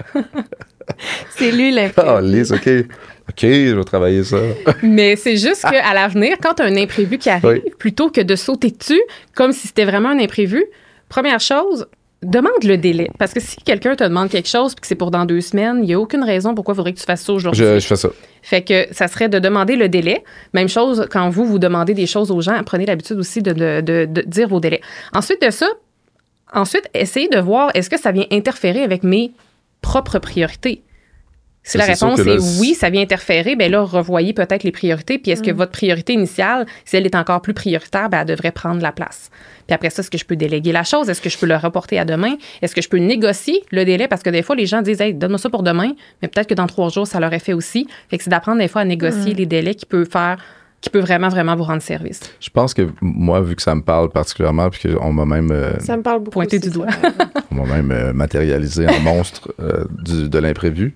C'est lui l'imprévu. Ah, Lise, OK. OK, je vais travailler ça. Mais c'est juste qu'à l'avenir, quand tu as un imprévu qui arrive, Oui. plutôt que de sauter dessus comme si c'était vraiment un imprévu, première chose, demande le délai. Parce que si quelqu'un te demande quelque chose puis que c'est pour dans deux semaines, il n'y a aucune raison pourquoi il faudrait que tu fasses ça aujourd'hui. Je, je fais ça. Fait que ça serait de demander le délai. Même chose, quand vous, vous demandez des choses aux gens, prenez l'habitude aussi de, de, de, de dire vos délais. Ensuite de ça, ensuite, essayez de voir est-ce que ça vient interférer avec mes propres priorités. Si Ça, la c'est sûr réponse que là, est c'est- oui, ça vient interférer, bien là, revoyez peut-être les priorités. Puis est-ce que votre priorité initiale, si elle est encore plus prioritaire, bien, elle devrait prendre la place. Puis après ça, est-ce que je peux déléguer la chose? Est-ce que je peux le reporter à demain? Est-ce que je peux négocier le délai? Parce que des fois, les gens disent, hey, donne-moi ça pour demain, mais peut-être que dans trois jours, ça leur est fait aussi. Fait que c'est d'apprendre des fois à négocier les délais qui peut faire, qui peut vraiment, vraiment vous rendre service. Je pense que moi, vu que ça me parle particulièrement, puis qu'on m'a même, euh, Ça me parle beaucoup. Pointer aussi, du doigt. ça. on m'a même euh, matérialisé en monstre euh, du- de l'imprévu.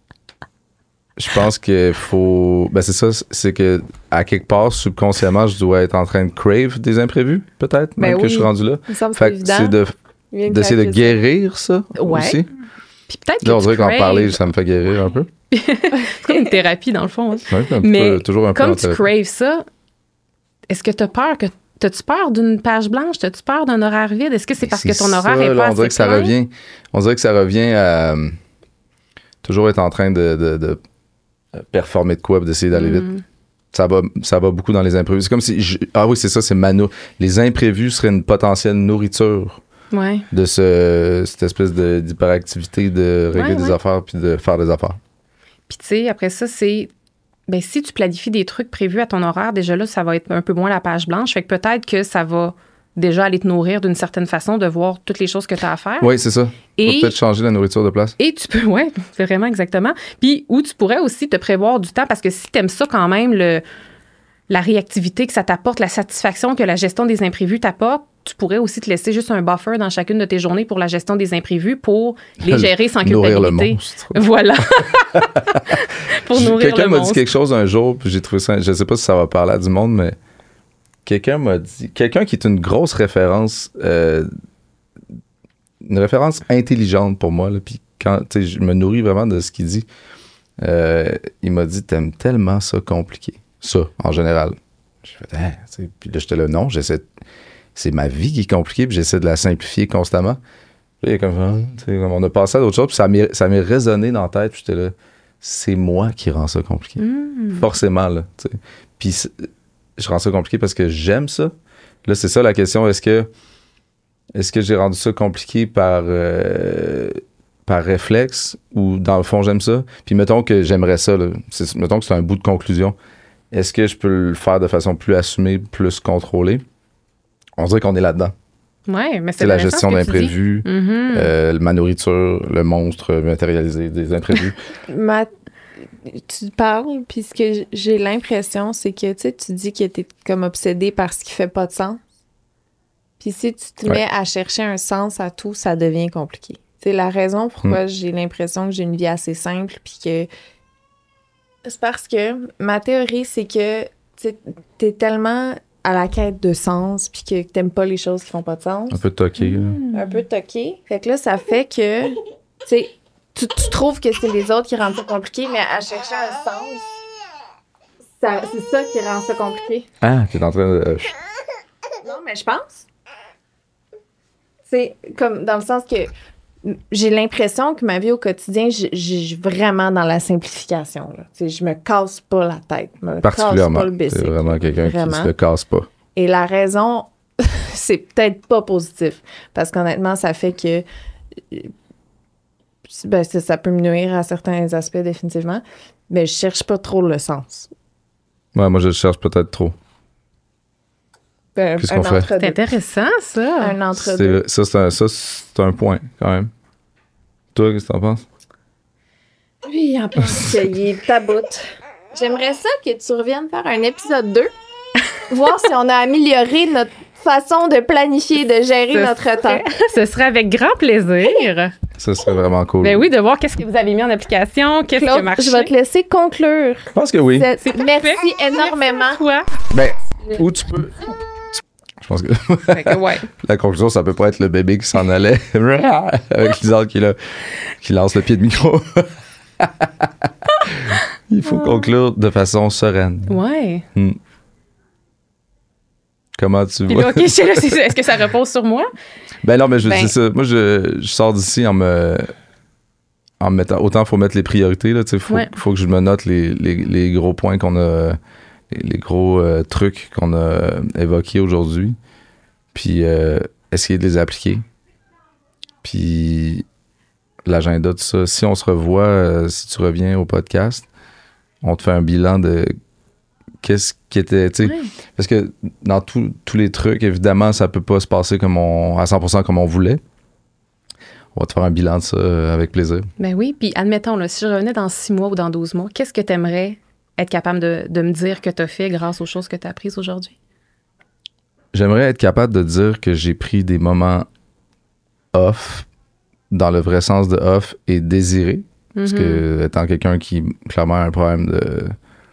Je pense qu'il faut. Ben, c'est ça, c'est que à quelque part, subconsciemment, je dois être en train de crave des imprévus, peut-être, même Ben que oui. je suis rendu là. Il me semble que Fait c'est que évident. c'est de, Il vient de d'essayer de claquer ça. guérir ça Ouais. aussi. Puis peut-être que Là, on tu dirait qu'en craves- parler, ça me fait guérir un peu. c'est comme une thérapie, dans le fond. hein. Ouais, un Mais peu, toujours un peu Comme en tu thérapie. craves ça, est-ce que tu as peur que T'as-tu peur d'une page blanche? T'as-tu peur d'un horaire vide? Est-ce que c'est parce que ton C'est horaire ça, est là, pas on dirait assez que ça plein? revient. On dirait que ça revient à euh, toujours être en train de, de, de performer de quoi, puis d'essayer d'aller vite. Mm. Ça va, ça va beaucoup dans les imprévus. C'est comme si. je- ah oui, c'est ça, c'est ma nou- Les imprévus seraient une potentielle nourriture Ouais. de ce, cette espèce de, d'hyperactivité de régler Ouais, des ouais. affaires puis de faire des affaires. Puis tu sais, après ça, c'est ben si tu planifies des trucs prévus à ton horaire, déjà là, ça va être un peu moins la page blanche. Fait que peut-être que ça va déjà aller te nourrir d'une certaine façon de voir toutes les choses que tu as à faire. Oui, c'est ça. Et, faut peut-être changer la nourriture de place. Et tu peux, ouais, c'est vraiment exactement. Puis où tu pourrais aussi te prévoir du temps parce que si tu aimes ça quand même, le, la réactivité que ça t'apporte, la satisfaction que la gestion des imprévus t'apporte, tu pourrais aussi te laisser juste un buffer dans chacune de tes journées pour la gestion des imprévus pour les gérer sans nourrir culpabilité. Le monstre. Voilà. Pour nourrir quelqu'un le m'a monstre. dit quelque chose un jour, puis j'ai trouvé ça, je sais pas si ça va parler à du monde, mais quelqu'un m'a dit, quelqu'un qui est une grosse référence, euh, une référence intelligente pour moi, là, puis quand, tu sais, je me nourris vraiment de ce qu'il dit, euh, il m'a dit, t'aimes tellement ça compliqué. Ça, en général. J'ai fait, hein, tu sais, puis là, j'étais là, non, j'essaie, c'est ma vie qui est compliquée, puis j'essaie de la simplifier constamment. Puis là, il y a comme, hein, tu sais, comme on a passé à d'autres choses, puis ça m'est, ça m'est résonné dans la tête, puis j'étais là, c'est moi qui rends ça compliqué. Mmh. Forcément, là, tu sais. Puis je rends ça compliqué parce que j'aime ça. Là, c'est ça la question. Est-ce que est-ce que j'ai rendu ça compliqué par, euh, par réflexe ou dans le fond, j'aime ça? Puis mettons que j'aimerais ça. Là. C'est, mettons que c'est un bout de conclusion. Est-ce que je peux le faire de façon plus assumée, plus contrôlée? On dirait qu'on est là-dedans. Oui, mais c'est, c'est la gestion d'imprévus, mm-hmm. euh, ma nourriture, le monstre matérialisé des imprévus. Ma... Tu parles, puis ce que j'ai l'impression, c'est que tu sais, tu dis que t'es comme obsédé par ce qui fait pas de sens. Puis si tu te ouais. mets à chercher un sens à tout, ça devient compliqué. C'est la raison pourquoi mm. j'ai l'impression que j'ai une vie assez simple, puis que c'est parce que ma théorie, c'est que tu t'es tellement à la quête de sens, puis que t'aimes pas les choses qui font pas de sens. Un peu toqué. Mmh. Un peu toqué. Fait que là, ça fait que, tu sais, tu, tu trouves que c'est les autres qui rendent ça compliqué, mais à chercher un sens, ça, c'est ça qui rend ça compliqué. Ah, t'es en train de... Euh... Non, mais je pense. C'est comme dans le sens que j'ai l'impression que ma vie au quotidien, je suis vraiment dans la simplification. Là. Je me casse pas la tête. Je me Particulièrement. Casse pas le basic. C'est vraiment quelqu'un vraiment. Qui se le casse pas. Et la raison, c'est peut-être pas positif. Parce qu'honnêtement, ça fait que ben, ça, ça peut me nuire à certains aspects, définitivement. Mais je cherche pas trop le sens. Ouais, moi, je le cherche peut-être trop. Ben, Qu'est-ce qu'on fait? C'est intéressant, ça. Un entre-deux. Ça, c'est un, ça, c'est un point, quand même. Toi, qu'est-ce que t'en penses? Oui, en pense qu'il est taboute. J'aimerais ça que tu reviennes faire un épisode deux. Voir si on a amélioré notre façon de planifier, de gérer ce notre serait, temps. Ce serait avec grand plaisir. Ça serait vraiment cool. Ben oui, de voir qu'est-ce que vous avez mis en application, qu'est-ce Claude, qui a marché. Je vais te laisser conclure. Je pense que oui. C'est, c'est merci énormément. Toi. Ben, où tu peux... Je pense que, que ouais. La conclusion, ça peut pas être le bébé qui s'en allait avec Lisande qui, là, qui lance le pied de micro. Il faut conclure de façon sereine. Ouais. Hmm. Comment tu Puis vois? là, OK, je sais, là, c'est, est-ce que ça repose sur moi? Ben non, mais je ben, c'est ça. Moi, je, je sors d'ici en me... En me mettant... Autant, il faut mettre les priorités, là. Il faut, ouais. faut que je me note les, les, les gros points qu'on a... les gros euh, trucs qu'on a évoqués aujourd'hui, puis euh, essayer de les appliquer. Puis l'agenda, tout ça. Si on se revoit, euh, si tu reviens au podcast, on te fait un bilan de qu'est-ce qui était, tu sais, ouais. Parce que dans tous les trucs, évidemment, ça peut pas se passer comme on, à cent pour cent comme on voulait. On va te faire un bilan de ça euh, avec plaisir. Ben oui, puis admettons, là, si je revenais dans six mois ou dans douze mois, qu'est-ce que tu aimerais être capable de, de me dire que tu as fait grâce aux choses que tu as apprises aujourd'hui? J'aimerais être capable de dire que j'ai pris des moments off, dans le vrai sens de off, et désiré. Mm-hmm. Parce que, étant quelqu'un qui, clairement, a un problème de,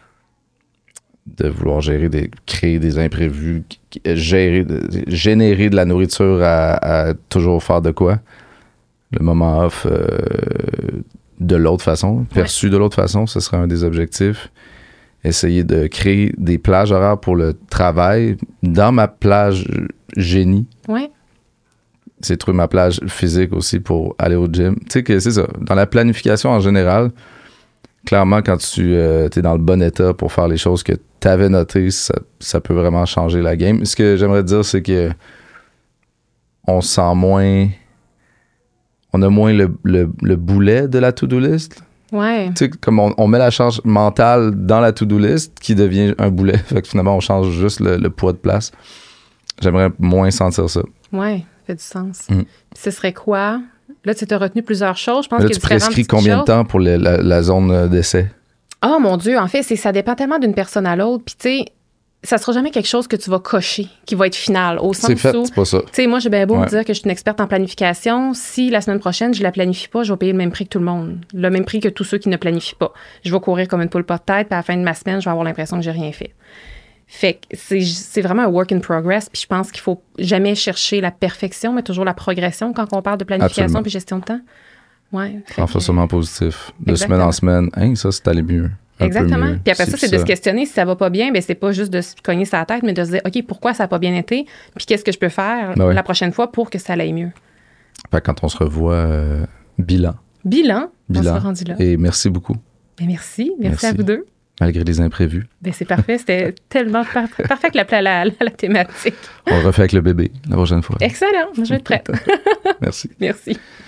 de vouloir gérer, des, créer des imprévus, gérer, de, générer de la nourriture à, à toujours faire de quoi. Le moment off euh, de l'autre façon, perçu ouais. de l'autre façon, ce serait un des objectifs. Essayer de créer des plages horaires pour le travail dans ma plage génie. Oui. C'est trouver ma plage physique aussi pour aller au gym. Tu sais que c'est ça. Dans la planification en général, clairement, quand tu euh, es dans le bon état pour faire les choses que tu avais notées, ça, ça peut vraiment changer la game. Ce que j'aimerais dire, c'est que on sent moins... On a moins le, le, le boulet de la to-do list. Ouais. Tu sais, comme on, on met la charge mentale dans la to-do list qui devient un boulet. Fait que finalement, on change juste le, le poids de place. J'aimerais moins sentir ça. Ouais, ça fait du sens. Mm. Puis ce serait quoi? Là, tu as retenu plusieurs choses. Je pense Là, qu'il y a tu différentes prescris petites combien choses. de temps pour le- la, la zone d'essai? Oh mon Dieu, en fait, c'est ça dépend tellement d'une personne à l'autre. Puis tu sais, ça sera jamais quelque chose que tu vas cocher, qui va être final. Au sens C'est fait, où, c'est pas ça. tu sais, moi, j'ai bien beau Ouais. me dire que je suis une experte en planification. Si la semaine prochaine, je la planifie pas, je vais payer le même prix que tout le monde. Le même prix que tous ceux qui ne planifient pas. Je vais courir comme une poule pas de tête, puis à la fin de ma semaine, je vais avoir l'impression que j'ai rien fait. Fait que c'est, c'est vraiment un work in progress. Puis je pense qu'il faut jamais chercher la perfection, mais toujours la progression quand on parle de planification Absolument. puis gestion de temps. Ouais. fait que- Renforcement positif. De Exactement. semaine en semaine. Hein, ça, c'est allé mieux. Un peu Exactement. mieux. Puis après ça, c'est de ça. se questionner si ça va pas bien. Bien, c'est pas juste de se cogner sa tête, mais de se dire, OK, pourquoi ça a pas bien été? Puis qu'est-ce que je peux faire Ben ouais. la prochaine fois pour que ça aille mieux? Fait que quand on se revoit, euh, bilan. Bilan. On Bilan. sera rendu là. Et merci beaucoup, Ben, merci. Merci. Merci. à vous deux. malgré les imprévus. Ben, c'est parfait. C'était tellement par- parfait que la, la, la, la thématique. On le refait avec le bébé la prochaine fois. Excellent. Moi, je vais être prête. Merci. Merci.